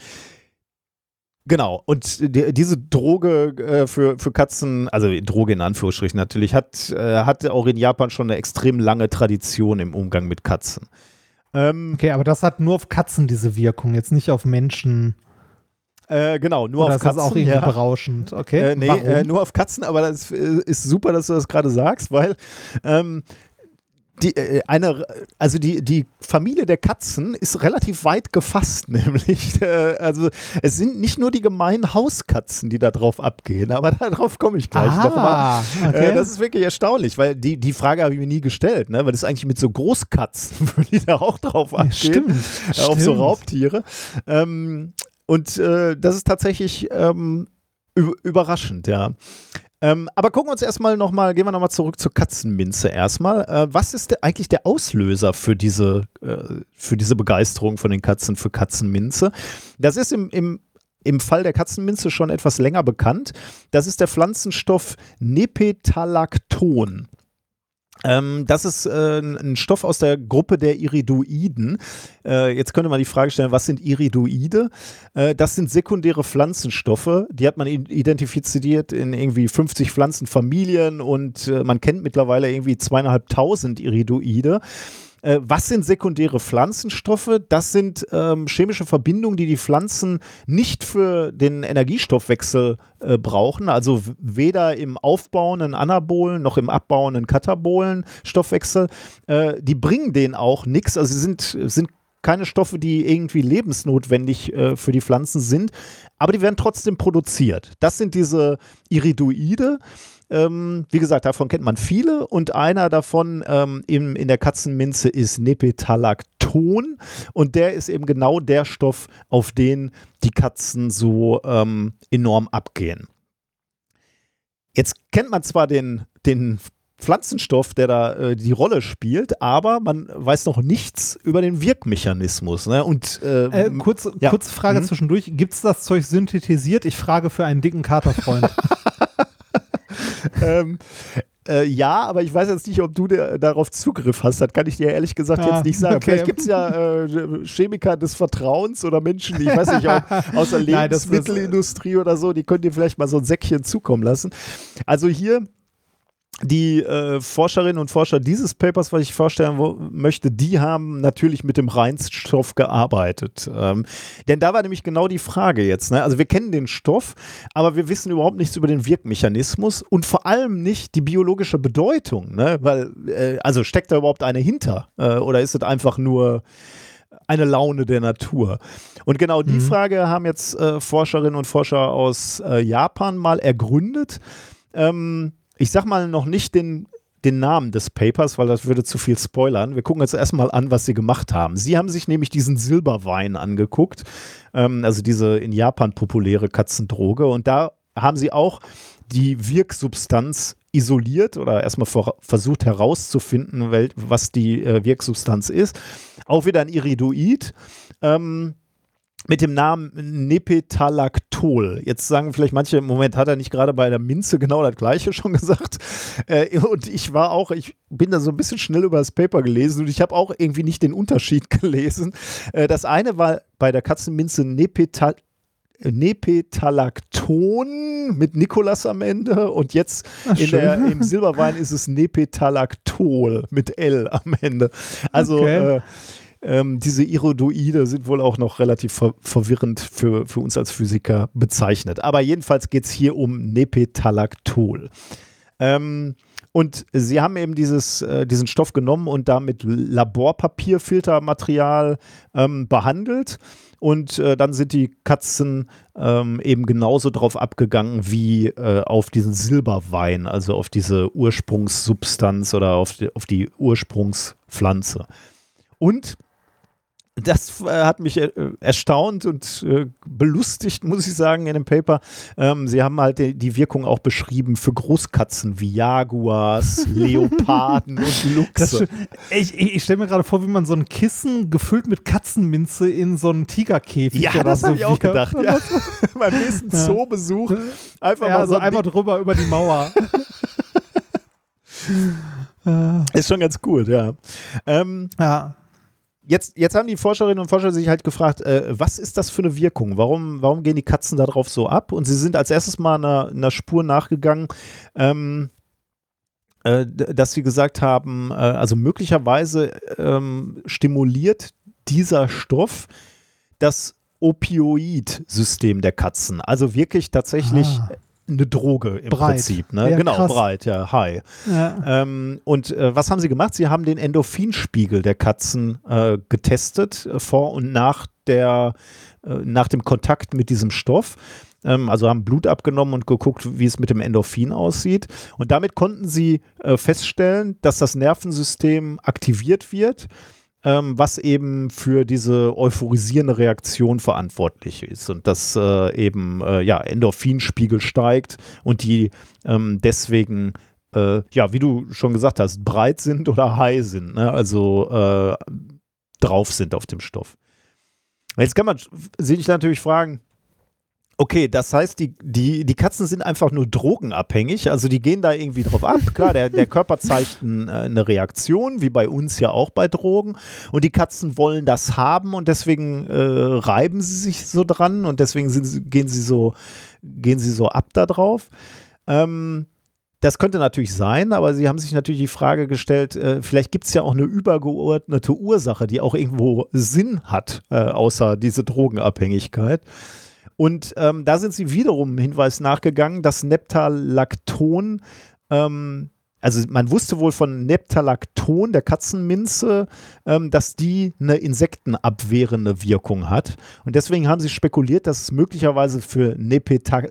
Genau, und die, diese Droge äh, für, für Katzen, also Droge in Anführungsstrichen natürlich, hat, äh, hatte auch in Japan schon eine extrem lange Tradition im Umgang mit Katzen. Ähm, okay, aber das hat nur auf Katzen diese Wirkung, jetzt nicht auf Menschen. Äh, genau, nur Oder auf Katzen. Das ist auch irgendwie ja. berauschend, okay? Äh, nee, äh, nur auf Katzen, aber das ist super, dass du das gerade sagst, weil ähm, Die, äh, eine, also die, die Familie der Katzen ist relativ weit gefasst, nämlich. Äh, also es sind nicht nur die gemeinen Hauskatzen, die da drauf abgehen, aber darauf komme ich gleich ah, nochmal. Okay. Äh, das ist wirklich erstaunlich, weil die, die Frage habe ich mir nie gestellt, ne? Weil das eigentlich mit so Großkatzen, würden die da auch drauf abgehen, stimmt, äh, auf stimmt. so Raubtiere. Ähm, und äh, das ist tatsächlich ähm, überraschend, ja. Ähm, aber gucken wir uns erstmal nochmal, gehen wir nochmal zurück zur Katzenminze erstmal. Äh, was ist der, eigentlich der Auslöser für diese, äh, für diese Begeisterung von den Katzen für Katzenminze? Das ist im, im, im Fall der Katzenminze schon etwas länger bekannt. Das ist der Pflanzenstoff Nepetalacton. Ähm, das ist äh, ein Stoff aus der Gruppe der Iridoiden. Äh, jetzt könnte man die Frage stellen, was sind Iridoide? Äh, das sind sekundäre Pflanzenstoffe, die hat man identifiziert in irgendwie fünfzig Pflanzenfamilien und äh, man kennt mittlerweile irgendwie zweieinhalbtausend Iridoide. Äh, was sind sekundäre Pflanzenstoffe? Das sind ähm, chemische Verbindungen, die die Pflanzen nicht für den Energiestoffwechsel äh, brauchen, also w- weder im aufbauenden anabolen noch im abbauenden katabolen Stoffwechsel. Äh, die bringen denen auch nichts, also sie sind, sind keine Stoffe, die irgendwie lebensnotwendig äh, für die Pflanzen sind, aber die werden trotzdem produziert. Das sind diese Iridoide. Ähm, wie gesagt, davon kennt man viele und einer davon ähm, in, in der Katzenminze ist Nepetalacton und der ist eben genau der Stoff, auf den die Katzen so ähm, enorm abgehen. Jetzt kennt man zwar den, den Pflanzenstoff, der da äh, die Rolle spielt, aber man weiß noch nichts über den Wirkmechanismus. Ne? Und, äh, äh, kurz, ja. kurze Frage mhm. zwischendurch. Gibt es das Zeug synthetisiert? Ich frage für einen dicken Katerfreund. ähm, äh, ja, aber ich weiß jetzt nicht, ob du der, darauf Zugriff hast. Das kann ich dir ehrlich gesagt ah, jetzt nicht sagen. Okay. Vielleicht gibt es ja äh, Chemiker des Vertrauens oder Menschen, die ich weiß nicht, ob aus der Lebensmittelindustrie oder so, die können dir vielleicht mal so ein Säckchen zukommen lassen. Also hier die äh, Forscherinnen und Forscher dieses Papers, was ich vorstellen wo, möchte, die haben natürlich mit dem Reinstoff gearbeitet. Ähm, denn da war nämlich genau die Frage jetzt. Ne? Also wir kennen den Stoff, aber wir wissen überhaupt nichts über den Wirkmechanismus und vor allem nicht die biologische Bedeutung. Ne? Weil, äh, also steckt da überhaupt eine hinter? Äh, oder ist es einfach nur eine Laune der Natur? Und genau die mhm. Frage haben jetzt äh, Forscherinnen und Forscher aus äh, Japan mal ergründet. Ähm, Ich sag mal noch nicht den, den Namen des Papers, weil das würde zu viel spoilern. Wir gucken jetzt erstmal an, was sie gemacht haben. Sie haben sich nämlich diesen Silberwein angeguckt, ähm, also diese in Japan populäre Katzendroge. Und da haben sie auch die Wirksubstanz isoliert oder erstmal vor, versucht herauszufinden, was die äh, Wirksubstanz ist. Auch wieder ein Iridoid. Ähm, mit dem Namen Nepetalactol. Jetzt sagen vielleicht manche, im Moment hat er nicht gerade bei der Minze genau das Gleiche schon gesagt. Äh, und ich war auch, ich bin da so ein bisschen schnell über das Paper gelesen und ich habe auch irgendwie nicht den Unterschied gelesen. Äh, das eine war bei der Katzenminze Nepetal Nepetalacton mit Nikolas am Ende und jetzt Ach, in der, im Silberwein ist es Nepetalactol mit L am Ende. Also okay. äh, Ähm, diese Iridoide sind wohl auch noch relativ ver verwirrend für, für uns als Physiker bezeichnet. Aber jedenfalls geht es hier um Nepetalactol. Ähm, und sie haben eben dieses, äh, diesen Stoff genommen und damit Laborpapierfiltermaterial ähm, behandelt. Und äh, dann sind die Katzen ähm, eben genauso drauf abgegangen wie äh, auf diesen Silberwein, also auf diese Ursprungssubstanz oder auf die, auf die Ursprungspflanze. Und das äh, hat mich äh, erstaunt und äh, belustigt, muss ich sagen, in dem Paper. Ähm, sie haben halt die, die Wirkung auch beschrieben für Großkatzen wie Jaguars, Leoparden und Luchse. Ich, ich, ich stelle mir gerade vor, wie man so ein Kissen gefüllt mit Katzenminze in so einen Tigerkäfig ja, oder das so. habe ich auch gedacht. Ja. Beim nächsten ja. Zoobesuch einfach ja, mal so also einmal drüber über die Mauer. Ist schon ganz gut, ja. Ähm, ja. Jetzt, jetzt haben die Forscherinnen und Forscher sich halt gefragt, äh, was ist das für eine Wirkung? Warum, warum gehen die Katzen da drauf so ab? Und sie sind als erstes mal einer, einer Spur nachgegangen, ähm, äh, dass sie gesagt haben, äh, also möglicherweise ähm, stimuliert dieser Stoff das Opioid-System der Katzen. Also wirklich tatsächlich ah. eine Droge im breit. Prinzip. Ne? Ja, genau, krass. breit, ja, high. Ja. Ähm, und äh, was haben sie gemacht? Sie haben den Endorphinspiegel der Katzen äh, getestet, äh, vor und nach, der, äh, nach dem Kontakt mit diesem Stoff. Ähm, also haben Blut abgenommen und geguckt, wie es mit dem Endorphin aussieht. Und damit konnten sie äh, feststellen, dass das Nervensystem aktiviert wird, Ähm, was eben für diese euphorisierende Reaktion verantwortlich ist und dass äh, eben äh, ja, Endorphinspiegel steigt und die ähm, deswegen, äh, ja, wie du schon gesagt hast, breit sind oder high sind, ne? Also äh, drauf sind auf dem Stoff. Jetzt kann man sich natürlich fragen, okay, das heißt, die, die, die Katzen sind einfach nur drogenabhängig, also die gehen da irgendwie drauf ab. Klar, der, der Körper zeigt ein, eine Reaktion, wie bei uns ja auch bei Drogen. Und die Katzen wollen das haben und deswegen äh, reiben sie sich so dran und deswegen sind, gehen, sie so, gehen sie so ab da drauf. Ähm, das könnte natürlich sein, aber sie haben sich natürlich die Frage gestellt, äh, vielleicht gibt es ja auch eine übergeordnete Ursache, die auch irgendwo Sinn hat, äh, außer diese Drogenabhängigkeit. Und ähm, da sind sie wiederum einen Hinweis nachgegangen, dass Nepetalacton ähm, also man wusste wohl von Neptalacton, der Katzenminze, ähm, dass die eine insektenabwehrende Wirkung hat. Und deswegen haben sie spekuliert, dass es möglicherweise für Nepeta-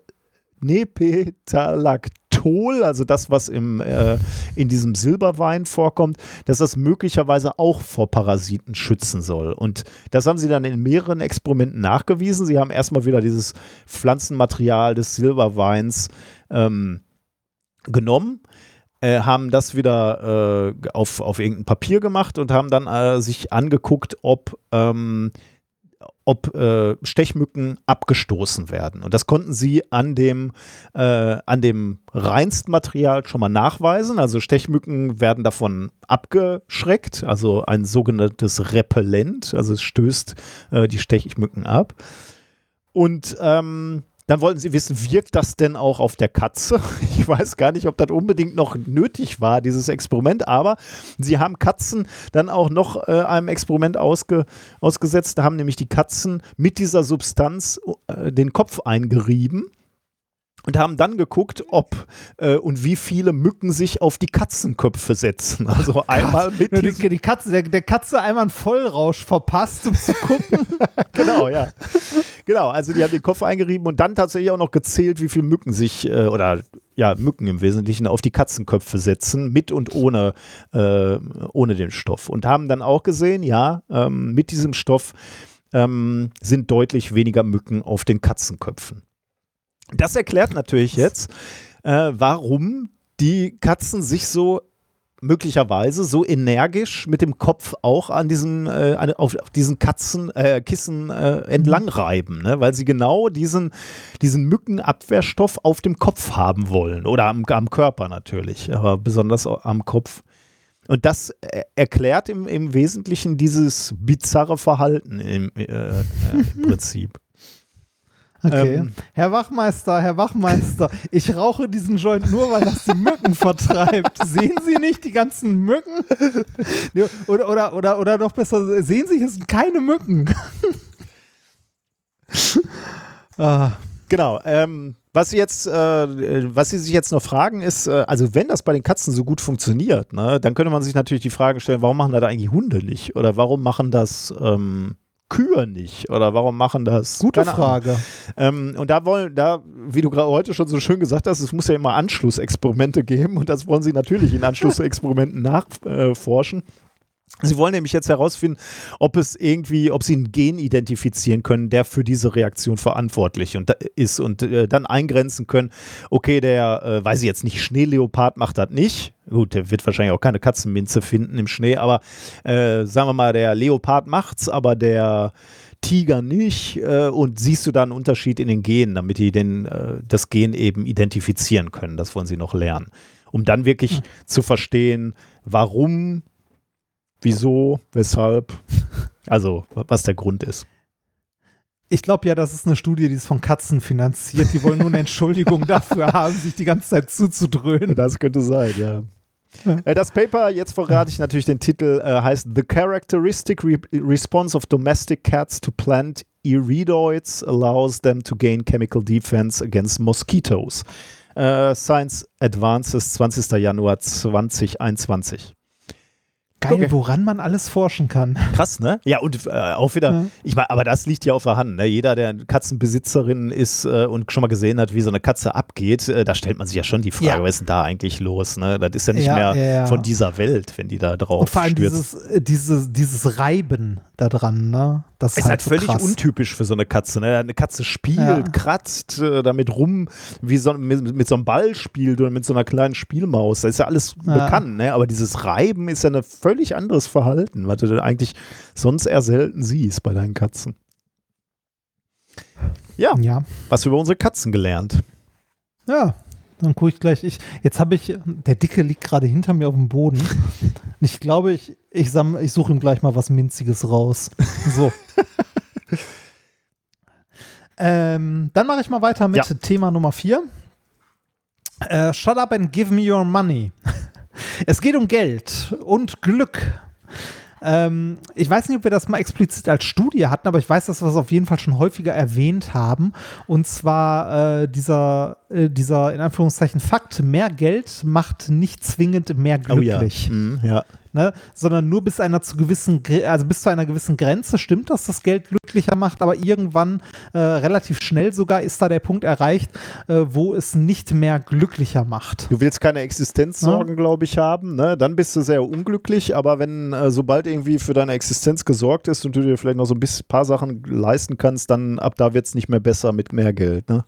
Nepetalactol, also das, was im, äh, in diesem Silberwein vorkommt, dass das möglicherweise auch vor Parasiten schützen soll. Und das haben sie dann in mehreren Experimenten nachgewiesen. Sie haben erstmal wieder dieses Pflanzenmaterial des Silberweins ähm, genommen, äh, haben das wieder äh, auf, auf irgendein Papier gemacht und haben dann äh, sich angeguckt, ob ähm, ob äh, Stechmücken abgestoßen werden. Und das konnten sie an dem, äh, an dem Reinstmaterial schon mal nachweisen. Also Stechmücken werden davon abgeschreckt, also ein sogenanntes Repellent, also es stößt äh, die Stechmücken ab. Und ähm, dann wollten sie wissen, wirkt das denn auch auf der Katze? Ich weiß gar nicht, ob das unbedingt noch nötig war, dieses Experiment, aber sie haben Katzen dann auch noch äh, einem Experiment ausge, ausgesetzt. Da haben nämlich die Katzen mit dieser Substanz äh, den Kopf eingerieben und haben dann geguckt, ob äh, und wie viele Mücken sich auf die Katzenköpfe setzen. Also einmal mit die, die Katze, der, der Katze einmal einen Vollrausch verpasst, um zu gucken. Genau, ja. Genau, also die haben den Kopf eingerieben und dann tatsächlich auch noch gezählt, wie viele Mücken sich, äh, oder ja, Mücken im Wesentlichen auf die Katzenköpfe setzen, mit und ohne, äh, ohne den Stoff. Und haben dann auch gesehen, ja, ähm, mit diesem Stoff ähm, sind deutlich weniger Mücken auf den Katzenköpfen. Das erklärt natürlich jetzt, äh, warum die Katzen sich so möglicherweise so energisch mit dem Kopf auch an diesen, äh, an, auf, auf diesen Katzen, äh, Kissen äh, entlang reiben, ne? Weil sie genau diesen, diesen Mückenabwehrstoff auf dem Kopf haben wollen oder am, am Körper natürlich, aber besonders am Kopf. Und das äh, erklärt im, im Wesentlichen dieses bizarre Verhalten im, äh, äh, im Prinzip. Okay. Ähm, Herr Wachmeister, Herr Wachmeister, ich rauche diesen Joint nur, weil das die Mücken vertreibt. Sehen Sie nicht die ganzen Mücken? Oder, oder, oder, oder noch besser, sehen Sie, es sind keine Mücken. ah. Genau. Ähm, was Sie jetzt, äh, was Sie sich jetzt noch fragen ist, äh, also wenn das bei den Katzen so gut funktioniert, ne, dann könnte man sich natürlich die Frage stellen, warum machen das eigentlich Hunde nicht? Oder warum machen das ähm, Kühe nicht? Oder warum machen das? Gute Frage. Ähm, und da wollen, da, wie du gerade heute schon so schön gesagt hast, es muss ja immer Anschlussexperimente geben und das wollen sie natürlich in Anschlussexperimenten nachforschen. Äh, Sie wollen nämlich jetzt herausfinden, ob es irgendwie, ob sie ein Gen identifizieren können, der für diese Reaktion verantwortlich und, ist und äh, dann eingrenzen können, okay, der, äh, weiß ich jetzt nicht, Schneeleopard macht das nicht. Gut, der wird wahrscheinlich auch keine Katzenminze finden im Schnee, aber äh, sagen wir mal, der Leopard macht's, aber der Tiger nicht. Äh, und siehst du da einen Unterschied in den Genen, damit die den, äh, das Gen eben identifizieren können. Das wollen sie noch lernen. Um dann wirklich hm. zu verstehen, warum, wieso, weshalb, also was der Grund ist. Ich glaube ja, das ist eine Studie, die ist von Katzen finanziert. Die wollen nur eine Entschuldigung dafür haben, sich die ganze Zeit zuzudröhnen. Das könnte sein, ja. ja. Das Paper, jetzt verrate ich natürlich den Titel, äh, heißt The Characteristic Re- Response of Domestic Cats to Plant Iridoids Allows Them to Gain Chemical Defense Against Mosquitoes. Äh, Science Advances, zwanzigster Januar zweitausendeinundzwanzig. Geil, okay. Woran man alles forschen kann. Krass, ne? Ja, und äh, auch wieder, ja. ich meine, aber das liegt ja auf der Hand, ne? Jeder, der Katzenbesitzerin ist äh, und schon mal gesehen hat, wie so eine Katze abgeht, äh, da stellt man sich ja schon die Frage, ja. was ist denn da eigentlich los, ne? Das ist ja nicht ja, mehr ja, ja. von dieser Welt, wenn die da drauf und vor allem stürzt. Dieses, dieses, dieses Reiben da dran, ne? Das ist, ist halt, halt völlig krass. untypisch für so eine Katze, ne? Eine Katze spielt, ja. kratzt äh, damit rum, wie so, mit, mit so einem Ball spielt oder mit so einer kleinen Spielmaus. Das ist ja alles ja. bekannt, ne? Aber dieses Reiben ist ja ein völlig anderes Verhalten, was du denn eigentlich sonst eher selten siehst bei deinen Katzen. Ja, ja. was über unsere Katzen gelernt. Ja, dann gucke ich gleich. Ich, jetzt habe ich, der Dicke liegt gerade hinter mir auf dem Boden. Ich glaube, ich, ich, ich suche ihm gleich mal was Minziges raus. So. ähm, dann mache ich mal weiter mit ja. Thema Nummer vier. Äh, Shut up and give me your money. Es geht um Geld und Glück. Ähm, ich weiß nicht, ob wir das mal explizit als Studie hatten, aber ich weiß, dass wir es auf jeden Fall schon häufiger erwähnt haben. Und zwar äh, dieser, äh, dieser, in Anführungszeichen, Fakt, mehr Geld macht nicht zwingend mehr glücklich. Oh ja. Mhm, ja. Ne, sondern nur bis einer zu gewissen, also bis zu einer gewissen Grenze stimmt, dass das Geld glücklicher macht, aber irgendwann äh, relativ schnell sogar ist da der Punkt erreicht, äh, wo es nicht mehr glücklicher macht. Du willst keine Existenzsorgen, ja. glaube ich, haben, ne? Dann bist du sehr unglücklich, aber wenn äh, sobald irgendwie für deine Existenz gesorgt ist und du dir vielleicht noch so ein bisschen, paar Sachen leisten kannst, dann ab da wird es nicht mehr besser mit mehr Geld, ne?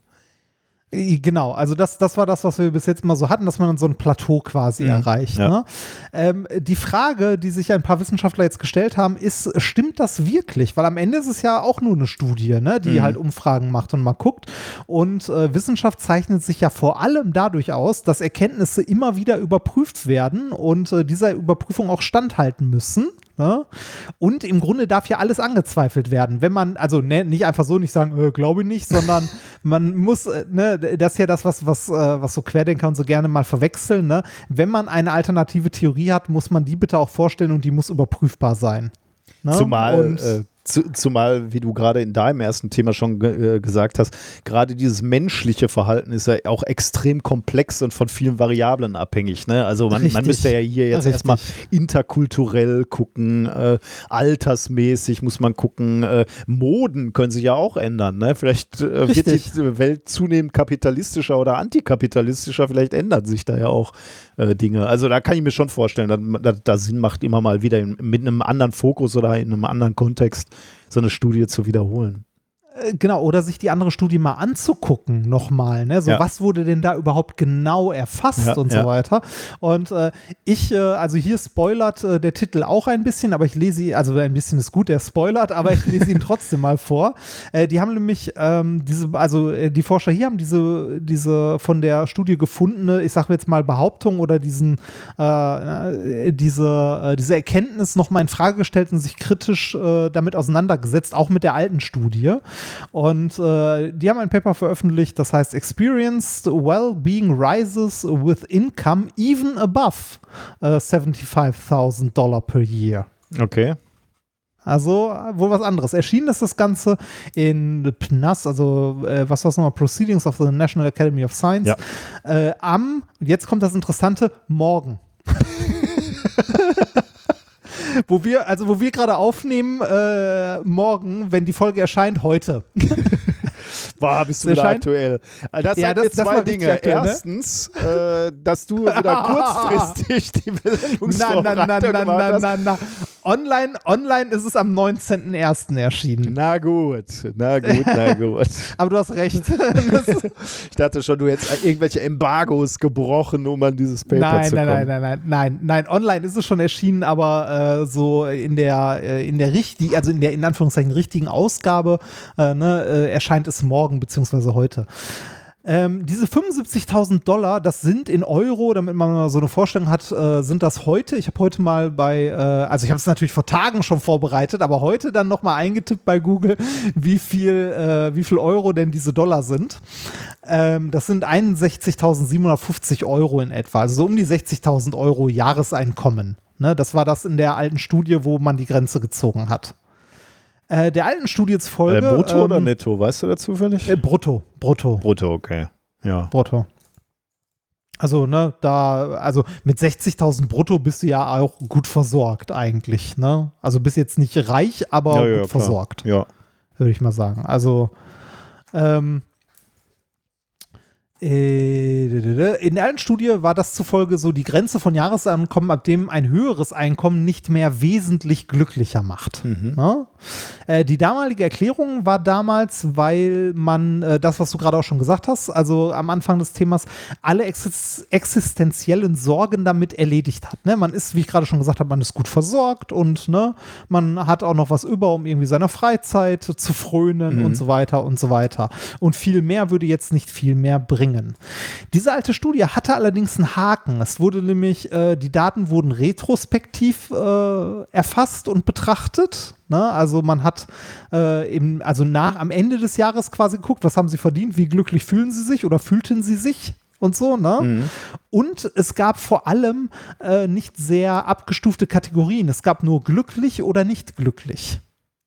Genau, also das, das war das, was wir bis jetzt mal so hatten, dass man dann so ein Plateau quasi ja, erreicht. Ja. Ne? Ähm, die Frage, die sich ein paar Wissenschaftler jetzt gestellt haben, ist, stimmt das wirklich? Weil am Ende ist es ja auch nur eine Studie, ne, die mhm. halt Umfragen macht und mal guckt. Und äh, Wissenschaft zeichnet sich ja vor allem dadurch aus, dass Erkenntnisse immer wieder überprüft werden und äh, dieser Überprüfung auch standhalten müssen. Ne? Und im Grunde darf ja alles angezweifelt werden. Wenn man, also ne, nicht einfach so nicht sagen, äh, glaube ich nicht, sondern man muss, äh, ne, das ist ja das, was, was, äh, was so Querdenker und so gerne mal verwechseln. Ne? Wenn man eine alternative Theorie hat, muss man die bitte auch vorstellen und die muss überprüfbar sein. Ne? Zumal, und, äh, zu, zumal, wie du gerade in deinem ersten Thema schon ge- äh, gesagt hast, gerade dieses menschliche Verhalten ist ja auch extrem komplex und von vielen Variablen abhängig. Ne? Also man, man müsste ja hier jetzt erstmal interkulturell gucken, äh, altersmäßig muss man gucken, äh, Moden können sich ja auch ändern. Ne? Vielleicht äh, wird die Welt zunehmend kapitalistischer oder antikapitalistischer, vielleicht ändern sich da ja auch äh, Dinge. Also da kann ich mir schon vorstellen, dass da Sinn macht, immer mal wieder in, mit einem anderen Fokus oder in einem anderen Kontext so eine Studie zu wiederholen. Genau, oder sich die andere Studie mal anzugucken nochmal, ne? So, ja. Was wurde denn da überhaupt genau erfasst ja, und so ja. weiter. Und äh, ich, äh, also hier spoilert äh, der Titel auch ein bisschen, aber ich lese ihn, also ein bisschen ist gut, der spoilert, aber ich lese ihn trotzdem mal vor. Äh, die haben nämlich ähm, diese, also äh, die Forscher hier haben diese, diese von der Studie gefundene, ich sage jetzt mal Behauptung oder diesen, äh, diese, äh, diese Erkenntnis nochmal in Frage gestellt und sich kritisch äh, damit auseinandergesetzt, auch mit der alten Studie. Und äh, die haben ein Paper veröffentlicht, das heißt Experienced Well-Being Rises with Income even above uh, seventy-five thousand Dollar per year. Okay. Also wohl was anderes. Erschienen ist das Ganze in P N A S, also äh, was war es nochmal, Proceedings of the National Academy of Science, ja. äh, am, jetzt kommt das Interessante, morgen. Wo wir, also wo wir gerade aufnehmen, äh, morgen, wenn die Folge erscheint, heute. Boah, bist du wieder aktuell. Das ja, sind das, jetzt zwei das Dinge. Aktuell, ne? Erstens, äh, dass du wieder kurzfristig die Meldungsvorbereitung Nein, nein, nein, nein, nein, nein, nein, nein. Online, online ist es am neunzehnten ersten erschienen. Na gut, na gut, na gut. Aber du hast recht. Ich dachte schon, du hättest irgendwelche Embargos gebrochen, um an dieses Paper nein, zu nein, kommen. Nein, nein, nein, nein, nein. Online ist es schon erschienen, aber äh, so in der, äh, in der richtigen, also in der in Anführungszeichen richtigen Ausgabe äh, ne, äh, erscheint es morgen beziehungsweise heute. Ähm, diese fünfundsiebzigtausend Dollar, das sind in Euro, damit man mal so eine Vorstellung hat, äh, sind das heute, ich habe heute mal bei, äh, also ich habe es natürlich vor Tagen schon vorbereitet, aber heute dann nochmal eingetippt bei Google, wie viel, äh, wie viel Euro denn diese Dollar sind. Ähm, das sind einundsechzigtausendsiebenhundertfünfzig Euro in etwa, also so um die sechzigtausend Euro Jahreseinkommen. Ne, das war das in der alten Studie, wo man die Grenze gezogen hat. Äh, der alten Studie zufolge. Äh, brutto ähm, oder netto, weißt du dazu zufällig? Äh, brutto, brutto. Brutto, okay. Ja. Brutto. Also, ne, da, also mit sechzigtausend brutto bist du ja auch gut versorgt eigentlich, ne? Also bist jetzt nicht reich, aber ja, ja, gut klar. versorgt. Ja. Würde ich mal sagen. Also, ähm, in der alten Studie war das zufolge so die Grenze von Jahreseinkommen, ab dem ein höheres Einkommen nicht mehr wesentlich glücklicher macht. Mhm. Ne? Äh, die damalige Erklärung war damals, weil man äh, das, was du gerade auch schon gesagt hast, also am Anfang des Themas, alle exist- existenziellen Sorgen damit erledigt hat. Ne? Man ist, wie ich gerade schon gesagt habe, man ist gut versorgt und ne, man hat auch noch was über, um irgendwie seiner Freizeit zu frönen mhm. und so weiter und so weiter. Und viel mehr würde jetzt nicht viel mehr bringen. Diese alte Studie hatte allerdings einen Haken. Es wurde nämlich, äh, die Daten wurden retrospektiv äh, erfasst und betrachtet. Ne? Also man hat äh, im, also nach, am Ende des Jahres quasi geguckt, was haben sie verdient, wie glücklich fühlen sie sich oder fühlten sie sich und so, ne? Mhm. Und es gab vor allem äh, nicht sehr abgestufte Kategorien. Es gab nur glücklich oder nicht glücklich.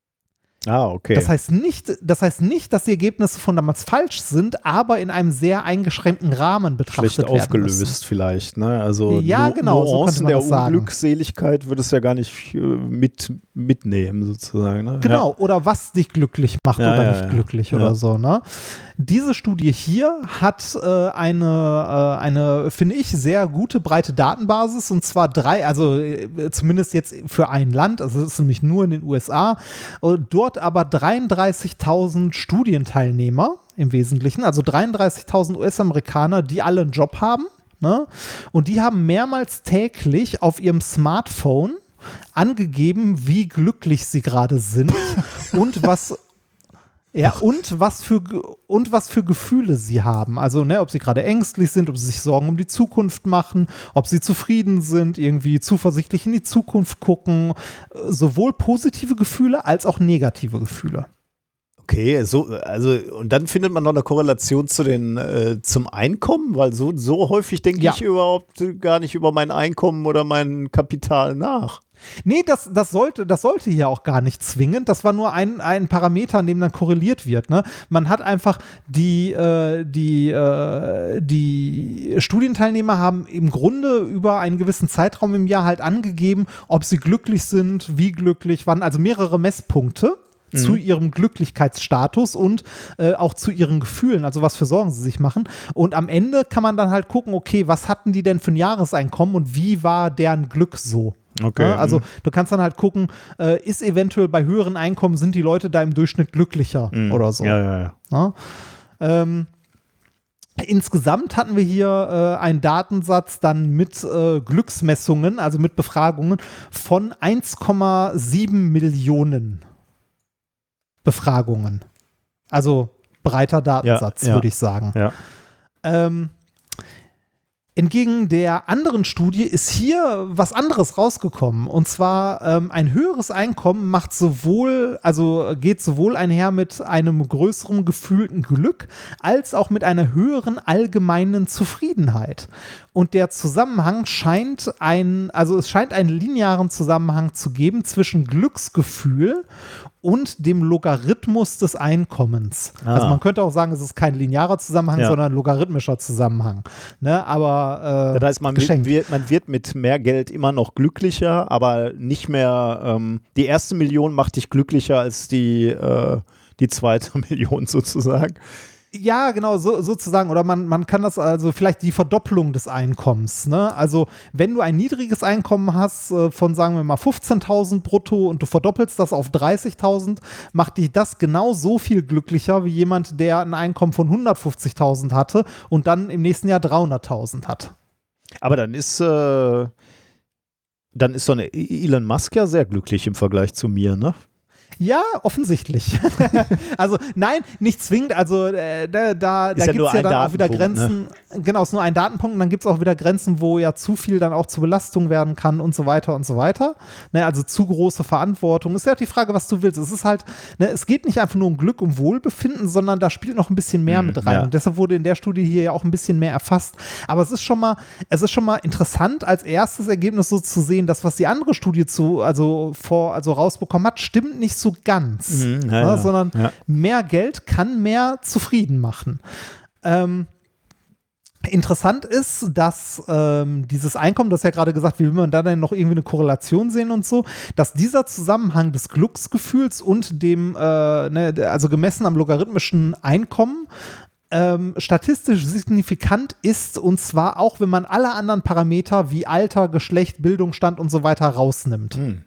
Ah, okay. Das heißt nicht, das heißt nicht, dass die Ergebnisse von damals falsch sind, aber in einem sehr eingeschränkten Rahmen betrachtet Schlecht werden aufgelöst müssen. vielleicht, ne? Also Ja, Nu- genau, so Nuancen könnte man der das sagen. Unglückseligkeit würde es ja gar nicht äh, mit, mitnehmen, sozusagen. Ne? Genau, oder was dich glücklich macht Ja, oder ja, nicht ja. glücklich Ja. oder so, ne? Diese Studie hier hat äh, eine, äh, eine, finde ich, sehr gute, breite Datenbasis, und zwar drei, also äh, zumindest jetzt für ein Land, also es ist nämlich nur in den U S A, und dort aber dreiunddreißigtausend Studienteilnehmer im Wesentlichen, also dreiunddreißigtausend U S-Amerikaner, die alle einen Job haben, ne? Und die haben mehrmals täglich auf ihrem Smartphone angegeben, wie glücklich sie gerade sind und was ja, und was für Ge- und was für Gefühle sie haben. Also, ne, ob sie gerade ängstlich sind, ob sie sich Sorgen um die Zukunft machen, ob sie zufrieden sind, irgendwie zuversichtlich in die Zukunft gucken. Äh, Sowohl positive Gefühle als auch negative Gefühle. Okay, so, also, und dann findet man noch eine Korrelation zu den, äh, zum Einkommen, weil so, so häufig denke Ja. ich überhaupt gar nicht über mein Einkommen oder mein Kapital nach. Nee, das, das, sollte, das sollte hier auch gar nicht zwingend. Das war nur ein, ein Parameter, an dem dann korreliert wird. Ne? Man hat einfach die, äh, die, äh, die Studienteilnehmer haben im Grunde über einen gewissen Zeitraum im Jahr halt angegeben, ob sie glücklich sind, wie glücklich, wann, also mehrere Messpunkte zu ihrem Glücklichkeitsstatus und äh, auch zu ihren Gefühlen, also was für Sorgen sie sich machen. Und am Ende kann man dann halt gucken, okay, was hatten die denn für ein Jahreseinkommen und wie war deren Glück so? Okay. Ja, also du kannst dann halt gucken, äh, ist eventuell bei höheren Einkommen, sind die Leute da im Durchschnitt glücklicher Mhm. oder so. Ja, ja, ja. Ja? Ähm, insgesamt hatten wir hier äh, einen Datensatz dann mit äh, Glücksmessungen, also mit Befragungen von eins Komma sieben Millionen Befragungen. Also breiter Datensatz, Ja, ja. würde ich sagen. Ja. Ähm, Entgegen der anderen Studie ist hier was anderes rausgekommen. Und zwar ähm, ein höheres Einkommen macht sowohl, also geht sowohl einher mit einem größeren gefühlten Glück, als auch mit einer höheren allgemeinen Zufriedenheit. Und der Zusammenhang scheint ein, also es scheint einen linearen Zusammenhang zu geben zwischen Glücksgefühl und dem Logarithmus des Einkommens. Ah. Also man könnte auch sagen, es ist kein linearer Zusammenhang, Ja. sondern ein logarithmischer Zusammenhang. Ne? Aber äh, Das heißt, man geschenkt. wird, man wird mit mehr Geld immer noch glücklicher, aber nicht mehr, ähm, die erste Million macht dich glücklicher als die, äh, die zweite Million sozusagen. Ja, genau, so, sozusagen. Oder man, man kann das also vielleicht die Verdopplung des Einkommens. Ne? Also wenn du ein niedriges Einkommen hast äh, von, sagen wir mal, fünfzehntausend brutto und du verdoppelst das auf dreißigtausend, macht dich das genau so viel glücklicher wie jemand, der ein Einkommen von hundertfünfzigtausend hatte und dann im nächsten Jahr dreihunderttausend hat. Aber dann ist, äh, dann ist so eine Elon Musk ja sehr glücklich im Vergleich zu mir, ne? Ja, offensichtlich. Also nein, nicht zwingend. Also äh, da, da, Ist da ja gibt nur es ja ein dann auch wieder Datenpunkt, Grenzen. Genau, ist nur ein Datenpunkt. Und dann gibt es auch wieder Grenzen, wo ja zu viel dann auch zur Belastung werden kann und so weiter und so weiter. Ne, also zu große Verantwortung. Ist ja auch die Frage, was du willst. Es ist halt, ne, es geht nicht einfach nur um Glück und Wohlbefinden, sondern da spielt noch ein bisschen mehr Mhm, mit rein. ja. Und deshalb wurde in der Studie hier ja auch ein bisschen mehr erfasst. Aber es ist schon mal, es ist schon mal interessant, als erstes Ergebnis so zu sehen, dass was die andere Studie zu, also vor, also rausbekommen hat, stimmt nicht so ganz. Mhm, ja, Ja, ja. sondern Ja. mehr Geld kann mehr zufrieden machen. Ähm, interessant ist, dass ähm, dieses Einkommen, das ja gerade gesagt, wie will man da denn noch irgendwie eine Korrelation sehen und so, dass dieser Zusammenhang des Glücksgefühls und dem, äh, ne, also gemessen am logarithmischen Einkommen, ähm, statistisch signifikant ist, und zwar auch, wenn man alle anderen Parameter wie Alter, Geschlecht, Bildungsstand und so weiter rausnimmt. Hm.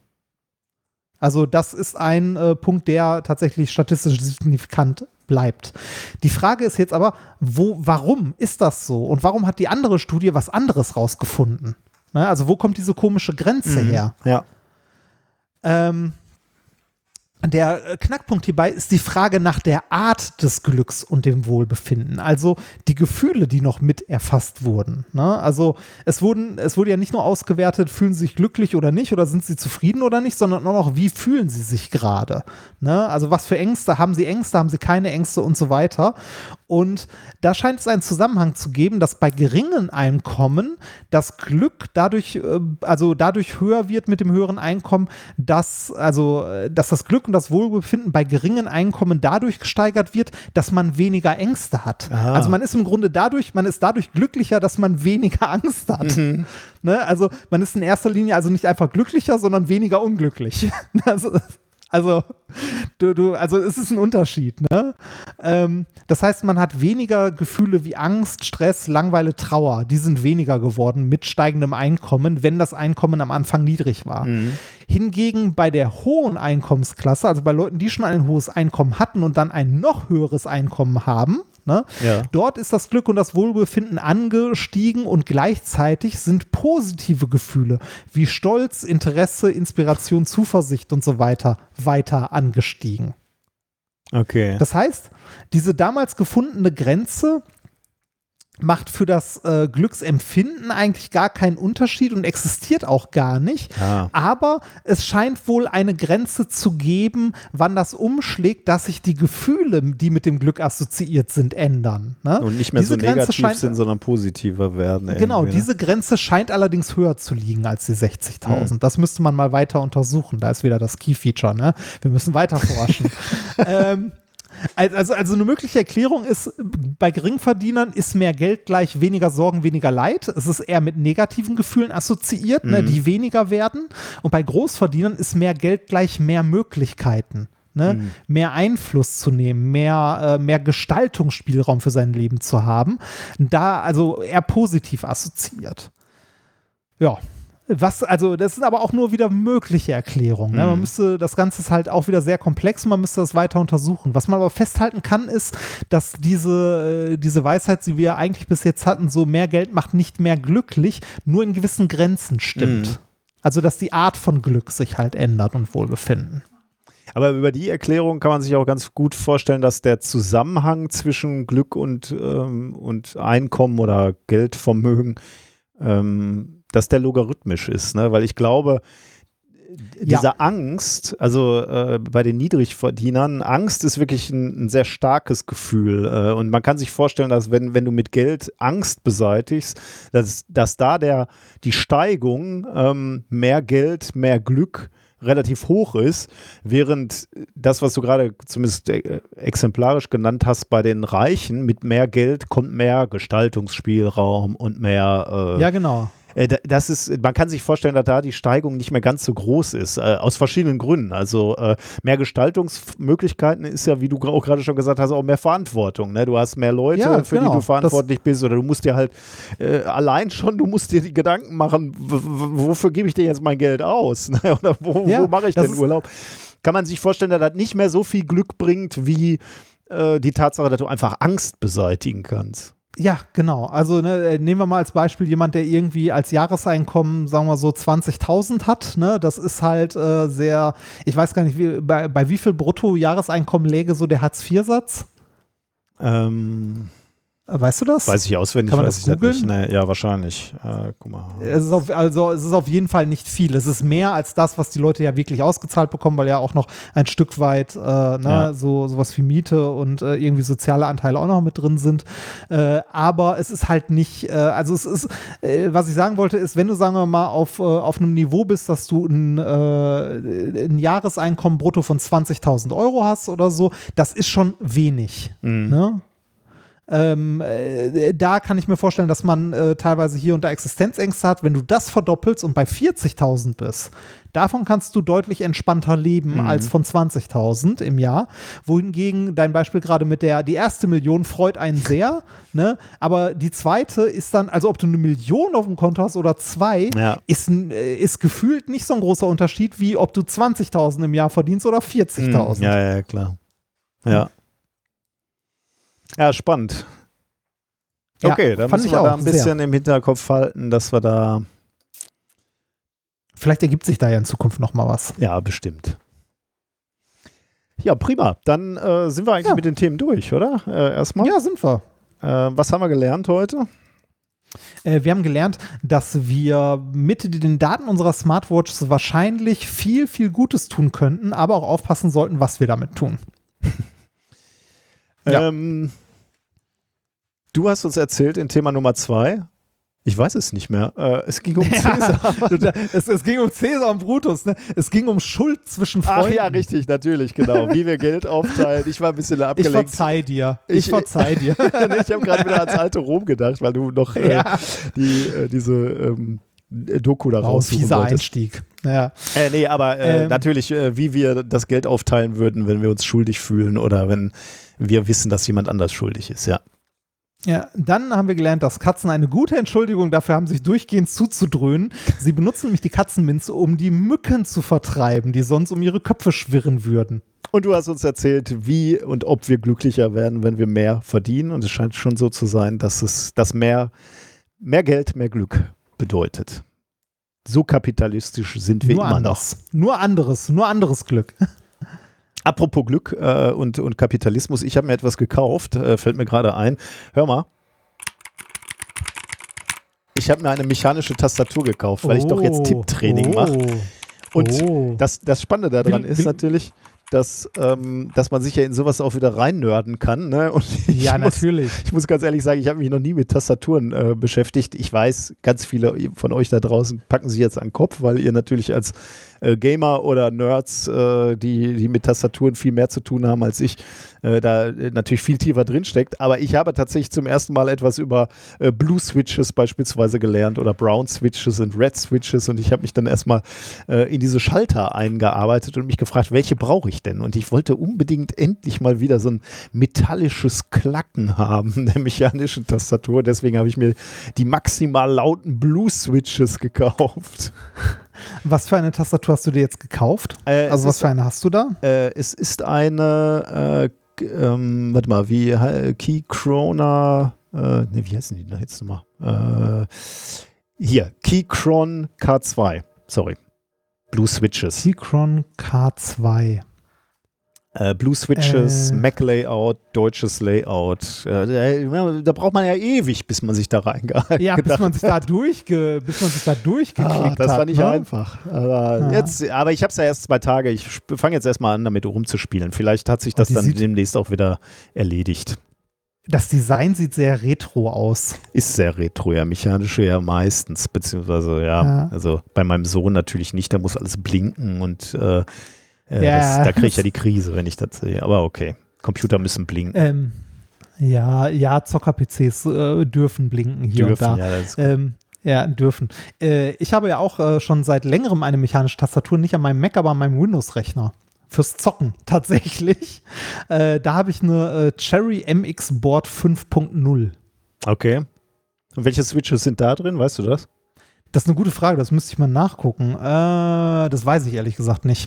Also das ist ein äh, Punkt, der tatsächlich statistisch signifikant bleibt. Die Frage ist jetzt aber, wo, warum ist das so? Und warum hat die andere Studie was anderes rausgefunden? Ne? Also wo kommt diese komische Grenze Mhm. her? Ja. Ähm, Der Knackpunkt hierbei ist die Frage nach der Art des Glücks und dem Wohlbefinden, also die Gefühle, die noch mit erfasst wurden. Ne? Also es wurden, es wurde ja nicht nur ausgewertet, fühlen sie sich glücklich oder nicht oder sind sie zufrieden oder nicht, sondern auch noch, wie fühlen sie sich gerade. Ne? Also was für Ängste, haben sie Ängste, haben sie keine Ängste und so weiter. Und da scheint es einen Zusammenhang zu geben, dass bei geringen Einkommen das Glück dadurch, also dadurch höher wird mit dem höheren Einkommen, dass, also, dass das Glück und das Wohlbefinden bei geringen Einkommen dadurch gesteigert wird, dass man weniger Ängste hat. Ah. Also man ist im Grunde dadurch, man ist dadurch glücklicher, dass man weniger Angst hat. Mhm. Ne? Also man ist in erster Linie also nicht einfach glücklicher, sondern weniger unglücklich. Also Also, du, du, also es ist ein Unterschied, ne? Ähm, das heißt, man hat weniger Gefühle wie Angst, Stress, Langeweile, Trauer. Die sind weniger geworden mit steigendem Einkommen, wenn das Einkommen am Anfang niedrig war. Mhm. Hingegen bei der hohen Einkommensklasse, also bei Leuten, die schon ein hohes Einkommen hatten und dann ein noch höheres Einkommen haben, ne? Ja. Dort ist das Glück und das Wohlbefinden angestiegen und gleichzeitig sind positive Gefühle wie Stolz, Interesse, Inspiration, Zuversicht und so weiter weiter angestiegen. Okay. Das heißt, diese damals gefundene Grenze macht für das äh, Glücksempfinden eigentlich gar keinen Unterschied und existiert auch gar nicht. Ah. Aber es scheint wohl eine Grenze zu geben, wann das umschlägt, dass sich die Gefühle, die mit dem Glück assoziiert sind, ändern. Ne? Und nicht mehr diese so negativ scheint, sind, sondern positiver werden. Genau, diese Grenze scheint allerdings höher zu liegen als die sechzigtausend. Mhm. Das müsste man mal weiter untersuchen. Da ist wieder das Key-Feature. Ne? Wir müssen weiter forschen. ähm, Also, also eine mögliche Erklärung ist, bei Geringverdienern ist mehr Geld gleich weniger Sorgen, weniger Leid. Es ist eher mit negativen Gefühlen assoziiert, mhm. ne, die weniger werden. Und bei Großverdienern ist mehr Geld gleich mehr Möglichkeiten, ne, mhm. mehr Einfluss zu nehmen, mehr, äh, mehr Gestaltungsspielraum für sein Leben zu haben. Da also eher positiv assoziiert. Ja. Was, also das sind aber auch nur wieder mögliche Erklärungen. Ne? Man müsste, das Ganze ist halt auch wieder sehr komplex und man müsste das weiter untersuchen. Was man aber festhalten kann, ist, dass diese, diese Weisheit, die wir eigentlich bis jetzt hatten, so mehr Geld macht nicht mehr glücklich, nur in gewissen Grenzen stimmt. Mhm. Also dass die Art von Glück sich halt ändert und Wohlbefinden. Aber über die Erklärung kann man sich auch ganz gut vorstellen, dass der Zusammenhang zwischen Glück und, ähm, und Einkommen oder Geldvermögen ähm, dass der logarithmisch ist, ne? Weil ich glaube, diese ja. Angst, also äh, bei den Niedrigverdienern, Angst ist wirklich ein, ein sehr starkes Gefühl äh, und man kann sich vorstellen, dass wenn, wenn du mit Geld Angst beseitigst, dass, dass da der, die Steigung ähm, mehr Geld, mehr Glück relativ hoch ist, während das, was du gerade zumindest äh, exemplarisch genannt hast, bei den Reichen mit mehr Geld kommt mehr Gestaltungsspielraum und mehr äh, ja, genau. Das ist, man kann sich vorstellen, dass da die Steigung nicht mehr ganz so groß ist, äh, aus verschiedenen Gründen. Also äh, mehr Gestaltungsmöglichkeiten ist ja, wie du auch gerade schon gesagt hast, auch mehr Verantwortung. Ne? Du hast mehr Leute, ja, für genau. die du verantwortlich das bist, oder du musst dir halt äh, allein schon, du musst dir die Gedanken machen, wofür gebe ich dir jetzt mein Geld aus? Ne? Oder wo, ja, wo mache ich denn Urlaub? Kann man sich vorstellen, dass das nicht mehr so viel Glück bringt, wie äh, die Tatsache, dass du einfach Angst beseitigen kannst. Ja, genau. Also ne, nehmen wir mal als Beispiel jemand, der irgendwie als Jahreseinkommen, sagen wir so zwanzigtausend hat. Ne? Das ist halt äh, sehr, ich weiß gar nicht, wie, bei, bei wie viel Brutto-Jahreseinkommen läge so der Hartz vier Satz? Ähm... Weißt du das? Weiß ich auswendig. Kann man weiß das googeln? Nicht. Nee, ja, wahrscheinlich. Äh, guck mal. Es ist auf, also es ist auf jeden Fall nicht viel. Es ist mehr als das, was die Leute ja wirklich ausgezahlt bekommen, weil ja auch noch ein Stück weit äh, ne, ja. so sowas wie Miete und äh, irgendwie soziale Anteile auch noch mit drin sind. Äh, aber es ist halt nicht, äh, also es ist, äh, was ich sagen wollte, ist, wenn du, sagen wir mal, auf, äh, auf einem Niveau bist, dass du ein, äh, ein Jahreseinkommen brutto von zwanzigtausend Euro hast oder so, das ist schon wenig. Mhm. Ne? Ähm, äh, da kann ich mir vorstellen, dass man äh, teilweise hier und da Existenzängste hat. Wenn du das verdoppelst und bei vierzigtausend bist, davon kannst du deutlich entspannter leben mhm. als von zwanzigtausend im Jahr. Wohingegen dein Beispiel gerade mit der, die erste Million freut einen sehr, ne? Aber die zweite ist dann, also ob du eine Million auf dem Konto hast oder zwei, ja. ist, äh, ist gefühlt nicht so ein großer Unterschied, wie ob du zwanzigtausend im Jahr verdienst oder vierzigtausend. Mhm. Ja, ja, klar. Ja. Ja, spannend. Okay, ja, dann müssen wir da ein bisschen sehr. im Hinterkopf halten, dass wir da vielleicht ergibt sich da ja in Zukunft noch mal was. Ja, bestimmt. Ja, prima. Dann äh, sind wir eigentlich ja. mit den Themen durch, oder? Äh, erstmal. Ja, sind wir. Äh, was haben wir gelernt heute? Äh, wir haben gelernt, dass wir mit den Daten unserer Smartwatches wahrscheinlich viel, viel Gutes tun könnten, aber auch aufpassen sollten, was wir damit tun. ja. ähm, du hast uns erzählt in Thema Nummer zwei. Ich weiß es nicht mehr. Äh, es ging um Cäsar. Ja, es, es ging um Cäsar und Brutus. Ne? Es ging um Schuld zwischen Freunden. Ach ja, richtig, natürlich, genau. Wie wir Geld aufteilen. Ich war ein bisschen abgelenkt. Ich verzeih dir. Ich, ich verzeih dir. Ich habe gerade wieder ans alte Rom gedacht, weil du noch äh, ja. die, äh, diese ähm, Doku da raussuchen fieser wolltest. Einstieg. Ja. Äh, nee, aber äh, ähm, natürlich, äh, wie wir das Geld aufteilen würden, wenn wir uns schuldig fühlen oder wenn wir wissen, dass jemand anders schuldig ist, ja. Ja, dann haben wir gelernt, dass Katzen eine gute Entschuldigung dafür haben, sich durchgehend zuzudröhnen. Sie benutzen nämlich die Katzenminze, um die Mücken zu vertreiben, die sonst um ihre Köpfe schwirren würden. Und du hast uns erzählt, wie und ob wir glücklicher werden, wenn wir mehr verdienen. Und es scheint schon so zu sein, dass es dass mehr, mehr Geld, mehr Glück bedeutet. So kapitalistisch sind wir nur immer anders. noch. Nur anderes, nur anderes Glück. Apropos Glück äh, und, und Kapitalismus, ich habe mir etwas gekauft, äh, fällt mir gerade ein. Hör mal. Ich habe mir eine mechanische Tastatur gekauft, weil oh, ich doch jetzt Tipptraining oh, mache. Und oh. das, das Spannende daran will, ist will, natürlich, dass, ähm, dass man sich ja in sowas auch wieder reinnörden kann. Ne? Und ich ja, muss, natürlich. Ich muss ganz ehrlich sagen, ich habe mich noch nie mit Tastaturen äh, beschäftigt. Ich weiß, ganz viele von euch da draußen packen sich jetzt an den Kopf, weil ihr natürlich als äh, Gamer oder Nerds, äh, die, die mit Tastaturen viel mehr zu tun haben als ich, äh, da äh, natürlich viel tiefer drin steckt. Aber ich habe tatsächlich zum ersten Mal etwas über äh, Blue Switches beispielsweise gelernt oder Brown Switches und Red Switches und ich habe mich dann erstmal äh, in diese Schalter eingearbeitet und mich gefragt, welche brauche ich denn? Und ich wollte unbedingt endlich mal wieder so ein metallisches Klacken haben der mechanischen Tastatur. Deswegen habe ich mir die maximal lauten Blue Switches gekauft. Was für eine Tastatur hast du dir jetzt gekauft? Äh, also was ist, für eine hast du da? Äh, es ist eine, äh, ähm, warte mal, wie äh, Keychrono, äh, ne, wie heißen die da jetzt nochmal? Äh, hier, Keychron K zwei, sorry. Blue Switches. Keychron K zwei. Äh, Blue Switches, äh. Mac Layout, deutsches Layout. Äh, da braucht man ja ewig, bis man sich da reingehalten Ja, bis man sich da, durchge, bis man sich da durchgeklickt ah, das hat. Das war nicht ne? einfach. Aber, ja. jetzt, aber ich habe es ja erst zwei Tage. Ich fange jetzt erstmal an, damit rumzuspielen. Vielleicht hat sich das dann demnächst auch wieder erledigt. Das Design sieht sehr retro aus. Ist sehr retro, ja. Mechanische ja meistens. Beziehungsweise, ja, ja. also bei meinem Sohn natürlich nicht. Da muss alles blinken und äh, Ja, das, da kriege ich ja die Krise, wenn ich das sehe. Aber okay, Computer müssen blinken. Ähm, ja, ja, Zocker-P Cs äh, dürfen blinken hier dürfen, und da. Ja, das ist ähm, ja, dürfen. Äh, ich habe ja auch äh, schon seit längerem eine mechanische Tastatur, nicht an meinem Mac, aber an meinem Windows-Rechner. Fürs Zocken tatsächlich. Äh, da habe ich eine äh, Cherry M X Board fünf Punkt null. Okay. Und welche Switches sind da drin? Weißt du das? Das ist eine gute Frage, das müsste ich mal nachgucken. Äh, das weiß ich ehrlich gesagt nicht.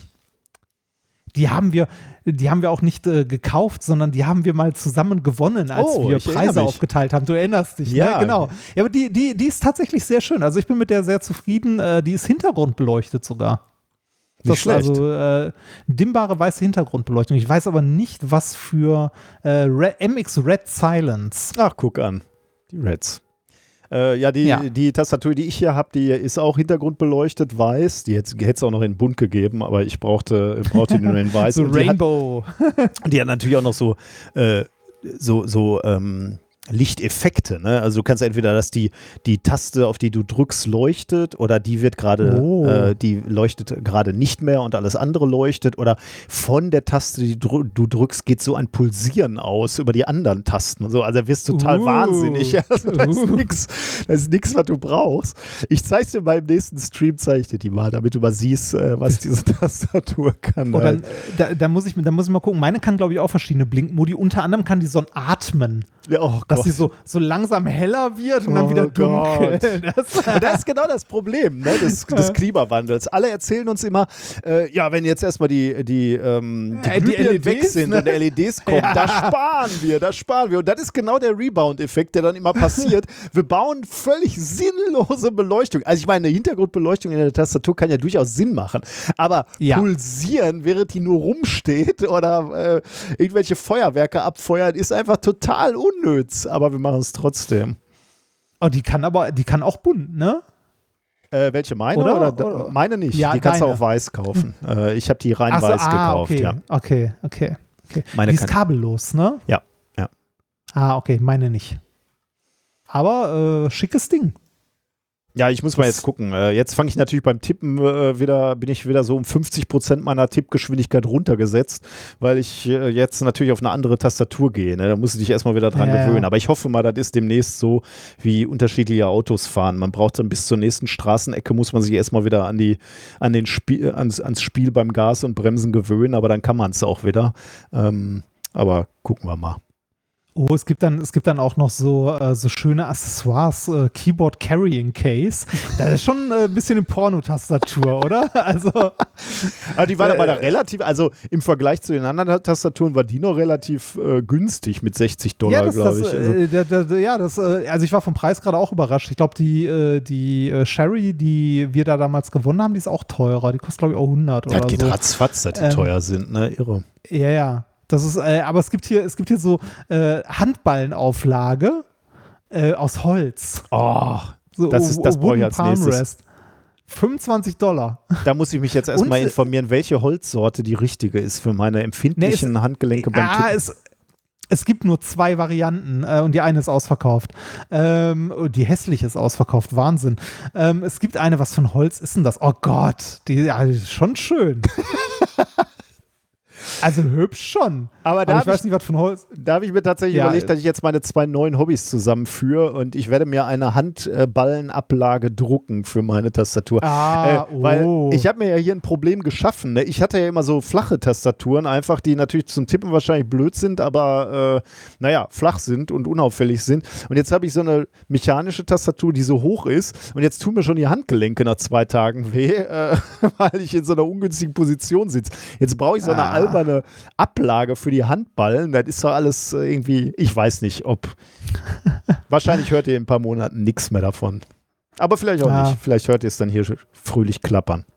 Die haben wir, die haben wir auch nicht äh, gekauft, sondern die haben wir mal zusammen gewonnen, als oh, wir Preise aufgeteilt haben. Du erinnerst dich, ja. ne? Genau. Ja, aber die, die, die ist tatsächlich sehr schön. Also ich bin mit der sehr zufrieden. Äh, die ist hintergrundbeleuchtet sogar. Nicht das schlecht. Also äh, dimmbare weiße Hintergrundbeleuchtung. Ich weiß aber nicht, was für äh, M X Red Silence. Ach, guck an. Die Reds. Äh, ja, die, ja, die Tastatur, die ich hier habe, die ist auch hintergrundbeleuchtet, weiß. Die hätte es auch noch in bunt gegeben, aber ich brauchte, brauchte die nur in weiß. So Rainbow. Die hat, die hat natürlich auch noch so, äh, so, so ähm, Lichteffekte, ne? Also du kannst entweder, dass die, die Taste, auf die du drückst, leuchtet oder die wird gerade, oh. äh, die leuchtet gerade nicht mehr und alles andere leuchtet oder von der Taste, die du drückst, geht so ein Pulsieren aus über die anderen Tasten und so. Also da wirst du total uh. wahnsinnig. Also das ist uh. nichts, das ist nichts, was du brauchst. Ich zeig's dir beim nächsten Stream, zeige ich dir die mal, damit du mal siehst, äh, was diese Tastatur kann. Oh, dann, da, da, muss ich, da muss ich mal gucken. Meine kann, glaube ich, auch verschiedene Blinkmodi. Unter anderem kann die so ein Atmen. Ja, oh Gott. dass sie so, so langsam heller wird und oh dann wieder dunkel. Das, das ist genau das Problem, ne, des, des Klimawandels. Alle erzählen uns immer, äh, ja, wenn jetzt erstmal die, die, ähm, die, äh, die Glühbirnen L E Ds, weg sind ne? und L E Ds kommen, ja. da sparen wir, da sparen wir. Und das ist genau der Rebound-Effekt, der dann immer passiert. Wir bauen völlig sinnlose Beleuchtung. Also ich meine, eine Hintergrundbeleuchtung in der Tastatur kann ja durchaus Sinn machen, aber ja. pulsieren, während die nur rumsteht oder äh, irgendwelche Feuerwerke abfeuern, ist einfach total unnütz, aber wir machen es trotzdem. Oh, die kann aber, die kann auch bunt, ne? Äh, welche, meine oder? oder, oder? Meine nicht, ja, die kannst deine. du auch weiß kaufen. äh, ich habe die rein Ach so, weiß ah, gekauft, okay. ja. Okay, okay, okay. Meine die ist kann kabellos, ne? Ja, ja. Ah, okay, meine nicht. Aber äh, schickes Ding. Ja, ich muss mal jetzt gucken. Äh, jetzt fange ich natürlich beim Tippen äh, wieder, bin ich wieder so um fünfzig Prozent meiner Tippgeschwindigkeit runtergesetzt, weil ich äh, jetzt natürlich auf eine andere Tastatur gehe. Ne? Da musst du dich erstmal wieder dran ja, gewöhnen. ja. Aber ich hoffe mal, das ist demnächst so, wie unterschiedliche Autos fahren. Man braucht dann bis zur nächsten Straßenecke, muss man sich erstmal wieder an die, an den Spiel, ans, ans Spiel beim Gas und Bremsen gewöhnen, aber dann kann man es auch wieder. Ähm, aber gucken wir mal. Oh, es gibt dann, es gibt dann auch noch so, äh, so schöne Accessoires, äh, Keyboard Carrying Case. Das ist schon äh, ein bisschen eine Pornotastatur, oder? Also, aber die war äh, aber relativ, also im Vergleich zu den anderen Tastaturen war die noch relativ äh, günstig mit sechzig Dollar, ja, glaube ich. Also. Äh, der, der, ja, das, äh, also ich war vom Preis gerade auch überrascht. Ich glaube, die, äh, die äh, Sherry, die wir da damals gewonnen haben, die ist auch teurer. Die kostet, glaube ich, auch hundert oder so. Das geht ratzfatz, dass die ähm, teuer sind, ne? Irre. Ja, ja. Das ist, äh, aber es gibt hier, es gibt hier so äh, Handballenauflage äh, aus Holz. Oh, so, das ist das brauche ich als nächstes. Rest. fünfundzwanzig Dollar. Da muss ich mich jetzt erstmal informieren, welche Holzsorte die richtige ist für meine empfindlichen nee, es, Handgelenke beim ja, Tippen. Es, es gibt nur zwei Varianten äh, und die eine ist ausverkauft. Ähm, die hässliche ist ausverkauft. Wahnsinn. Ähm, es gibt eine, was von Holz ist denn das? Oh Gott, die, ja, die ist schon schön. Also hübsch schon. Aber, da Aber ich weiß ich, nicht, was von Holz. Da habe ich mir tatsächlich ja, überlegt, dass ich jetzt meine zwei neuen Hobbys zusammenführe und ich werde mir eine Handballenablage drucken für meine Tastatur. Ah, äh, weil oh. ich habe mir ja hier ein Problem geschaffen. Ne? Ich hatte ja immer so flache Tastaturen, einfach die natürlich zum Tippen wahrscheinlich blöd sind, aber äh, naja, flach sind und unauffällig sind. Und jetzt habe ich so eine mechanische Tastatur, die so hoch ist und jetzt tun mir schon die Handgelenke nach zwei Tagen weh, äh, weil ich in so einer ungünstigen Position sitze. Jetzt brauche ich so eine ah. alberne Ablage für die Handballen. Das ist doch alles irgendwie, ich weiß nicht, ob wahrscheinlich hört ihr in ein paar Monaten nichts mehr davon. Aber vielleicht auch ja. nicht. Vielleicht hört ihr es dann hier fröhlich klappern.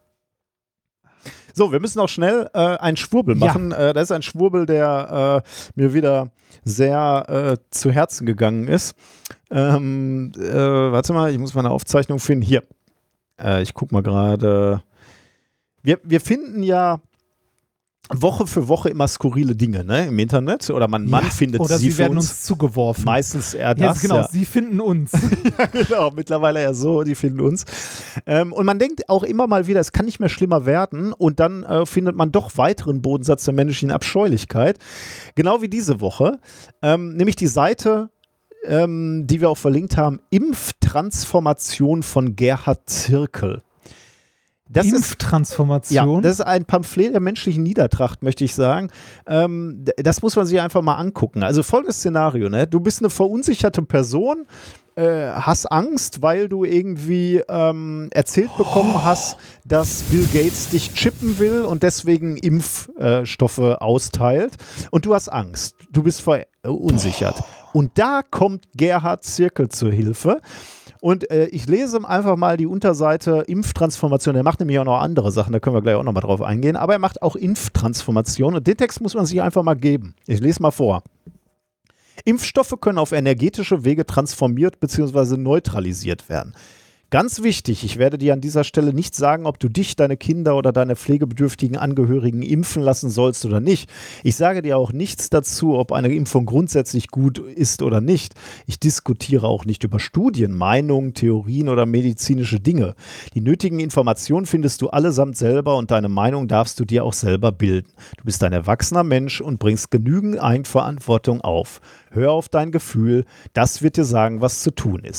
So, wir müssen auch schnell äh, einen Schwurbel machen. Ja. Äh, das ist ein Schwurbel, der äh, mir wieder sehr äh, zu Herzen gegangen ist. Ähm, äh, warte mal, ich muss meine Aufzeichnung finden. Hier. Äh, ich gucke mal gerade. Wir, wir finden ja Woche für Woche immer skurrile Dinge, ne, im Internet. Oder man, man ja, findet oder sie, sie werden uns, uns zugeworfen. Meistens eher das. Ja, genau, ja. sie finden uns. Ja, genau, mittlerweile eher so, die finden uns. Ähm, und man denkt auch immer mal wieder, es kann nicht mehr schlimmer werden. Und dann äh, findet man doch weiteren Bodensatz der menschlichen Abscheulichkeit. Genau wie diese Woche. Ähm, nämlich die Seite, ähm, die wir auch verlinkt haben, Impftransformation von Gerhard Zirkel. Das Impftransformation? Ist, ja, das ist ein Pamphlet der menschlichen Niedertracht, möchte ich sagen. Ähm, das muss man sich einfach mal angucken. Also folgendes Szenario, ne? Du bist eine verunsicherte Person, äh, hast Angst, weil du irgendwie ähm, erzählt bekommen oh. hast, dass Bill Gates dich chippen will und deswegen Impfstoffe äh, austeilt. Und du hast Angst. Du bist verunsichert. Oh. Und da kommt Gerhard Zirkel zur Hilfe. Und äh, ich lese einfach mal die Unterseite Impftransformation. Er macht nämlich auch noch andere Sachen, da können wir gleich auch noch mal drauf eingehen. Aber er macht auch Impftransformation und den Text muss man sich einfach mal geben. Ich lese mal vor. Impfstoffe können auf energetische Wege transformiert bzw. neutralisiert werden. Ganz wichtig, ich werde dir an dieser Stelle nicht sagen, ob du dich, deine Kinder oder deine pflegebedürftigen Angehörigen impfen lassen sollst oder nicht. Ich sage dir auch nichts dazu, ob eine Impfung grundsätzlich gut ist oder nicht. Ich diskutiere auch nicht über Studien, Meinungen, Theorien oder medizinische Dinge. Die nötigen Informationen findest du allesamt selber und deine Meinung darfst du dir auch selber bilden. Du bist ein erwachsener Mensch und bringst genügend Eigenverantwortung auf. Hör auf dein Gefühl, das wird dir sagen, was zu tun ist.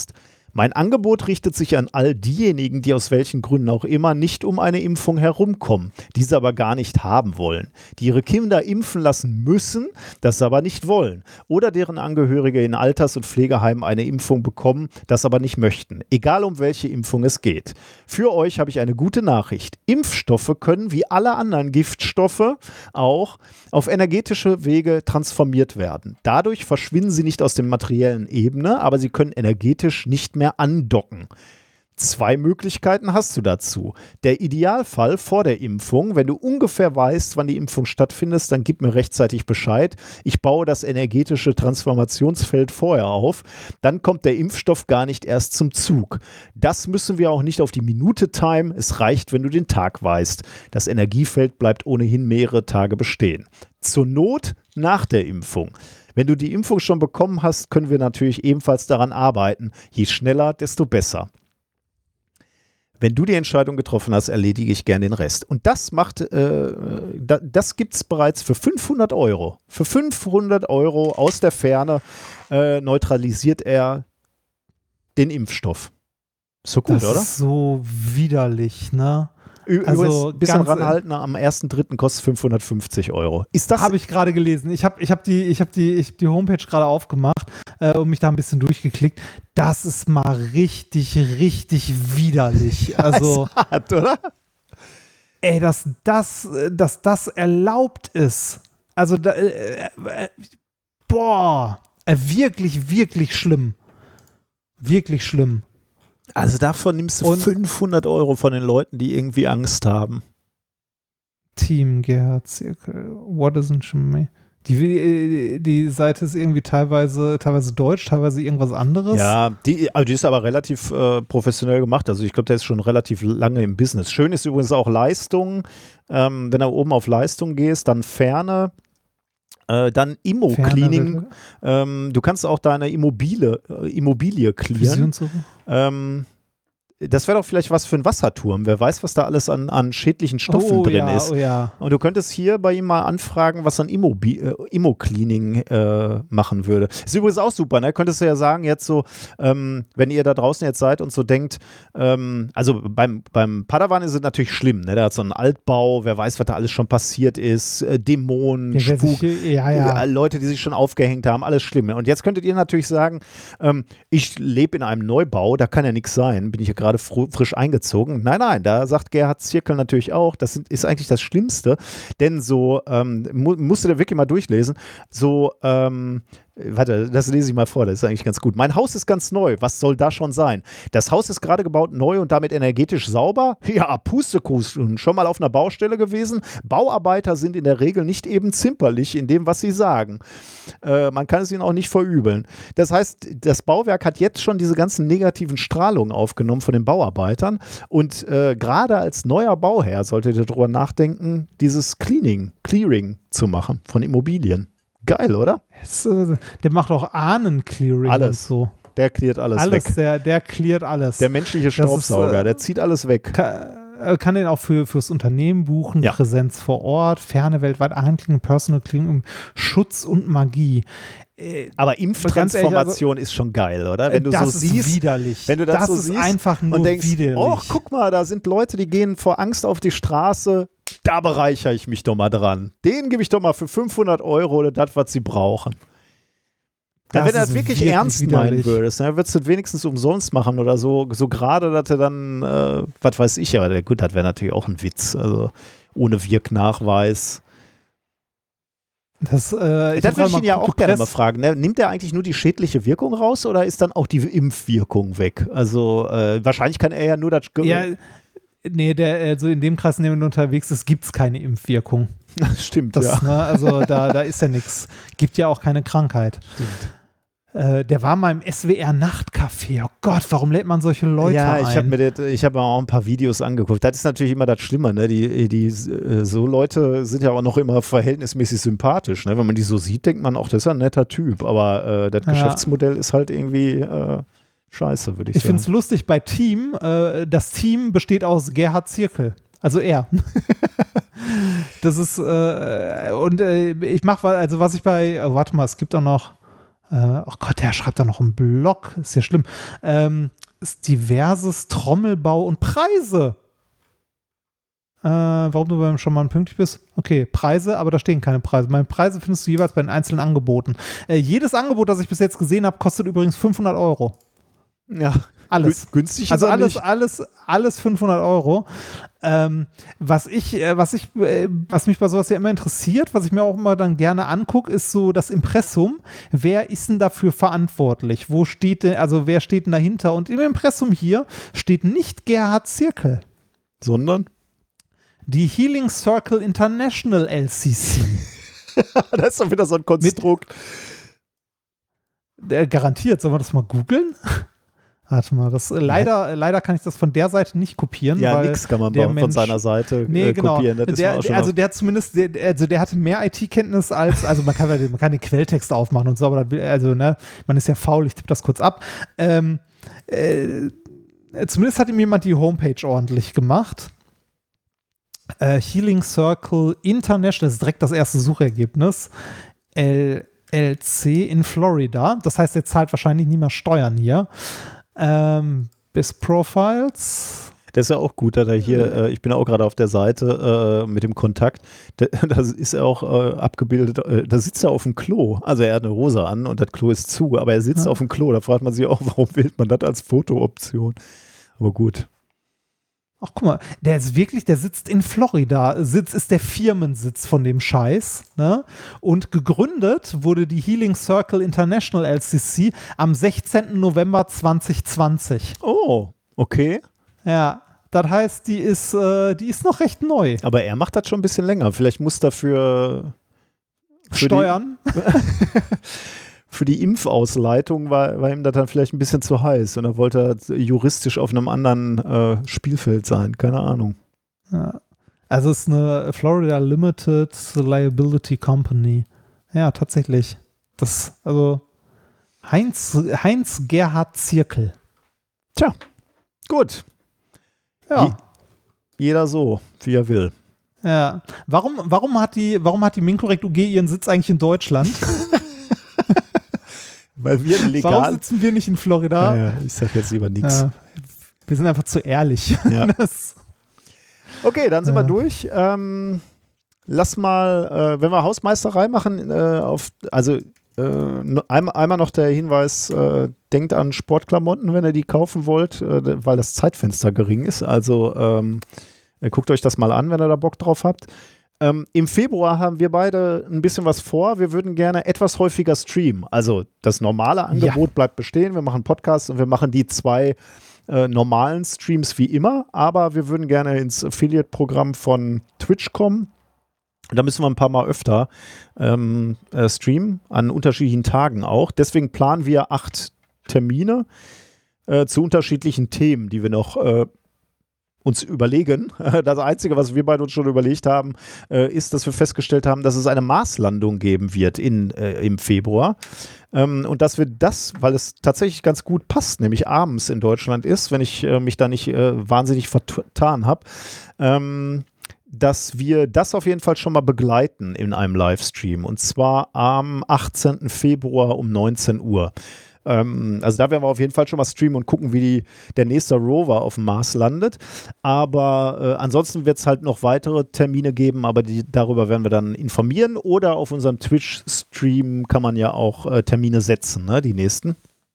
Mein Angebot richtet sich an all diejenigen, die aus welchen Gründen auch immer nicht um eine Impfung herumkommen, diese aber gar nicht haben wollen, die ihre Kinder impfen lassen müssen, das aber nicht wollen, oder deren Angehörige in Alters- und Pflegeheimen eine Impfung bekommen, das aber nicht möchten, egal um welche Impfung es geht. Für euch habe ich eine gute Nachricht. Impfstoffe können wie alle anderen Giftstoffe auch auf energetische Wege transformiert werden. Dadurch verschwinden sie nicht aus der materiellen Ebene, aber sie können energetisch nicht mehr andocken. Zwei Möglichkeiten hast du dazu. Der Idealfall vor der Impfung, wenn du ungefähr weißt, wann die Impfung stattfindet, dann gib mir rechtzeitig Bescheid. Ich baue das energetische Transformationsfeld vorher auf. Dann kommt der Impfstoff gar nicht erst zum Zug. Das müssen wir auch nicht auf die Minute timen. Es reicht, wenn du den Tag weißt. Das Energiefeld bleibt ohnehin mehrere Tage bestehen. Zur Not nach der Impfung. Wenn du die Impfung schon bekommen hast, können wir natürlich ebenfalls daran arbeiten. Je schneller, desto besser. Wenn du die Entscheidung getroffen hast, erledige ich gern den Rest. Und das macht, äh, da, das gibt es bereits für fünfhundert Euro. Für fünfhundert Euro aus der Ferne äh, neutralisiert er den Impfstoff. So gut, das oder? Das ist so widerlich, ne? Also übrigens, ein bisschen ranhalten, am ersten dritten kostet fünfhundertfünfzig Euro. Ist das? Habe ich gerade gelesen. Ich habe ich hab die, ich hab die, ich hab die Homepage gerade aufgemacht äh, und mich da ein bisschen durchgeklickt. Das ist mal richtig, richtig widerlich. Also, das ist hart, oder? Ey, dass das, dass das erlaubt ist. Also, da, äh, äh, boah, äh, wirklich, wirklich schlimm. Wirklich schlimm. Also davon nimmst du und fünfhundert Euro von den Leuten, die irgendwie Angst haben. Team Gerhard Zirkel, what isn't me? Die, die Seite ist irgendwie teilweise, teilweise deutsch, teilweise irgendwas anderes. Ja, die, also die ist aber relativ äh, professionell gemacht. Also ich glaube, der ist schon relativ lange im Business. Schön ist übrigens auch Leistung. Ähm, wenn du oben auf Leistung gehst, dann Ferne. Äh, dann Immo-Cleaning. Ähm, du kannst auch deine Immobile, äh, Immobilie clearen. Ähm, das wäre doch vielleicht was für ein Wasserturm. Wer weiß, was da alles an, an schädlichen Stoffen oh, drin ja, ist. Oh, ja. Und du könntest hier bei ihm mal anfragen, was ein Immo-Cleaning äh, Immo äh, machen würde. Ist übrigens auch super, ne? Könntest du ja sagen, jetzt so, ähm, wenn ihr da draußen jetzt seid und so denkt, ähm, also beim, beim Padawan ist es natürlich schlimm, ne? Der hat so einen Altbau, wer weiß, was da alles schon passiert ist, äh, Dämonen, ja, Spuk, sich, ja, ja. Äh, Leute, die sich schon aufgehängt haben, alles schlimm. Und jetzt könntet ihr natürlich sagen, ähm, ich lebe in einem Neubau, da kann ja nichts sein, bin ich ja gerade frisch eingezogen. Nein, nein, da sagt Gerhard Zirkel natürlich auch, das sind, ist eigentlich das Schlimmste, denn so, ähm, mu musst du da wirklich mal durchlesen, so, ähm, warte, das lese ich mal vor, das ist eigentlich ganz gut. Mein Haus ist ganz neu, was soll da schon sein? Das Haus ist gerade gebaut, neu und damit energetisch sauber? Ja, Pustekuchen, schon mal auf einer Baustelle gewesen? Bauarbeiter sind in der Regel nicht eben zimperlich in dem, was sie sagen. Äh, man kann es ihnen auch nicht verübeln. Das heißt, das Bauwerk hat jetzt schon diese ganzen negativen Strahlungen aufgenommen von den Bauarbeitern und äh, gerade als neuer Bauherr solltet ihr darüber nachdenken, dieses Cleaning, Clearing zu machen von Immobilien. Geil, oder? Es, äh, der macht auch Ahnenclearing alles. Und so. Der cleart alles, alles weg. Der, der cleart alles. Der menschliche Staubsauger, ist, äh, der zieht alles weg. Kann, kann den auch für, fürs Unternehmen buchen, ja. Präsenz vor Ort, Ferne weltweit, Ahnenclearing, Personal Clearing, Schutz und Magie. Aber Impftransformation also, ist schon geil, oder? Wenn du das so ist siehst, widerlich. Wenn du das, das so ist siehst einfach nur und denkst, widerlich. Oh, guck mal, da sind Leute, die gehen vor Angst auf die Straße. Da bereichere ich mich doch mal dran. Denen gebe ich doch mal für fünfhundert Euro oder das, was sie brauchen. Dann, wenn du das wirklich, wirklich ernst widerlich. meinen würdest, dann würdest du das wenigstens umsonst machen oder so. So gerade, dass du dann, äh, was weiß ich, aber gut, das wäre natürlich auch ein Witz. Also ohne Wirknachweis. Das, äh, das würde ich ihn ja auch gerne mal fragen. Ne? Nimmt er eigentlich nur die schädliche Wirkung raus oder ist dann auch die Impfwirkung weg? Also äh, wahrscheinlich kann er ja nur das... Ja, nee, der, also in dem Kreis, in dem er unterwegs ist, gibt es keine Impfwirkung. Stimmt, das, ja. Ne, also da, da ist ja nichts. Gibt ja auch keine Krankheit. Stimmt. Äh, der war mal im S W R-Nachtcafé. Oh Gott, warum lädt man solche Leute ja, ein? Ja, ich habe mir, das, ich hab mir auch ein paar Videos angeguckt. Das ist natürlich immer das Schlimme, ne? Die, die, so Leute sind ja auch noch immer verhältnismäßig sympathisch. Ne? Wenn man die so sieht, denkt man auch, das ist ein netter Typ. Aber äh, das ja. Geschäftsmodell ist halt irgendwie äh, scheiße, würde ich, ich sagen. Ich finde es lustig bei Team. Äh, das Team besteht aus Gerhard Zirkel. Also er. Das ist, äh, und äh, ich mache, also was ich bei, oh, warte mal, es gibt auch noch, oh Gott, der schreibt da noch einen Blog, ist ja schlimm. Ähm, ist diverses Trommelbau und Preise. Äh, warum du beim schon mal pünktlich bist? Okay, Preise, aber da stehen keine Preise. Meine Preise findest du jeweils bei den einzelnen Angeboten. Äh, jedes Angebot, das ich bis jetzt gesehen habe, kostet übrigens fünfhundert Euro. Ja, alles. Günstig also ist alles, nicht. alles, alles fünfhundert Euro. Ähm, was ich, äh, was ich, äh, was mich bei sowas ja immer interessiert, was ich mir auch immer dann gerne angucke, ist so das Impressum. Wer ist denn dafür verantwortlich? Wo steht denn, also wer steht denn dahinter? Und im Impressum hier steht nicht Gerhard Zirkel, sondern die Healing Circle International L C C. Das ist doch wieder so ein Konstrukt. Mit, äh, garantiert, sollen wir das mal googeln? Warte mal, das, äh, leider, äh, leider kann ich das von der Seite nicht kopieren. Ja, weil nix kann man der von Mensch, seiner Seite nee, äh, genau. kopieren. Das der, ist mir auch schon also der hat zumindest, der, also der hatte mehr I T-Kenntnis als, also man kann, man kann den Quelltext aufmachen und so, aber das, also ne, man ist ja faul, ich tippe das kurz ab. Ähm, äh, zumindest hat ihm jemand die Homepage ordentlich gemacht. Äh, Healing Circle International, das ist direkt das erste Suchergebnis. L L C in Florida. Das heißt, er zahlt wahrscheinlich nie mehr Steuern hier. Ähm, bis Profiles. Das ist ja auch gut, dass er hier, äh, ich bin auch gerade auf der Seite äh, mit dem Kontakt, da, das ist er auch äh, abgebildet, äh, da sitzt er auf dem Klo, also er hat eine Hose an und das Klo ist zu, aber er sitzt ja auf dem Klo, da fragt man sich auch, warum wählt man das als Fotooption? Aber gut. Ach, guck mal, der ist wirklich, der sitzt in Florida. Sitz ist der Firmensitz von dem Scheiß. Ne? Und gegründet wurde die Healing Circle International L C C am sechzehnten November zweitausendzwanzig. Oh, okay. Ja, das heißt, die ist, äh, die ist noch recht neu. Aber er macht das schon ein bisschen länger. Vielleicht muss dafür Steuern. Für die Impfausleitung war, war ihm das dann vielleicht ein bisschen zu heiß und er wollte juristisch auf einem anderen äh, Spielfeld sein, keine Ahnung. Ja. Also es ist eine Florida Limited Liability Company. Ja, tatsächlich. Das, also Heinz, Heinz Gerhard Zirkel. Tja, gut. Ja. Je, jeder so, wie er will. Ja. Warum, warum hat die, warum hat die Minkorrekt U G ihren Sitz eigentlich in Deutschland? Weil wir legal. Warum sitzen wir nicht in Florida? Ja, ja, ich sag jetzt lieber nichts. Ja, wir sind einfach zu ehrlich. Ja. Das, okay, dann sind ja. wir durch. Ähm, lass mal, äh, wenn wir Hausmeisterei machen, äh, auf, also äh, einmal, einmal noch der Hinweis, äh, denkt an Sportklamotten, wenn ihr die kaufen wollt, äh, weil das Zeitfenster gering ist. Also ähm, guckt euch das mal an, wenn ihr da Bock drauf habt. Ähm, Im Februar haben wir beide ein bisschen was vor. Wir würden gerne etwas häufiger streamen. Also das normale Angebot ja. bleibt bestehen. Wir machen Podcasts und wir machen die zwei äh, normalen Streams wie immer. Aber wir würden gerne ins Affiliate-Programm von Twitch kommen. Da müssen wir ein paar Mal öfter ähm, äh, streamen, an unterschiedlichen Tagen auch. Deswegen planen wir acht Termine äh, zu unterschiedlichen Themen, die wir noch äh, uns überlegen. Das Einzige, was wir beide uns schon überlegt haben, äh, ist, dass wir festgestellt haben, dass es eine Marslandung geben wird in, äh, im Februar. Ähm, und dass wir das, weil es tatsächlich ganz gut passt, nämlich abends in Deutschland ist, wenn ich äh, mich da nicht äh, wahnsinnig vertan habe, ähm, dass wir das auf jeden Fall schon mal begleiten in einem Livestream. Und zwar am achtzehnten Februar um neunzehn Uhr. Also da werden wir auf jeden Fall schon mal streamen und gucken, wie die, der nächste Rover auf dem Mars landet. Aber äh, ansonsten wird es halt noch weitere Termine geben, aber die, darüber werden wir dann informieren. Oder auf unserem Twitch-Stream kann man ja auch äh, Termine setzen, ne, die nächsten.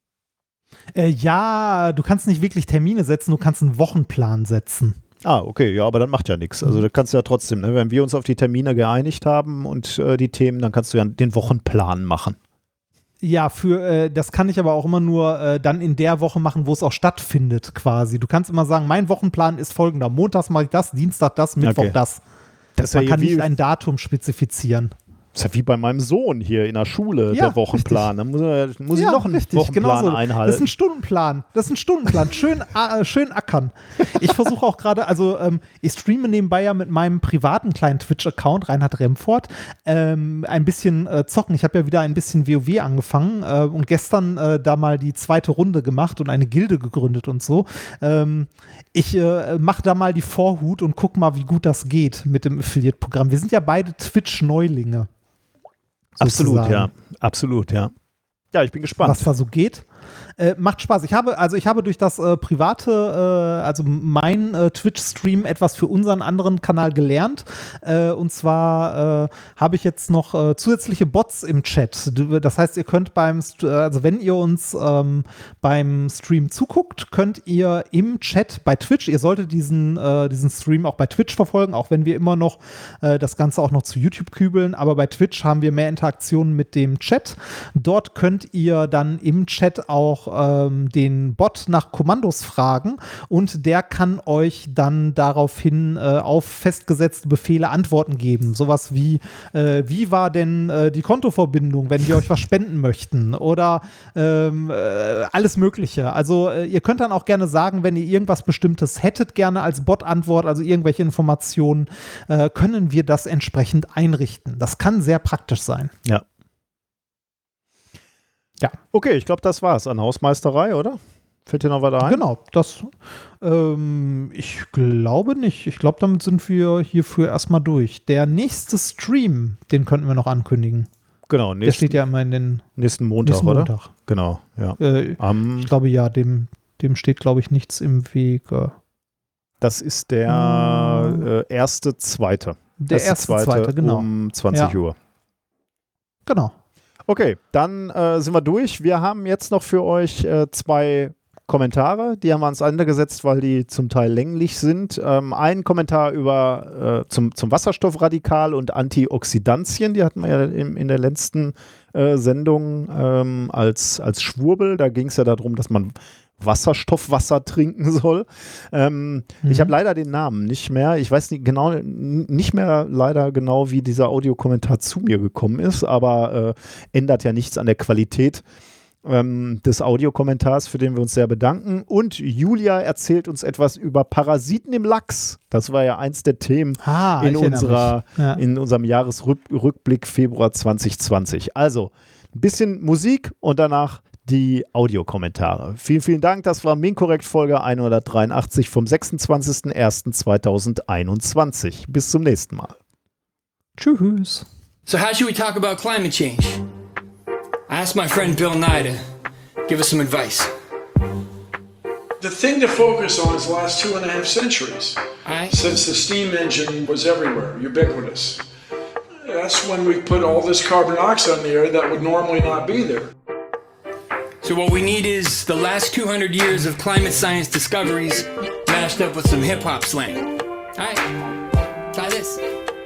Äh, ja, du kannst nicht wirklich Termine setzen, du kannst einen Wochenplan setzen. Ah, okay, ja, aber dann macht ja nichts. Also das kannst du ja trotzdem, ne? Wenn wir uns auf die Termine geeinigt haben und äh, die Themen, dann kannst du ja den Wochenplan machen. Ja, für äh, das kann ich aber auch immer nur äh, dann in der Woche machen, wo es auch stattfindet, quasi. Du kannst immer sagen, mein Wochenplan ist folgender. Montags mache ich das, Dienstag das, Mittwoch okay. das. das Man ja kann wie, nicht ein Datum spezifizieren. Das ist ja wie bei meinem Sohn hier in der Schule, ja, der Wochenplan. Da muss, er, muss ja, ich noch einen richtig, Wochenplan genau so. einhalten. Das ist ein Stundenplan. Das ist ein Stundenplan. Schön, äh, schön ackern. Ich versuche auch gerade, also ähm, ich streame nebenbei ja mit meinem privaten kleinen Twitch-Account, Reinhard Remford, ähm, ein bisschen äh, zocken. Ich habe ja wieder ein bisschen WoW angefangen äh, und gestern äh, da mal die zweite Runde gemacht und eine Gilde gegründet und so. Ähm, ich äh, mache da mal die Vorhut und guck mal, wie gut das geht mit dem Affiliate-Programm. Wir sind ja beide Twitch-Neulinge. Absolut, ja. Absolut, ja. Ja, ich bin gespannt. Was da so geht. Äh, macht Spaß. Ich habe, also ich habe durch das äh, private, äh, also mein äh, Twitch-Stream etwas für unseren anderen Kanal gelernt. Äh, und zwar äh, habe ich jetzt noch äh, zusätzliche Bots im Chat. Das heißt, ihr könnt beim, also wenn ihr uns ähm, beim Stream zuguckt, könnt ihr im Chat bei Twitch, ihr solltet diesen, äh, diesen Stream auch bei Twitch verfolgen, auch wenn wir immer noch äh, das Ganze auch noch zu YouTube kübeln, aber bei Twitch haben wir mehr Interaktionen mit dem Chat. Dort könnt ihr dann im Chat auch ähm, den Bot nach Kommandos fragen und der kann euch dann daraufhin äh, auf festgesetzte Befehle Antworten geben. Sowas wie, äh, wie war denn äh, die Kontoverbindung, wenn wir euch was spenden möchten oder ähm, äh, alles Mögliche. Also äh, ihr könnt dann auch gerne sagen, wenn ihr irgendwas Bestimmtes hättet, gerne als Bot-Antwort, also irgendwelche Informationen, äh, können wir das entsprechend einrichten. Das kann sehr praktisch sein. Ja. Ja. Okay, ich glaube, das war's an Hausmeisterei, oder? Fällt dir noch was ein? Genau, das, ähm, ich glaube nicht. Ich glaube, damit sind wir hierfür erstmal durch. Der nächste Stream, den könnten wir noch ankündigen. Genau, nächsten, der steht ja immer in den nächsten Montag, nächsten oder? Montag. Genau, ja. Äh, um, ich glaube ja, dem, dem steht, glaube ich, nichts im Wege. Das ist der hm. äh, erste, zweite. Der erste, erste zweite, zweite, genau. Um zwanzig ja. Uhr. Genau. Okay, dann äh, sind wir durch. Wir haben jetzt noch für euch äh, zwei Kommentare, die haben wir ans Ende gesetzt, weil die zum Teil länglich sind. Ähm, ein Kommentar über äh, zum, zum Wasserstoffradikal und Antioxidantien, die hatten wir ja in, in der letzten äh, Sendung ähm, als, als Schwurbel. Da ging es ja darum, dass man Wasserstoffwasser trinken soll. Ähm, mhm. Ich habe leider den Namen nicht mehr. Ich weiß nicht genau, nicht mehr leider genau, wie dieser Audiokommentar zu mir gekommen ist, aber äh, ändert ja nichts an der Qualität ähm, des Audiokommentars, für den wir uns sehr bedanken. Und Julia erzählt uns etwas über Parasiten im Lachs. Das war ja eins der Themen ah, in, unserer, ja. in unserem Jahresrückblick Februar zwanzig zwanzig. Also ein bisschen Musik und danach die Audiokommentare. Vielen, vielen Dank. Das war Minkorrekt Folge hundertdreiundachtzig vom sechsundzwanzigsten ersten zweitausendeinundzwanzig. Bis zum nächsten Mal. Tschüss. So how should we talk about climate change? I asked my friend Bill Nye to give us some advice. The thing to focus on is the last two and a half centuries. Aye. Since the steam engine was everywhere, ubiquitous. That's when we put all this carbon dioxide in the air that would normally not be there. So what we need is the last two hundred years of climate science discoveries mashed up with some hip-hop slang. Alright, try this.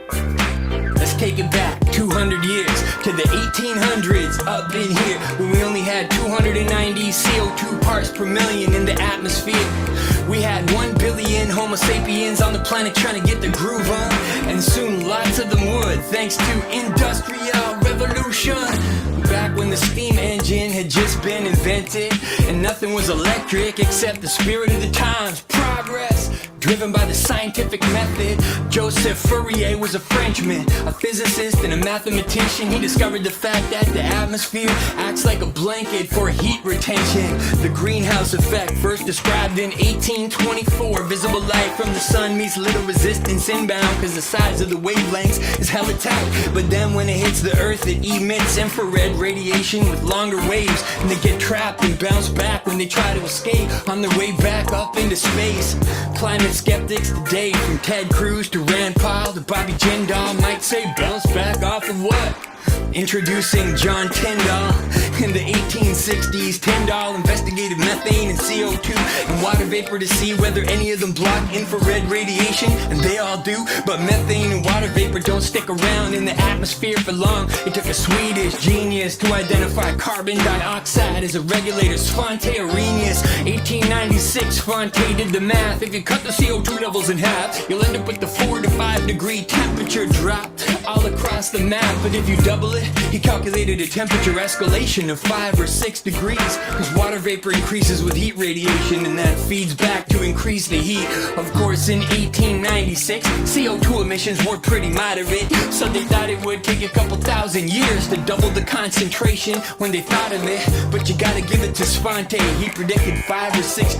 Let's take it back two hundred years to the eighteen hundreds up in here when we only had two hundred ninety C O two parts per million in the atmosphere. We had one billion Homo sapiens on the planet trying to get the groove on, and soon lots of them would, thanks to industrial revolution. Back when the steam engine had just been invented and nothing was electric except the spirit of the times, progress driven by the scientific method. Joseph Fourier was a Frenchman, a physicist and a mathematician. He discovered the fact that the atmosphere acts like a blanket for heat retention. The greenhouse effect, first described in eighteen twenty-four. Visible light from the sun meets little resistance inbound because the size of the wavelengths is hella tight. But then when it hits the earth, it emits infrared radiation with longer waves, and they get trapped and bounce back when they try to escape on their way back up into space. Climate skeptics today, from Ted Cruz to Rand Paul to Bobby Jindal, might say bounce back off of what? Introducing John Tyndall. In the eighteen sixties, Tyndall investigated methane and C O two and water vapor to see whether any of them block infrared radiation, and they all do, but methane and water vapor don't stick around in the atmosphere for long. It took a Swedish genius to identify carbon dioxide as a regulator, Svante Arrhenius. eighteen ninety-six, Svante did the math. If you cut the C O two levels in half, you'll end up with the four to five degree temperature drop all across the map. But if you double it, he calculated a temperature escalation of five or six degrees, because water vapor increases with heat radiation, and that feeds back to increase the heat. Of course, in eighteen ninety-six, C O two emissions were pretty moderate, so they thought it would take a couple thousand years to double the concentration when they thought of it. But you gotta give it to Svante, he predicted five or six degrees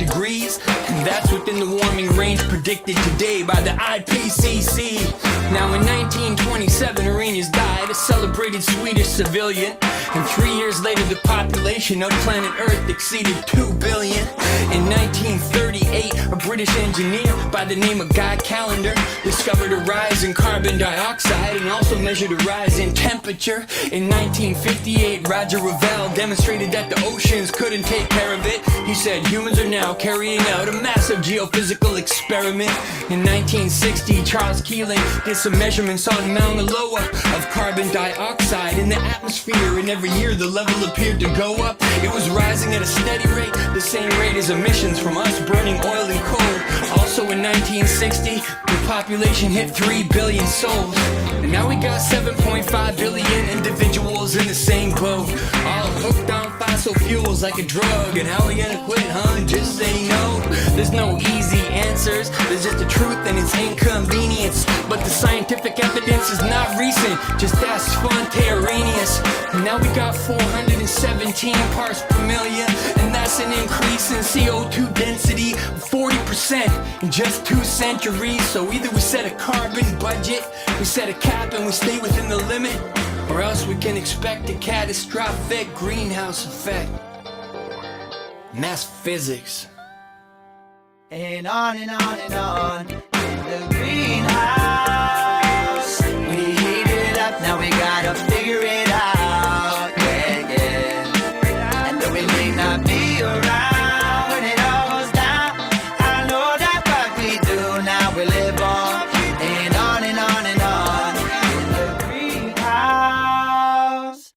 degrees, and that's within the warming range predicted today by the I P C C. Now in nineteen twenty-seven, Arrhenius died, a celebrated Swedish civilian, and three years later the population of planet Earth exceeded two billion. In nineteen thirty-eight, a British engineer by the name of Guy Callender discovered a rise in carbon dioxide and also measured a rise in temperature. In nineteen fifty-eight, Roger Revelle demonstrated that the oceans couldn't take care of it. He said humans are now carrying out a massive geophysical experiment. In nineteen sixty, Charles Keeling did some measurements on Mauna Loa of carbon dioxide in the atmosphere, and every year the level appeared to go up. It was rising at a steady rate, the same rate as emissions from us burning oil and coal. Also in nineteen sixty, the population hit three billion souls. And now we got seven point five billion individuals in the same boat, all hooked on fossil fuels like a drug. And how we gonna quit, huh? Just say no. There's no easy answers, there's just the truth and it's inconvenience. But the scientific evidence is not recent, just ask Svante Arrhenius. And now we got four hundred seventeen parts per million, and that's an increase in C O two density of forty percent in just two centuries. So either we set a carbon budget, we set a cap and we stay within the limit, or else we can expect a catastrophic greenhouse effect. Mass physics. And on and on and on in the greenhouse. We heat it up, now we gotta figure it out. Yeah, yeah. And though we may not be around when it all goes down, I know that what we do now we live on. And on and on and on in the greenhouse.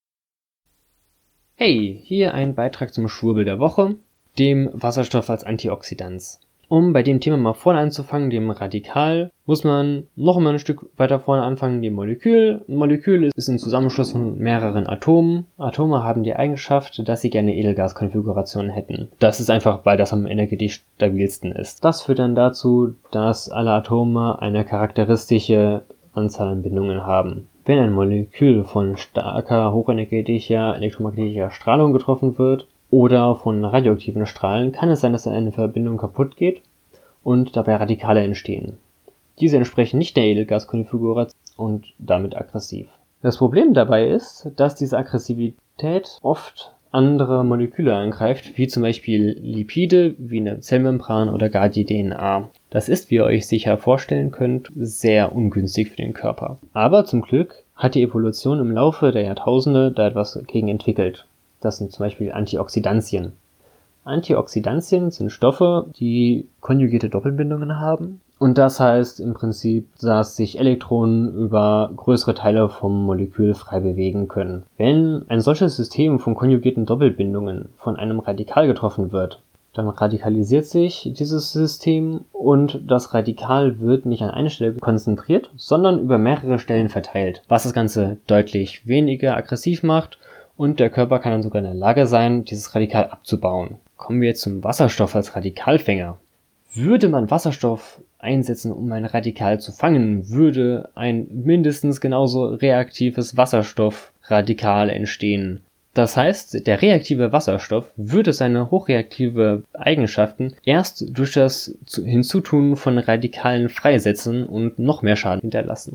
Hey, hier ein Beitrag zum Schwurbel der Woche, dem Wasserstoff als Antioxidans. Um bei dem Thema mal vorne anzufangen, dem Radikal, muss man noch mal ein Stück weiter vorne anfangen, dem Molekül. Ein Molekül ist ein Zusammenschluss von mehreren Atomen. Atome haben die Eigenschaft, dass sie gerne Edelgaskonfigurationen hätten. Das ist einfach, weil das am energetisch stabilsten ist. Das führt dann dazu, dass alle Atome eine charakteristische Anzahl an Bindungen haben. Wenn ein Molekül von starker, hochenergetischer, elektromagnetischer Strahlung getroffen wird, oder von radioaktiven Strahlen, kann es sein, dass eine Verbindung kaputt geht und dabei Radikale entstehen. Diese entsprechen nicht der Edelgaskonfiguration und damit aggressiv. Das Problem dabei ist, dass diese Aggressivität oft andere Moleküle angreift, wie zum Beispiel Lipide, wie eine Zellmembran oder gar die D N A. Das ist, wie ihr euch sicher vorstellen könnt, sehr ungünstig für den Körper. Aber zum Glück hat die Evolution im Laufe der Jahrtausende da etwas gegen entwickelt. Das sind zum Beispiel Antioxidantien. Antioxidantien sind Stoffe, die konjugierte Doppelbindungen haben. Und das heißt im Prinzip, dass sich Elektronen über größere Teile vom Molekül frei bewegen können. Wenn ein solches System von konjugierten Doppelbindungen von einem Radikal getroffen wird, dann radikalisiert sich dieses System und das Radikal wird nicht an eine Stelle konzentriert, sondern über mehrere Stellen verteilt, was das Ganze deutlich weniger aggressiv macht. Und der Körper kann dann sogar in der Lage sein, dieses Radikal abzubauen. Kommen wir jetzt zum Wasserstoff als Radikalfänger. Würde man Wasserstoff einsetzen, um ein Radikal zu fangen, würde ein mindestens genauso reaktives Wasserstoffradikal entstehen. Das heißt, der reaktive Wasserstoff würde seine hochreaktive Eigenschaften erst durch das Hinzutun von Radikalen freisetzen und noch mehr Schaden hinterlassen.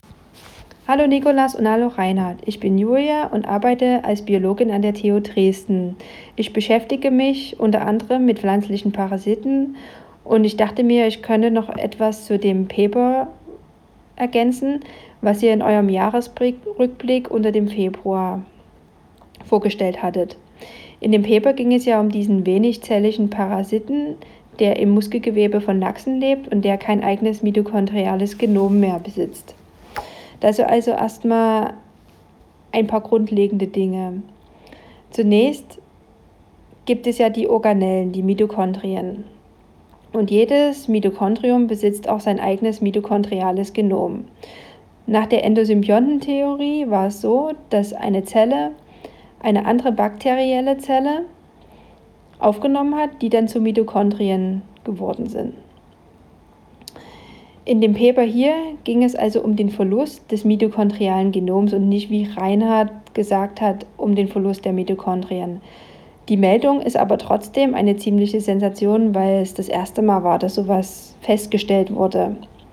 Hallo Nikolas und hallo Reinhard, ich bin Julia und arbeite als Biologin an der T U Dresden. Ich beschäftige mich unter anderem mit pflanzlichen Parasiten und ich dachte mir, ich könnte noch etwas zu dem Paper ergänzen, was ihr in eurem Jahresrückblick unter dem Februar vorgestellt hattet. In dem Paper ging es ja um diesen wenigzelligen Parasiten, der im Muskelgewebe von Lachsen lebt und der kein eigenes mitochondriales Genom mehr besitzt. Das sind also erstmal ein paar grundlegende Dinge. Zunächst gibt es ja die Organellen, die Mitochondrien. Und jedes Mitochondrium besitzt auch sein eigenes mitochondriales Genom. Nach der Endosymbiontentheorie war es so, dass eine Zelle eine andere bakterielle Zelle aufgenommen hat, die dann zu Mitochondrien geworden sind. In dem Paper hier ging es also um den Verlust des mitochondrialen Genoms und nicht, wie Reinhard gesagt hat, um den Verlust der Mitochondrien. Die Meldung ist aber trotzdem eine ziemliche Sensation, weil es das erste Mal war, dass sowas festgestellt wurde.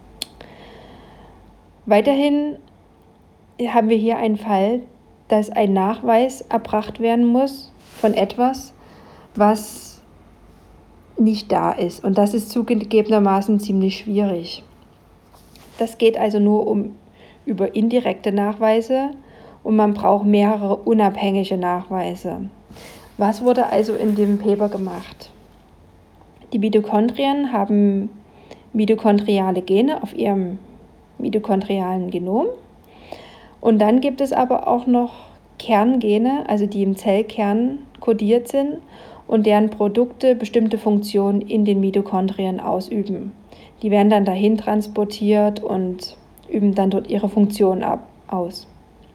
Weiterhin haben wir hier einen Fall, dass ein Nachweis erbracht werden muss von etwas, was nicht da ist. Und das ist zugegebenermaßen ziemlich schwierig. Das geht also nur um über indirekte Nachweise und man braucht mehrere unabhängige Nachweise. Was wurde also in dem Paper gemacht? Die Mitochondrien haben mitochondriale Gene auf ihrem mitochondrialen Genom. Und dann gibt es aber auch noch Kerngene, also die im Zellkern kodiert sind und deren Produkte bestimmte Funktionen in den Mitochondrien ausüben. Die werden dann dahin transportiert und üben dann dort ihre Funktion ab, aus.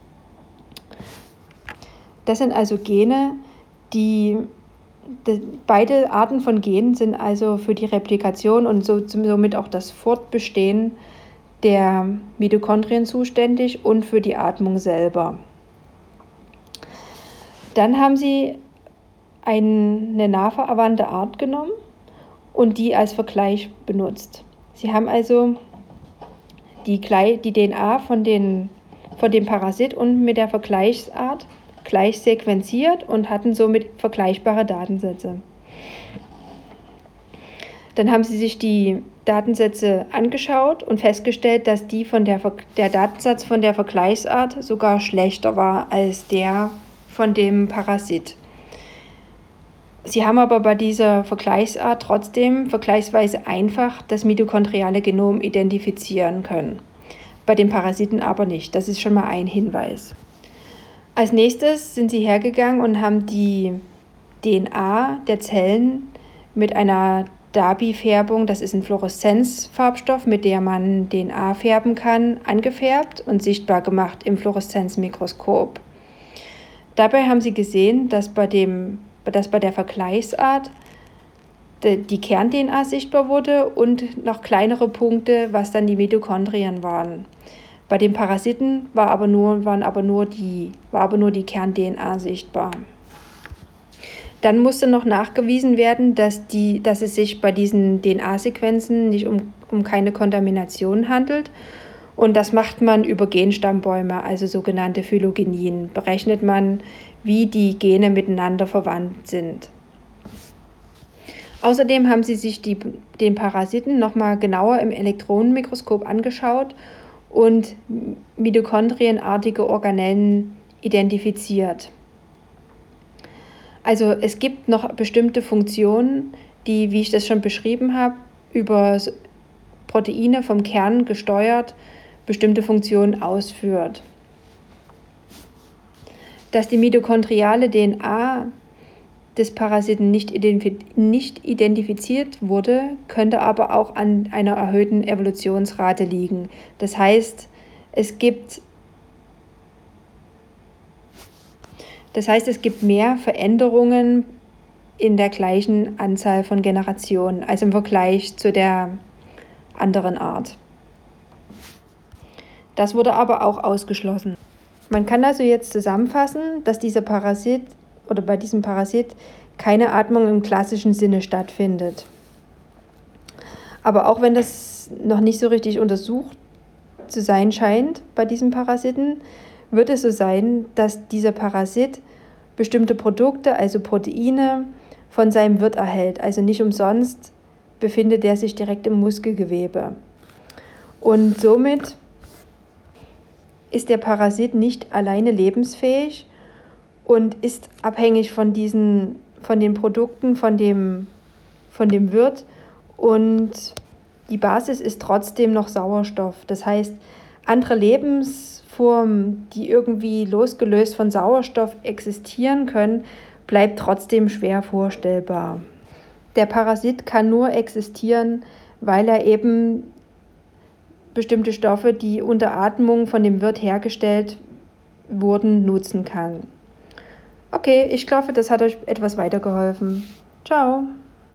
Das sind also Gene, die, die beide Arten von Genen sind also für die Replikation und so, somit auch das Fortbestehen der Mitochondrien zuständig und für die Atmung selber. Dann haben sie eine nah verwandte Art genommen und die als Vergleich benutzt. Sie haben also die, die D N A von, den, von dem Parasit und mit der Vergleichsart gleich sequenziert und hatten somit vergleichbare Datensätze. Dann haben sie sich die Datensätze angeschaut und festgestellt, dass die von der, der Datensatz von der Vergleichsart sogar schlechter war als der von dem Parasit. Sie haben aber bei dieser Vergleichsart trotzdem vergleichsweise einfach das mitochondriale Genom identifizieren können. Bei den Parasiten aber nicht. Das ist schon mal ein Hinweis. Als nächstes sind sie hergegangen und haben die D N A der Zellen mit einer Dabi-Färbung, das ist ein Fluoreszenzfarbstoff, mit der man D N A färben kann, angefärbt und sichtbar gemacht im Fluoreszenzmikroskop. Dabei haben sie gesehen, dass bei, dem, dass bei der Vergleichsart die Kern-D N A sichtbar wurde und noch kleinere Punkte, was dann die Mitochondrien waren. Bei den Parasiten war aber nur, waren aber nur die, war aber nur die Kern-D N A sichtbar. Dann musste noch nachgewiesen werden, dass, die, dass es sich bei diesen D N A-Sequenzen nicht um, um keine Kontamination handelt. Und das macht man über Genstammbäume, also sogenannte Phylogenien. Berechnet man, wie die Gene miteinander verwandt sind. Außerdem haben sie sich die, den Parasiten nochmal genauer im Elektronenmikroskop angeschaut und mitochondrienartige Organellen identifiziert. Also es gibt noch bestimmte Funktionen, die, wie ich das schon beschrieben habe, über Proteine vom Kern gesteuert bestimmte Funktionen ausführt. Dass die mitochondriale D N A des Parasiten nicht, identif- nicht identifiziert wurde, könnte aber auch an einer erhöhten Evolutionsrate liegen. Das heißt, es gibt Das heißt, es gibt mehr Veränderungen in der gleichen Anzahl von Generationen, als im Vergleich zu der anderen Art. Das wurde aber auch ausgeschlossen. Man kann also jetzt zusammenfassen, dass dieser Parasit oder bei diesem Parasit keine Atmung im klassischen Sinne stattfindet. Aber auch wenn das noch nicht so richtig untersucht zu sein scheint bei diesem Parasiten, wird es so sein, dass dieser Parasit bestimmte Produkte, also Proteine, von seinem Wirt erhält. Also nicht umsonst befindet er sich direkt im Muskelgewebe. Und somit ist der Parasit nicht alleine lebensfähig und ist abhängig von diesen, von den Produkten, von dem, von dem Wirt. Und die Basis ist trotzdem noch Sauerstoff. Das heißt, andere Lebensformen, die irgendwie losgelöst von Sauerstoff existieren können, bleibt trotzdem schwer vorstellbar. Der Parasit kann nur existieren, weil er eben bestimmte Stoffe, die unter Atmung von dem Wirt hergestellt wurden, nutzen kann. Okay, ich hoffe, das hat euch etwas weitergeholfen. Ciao!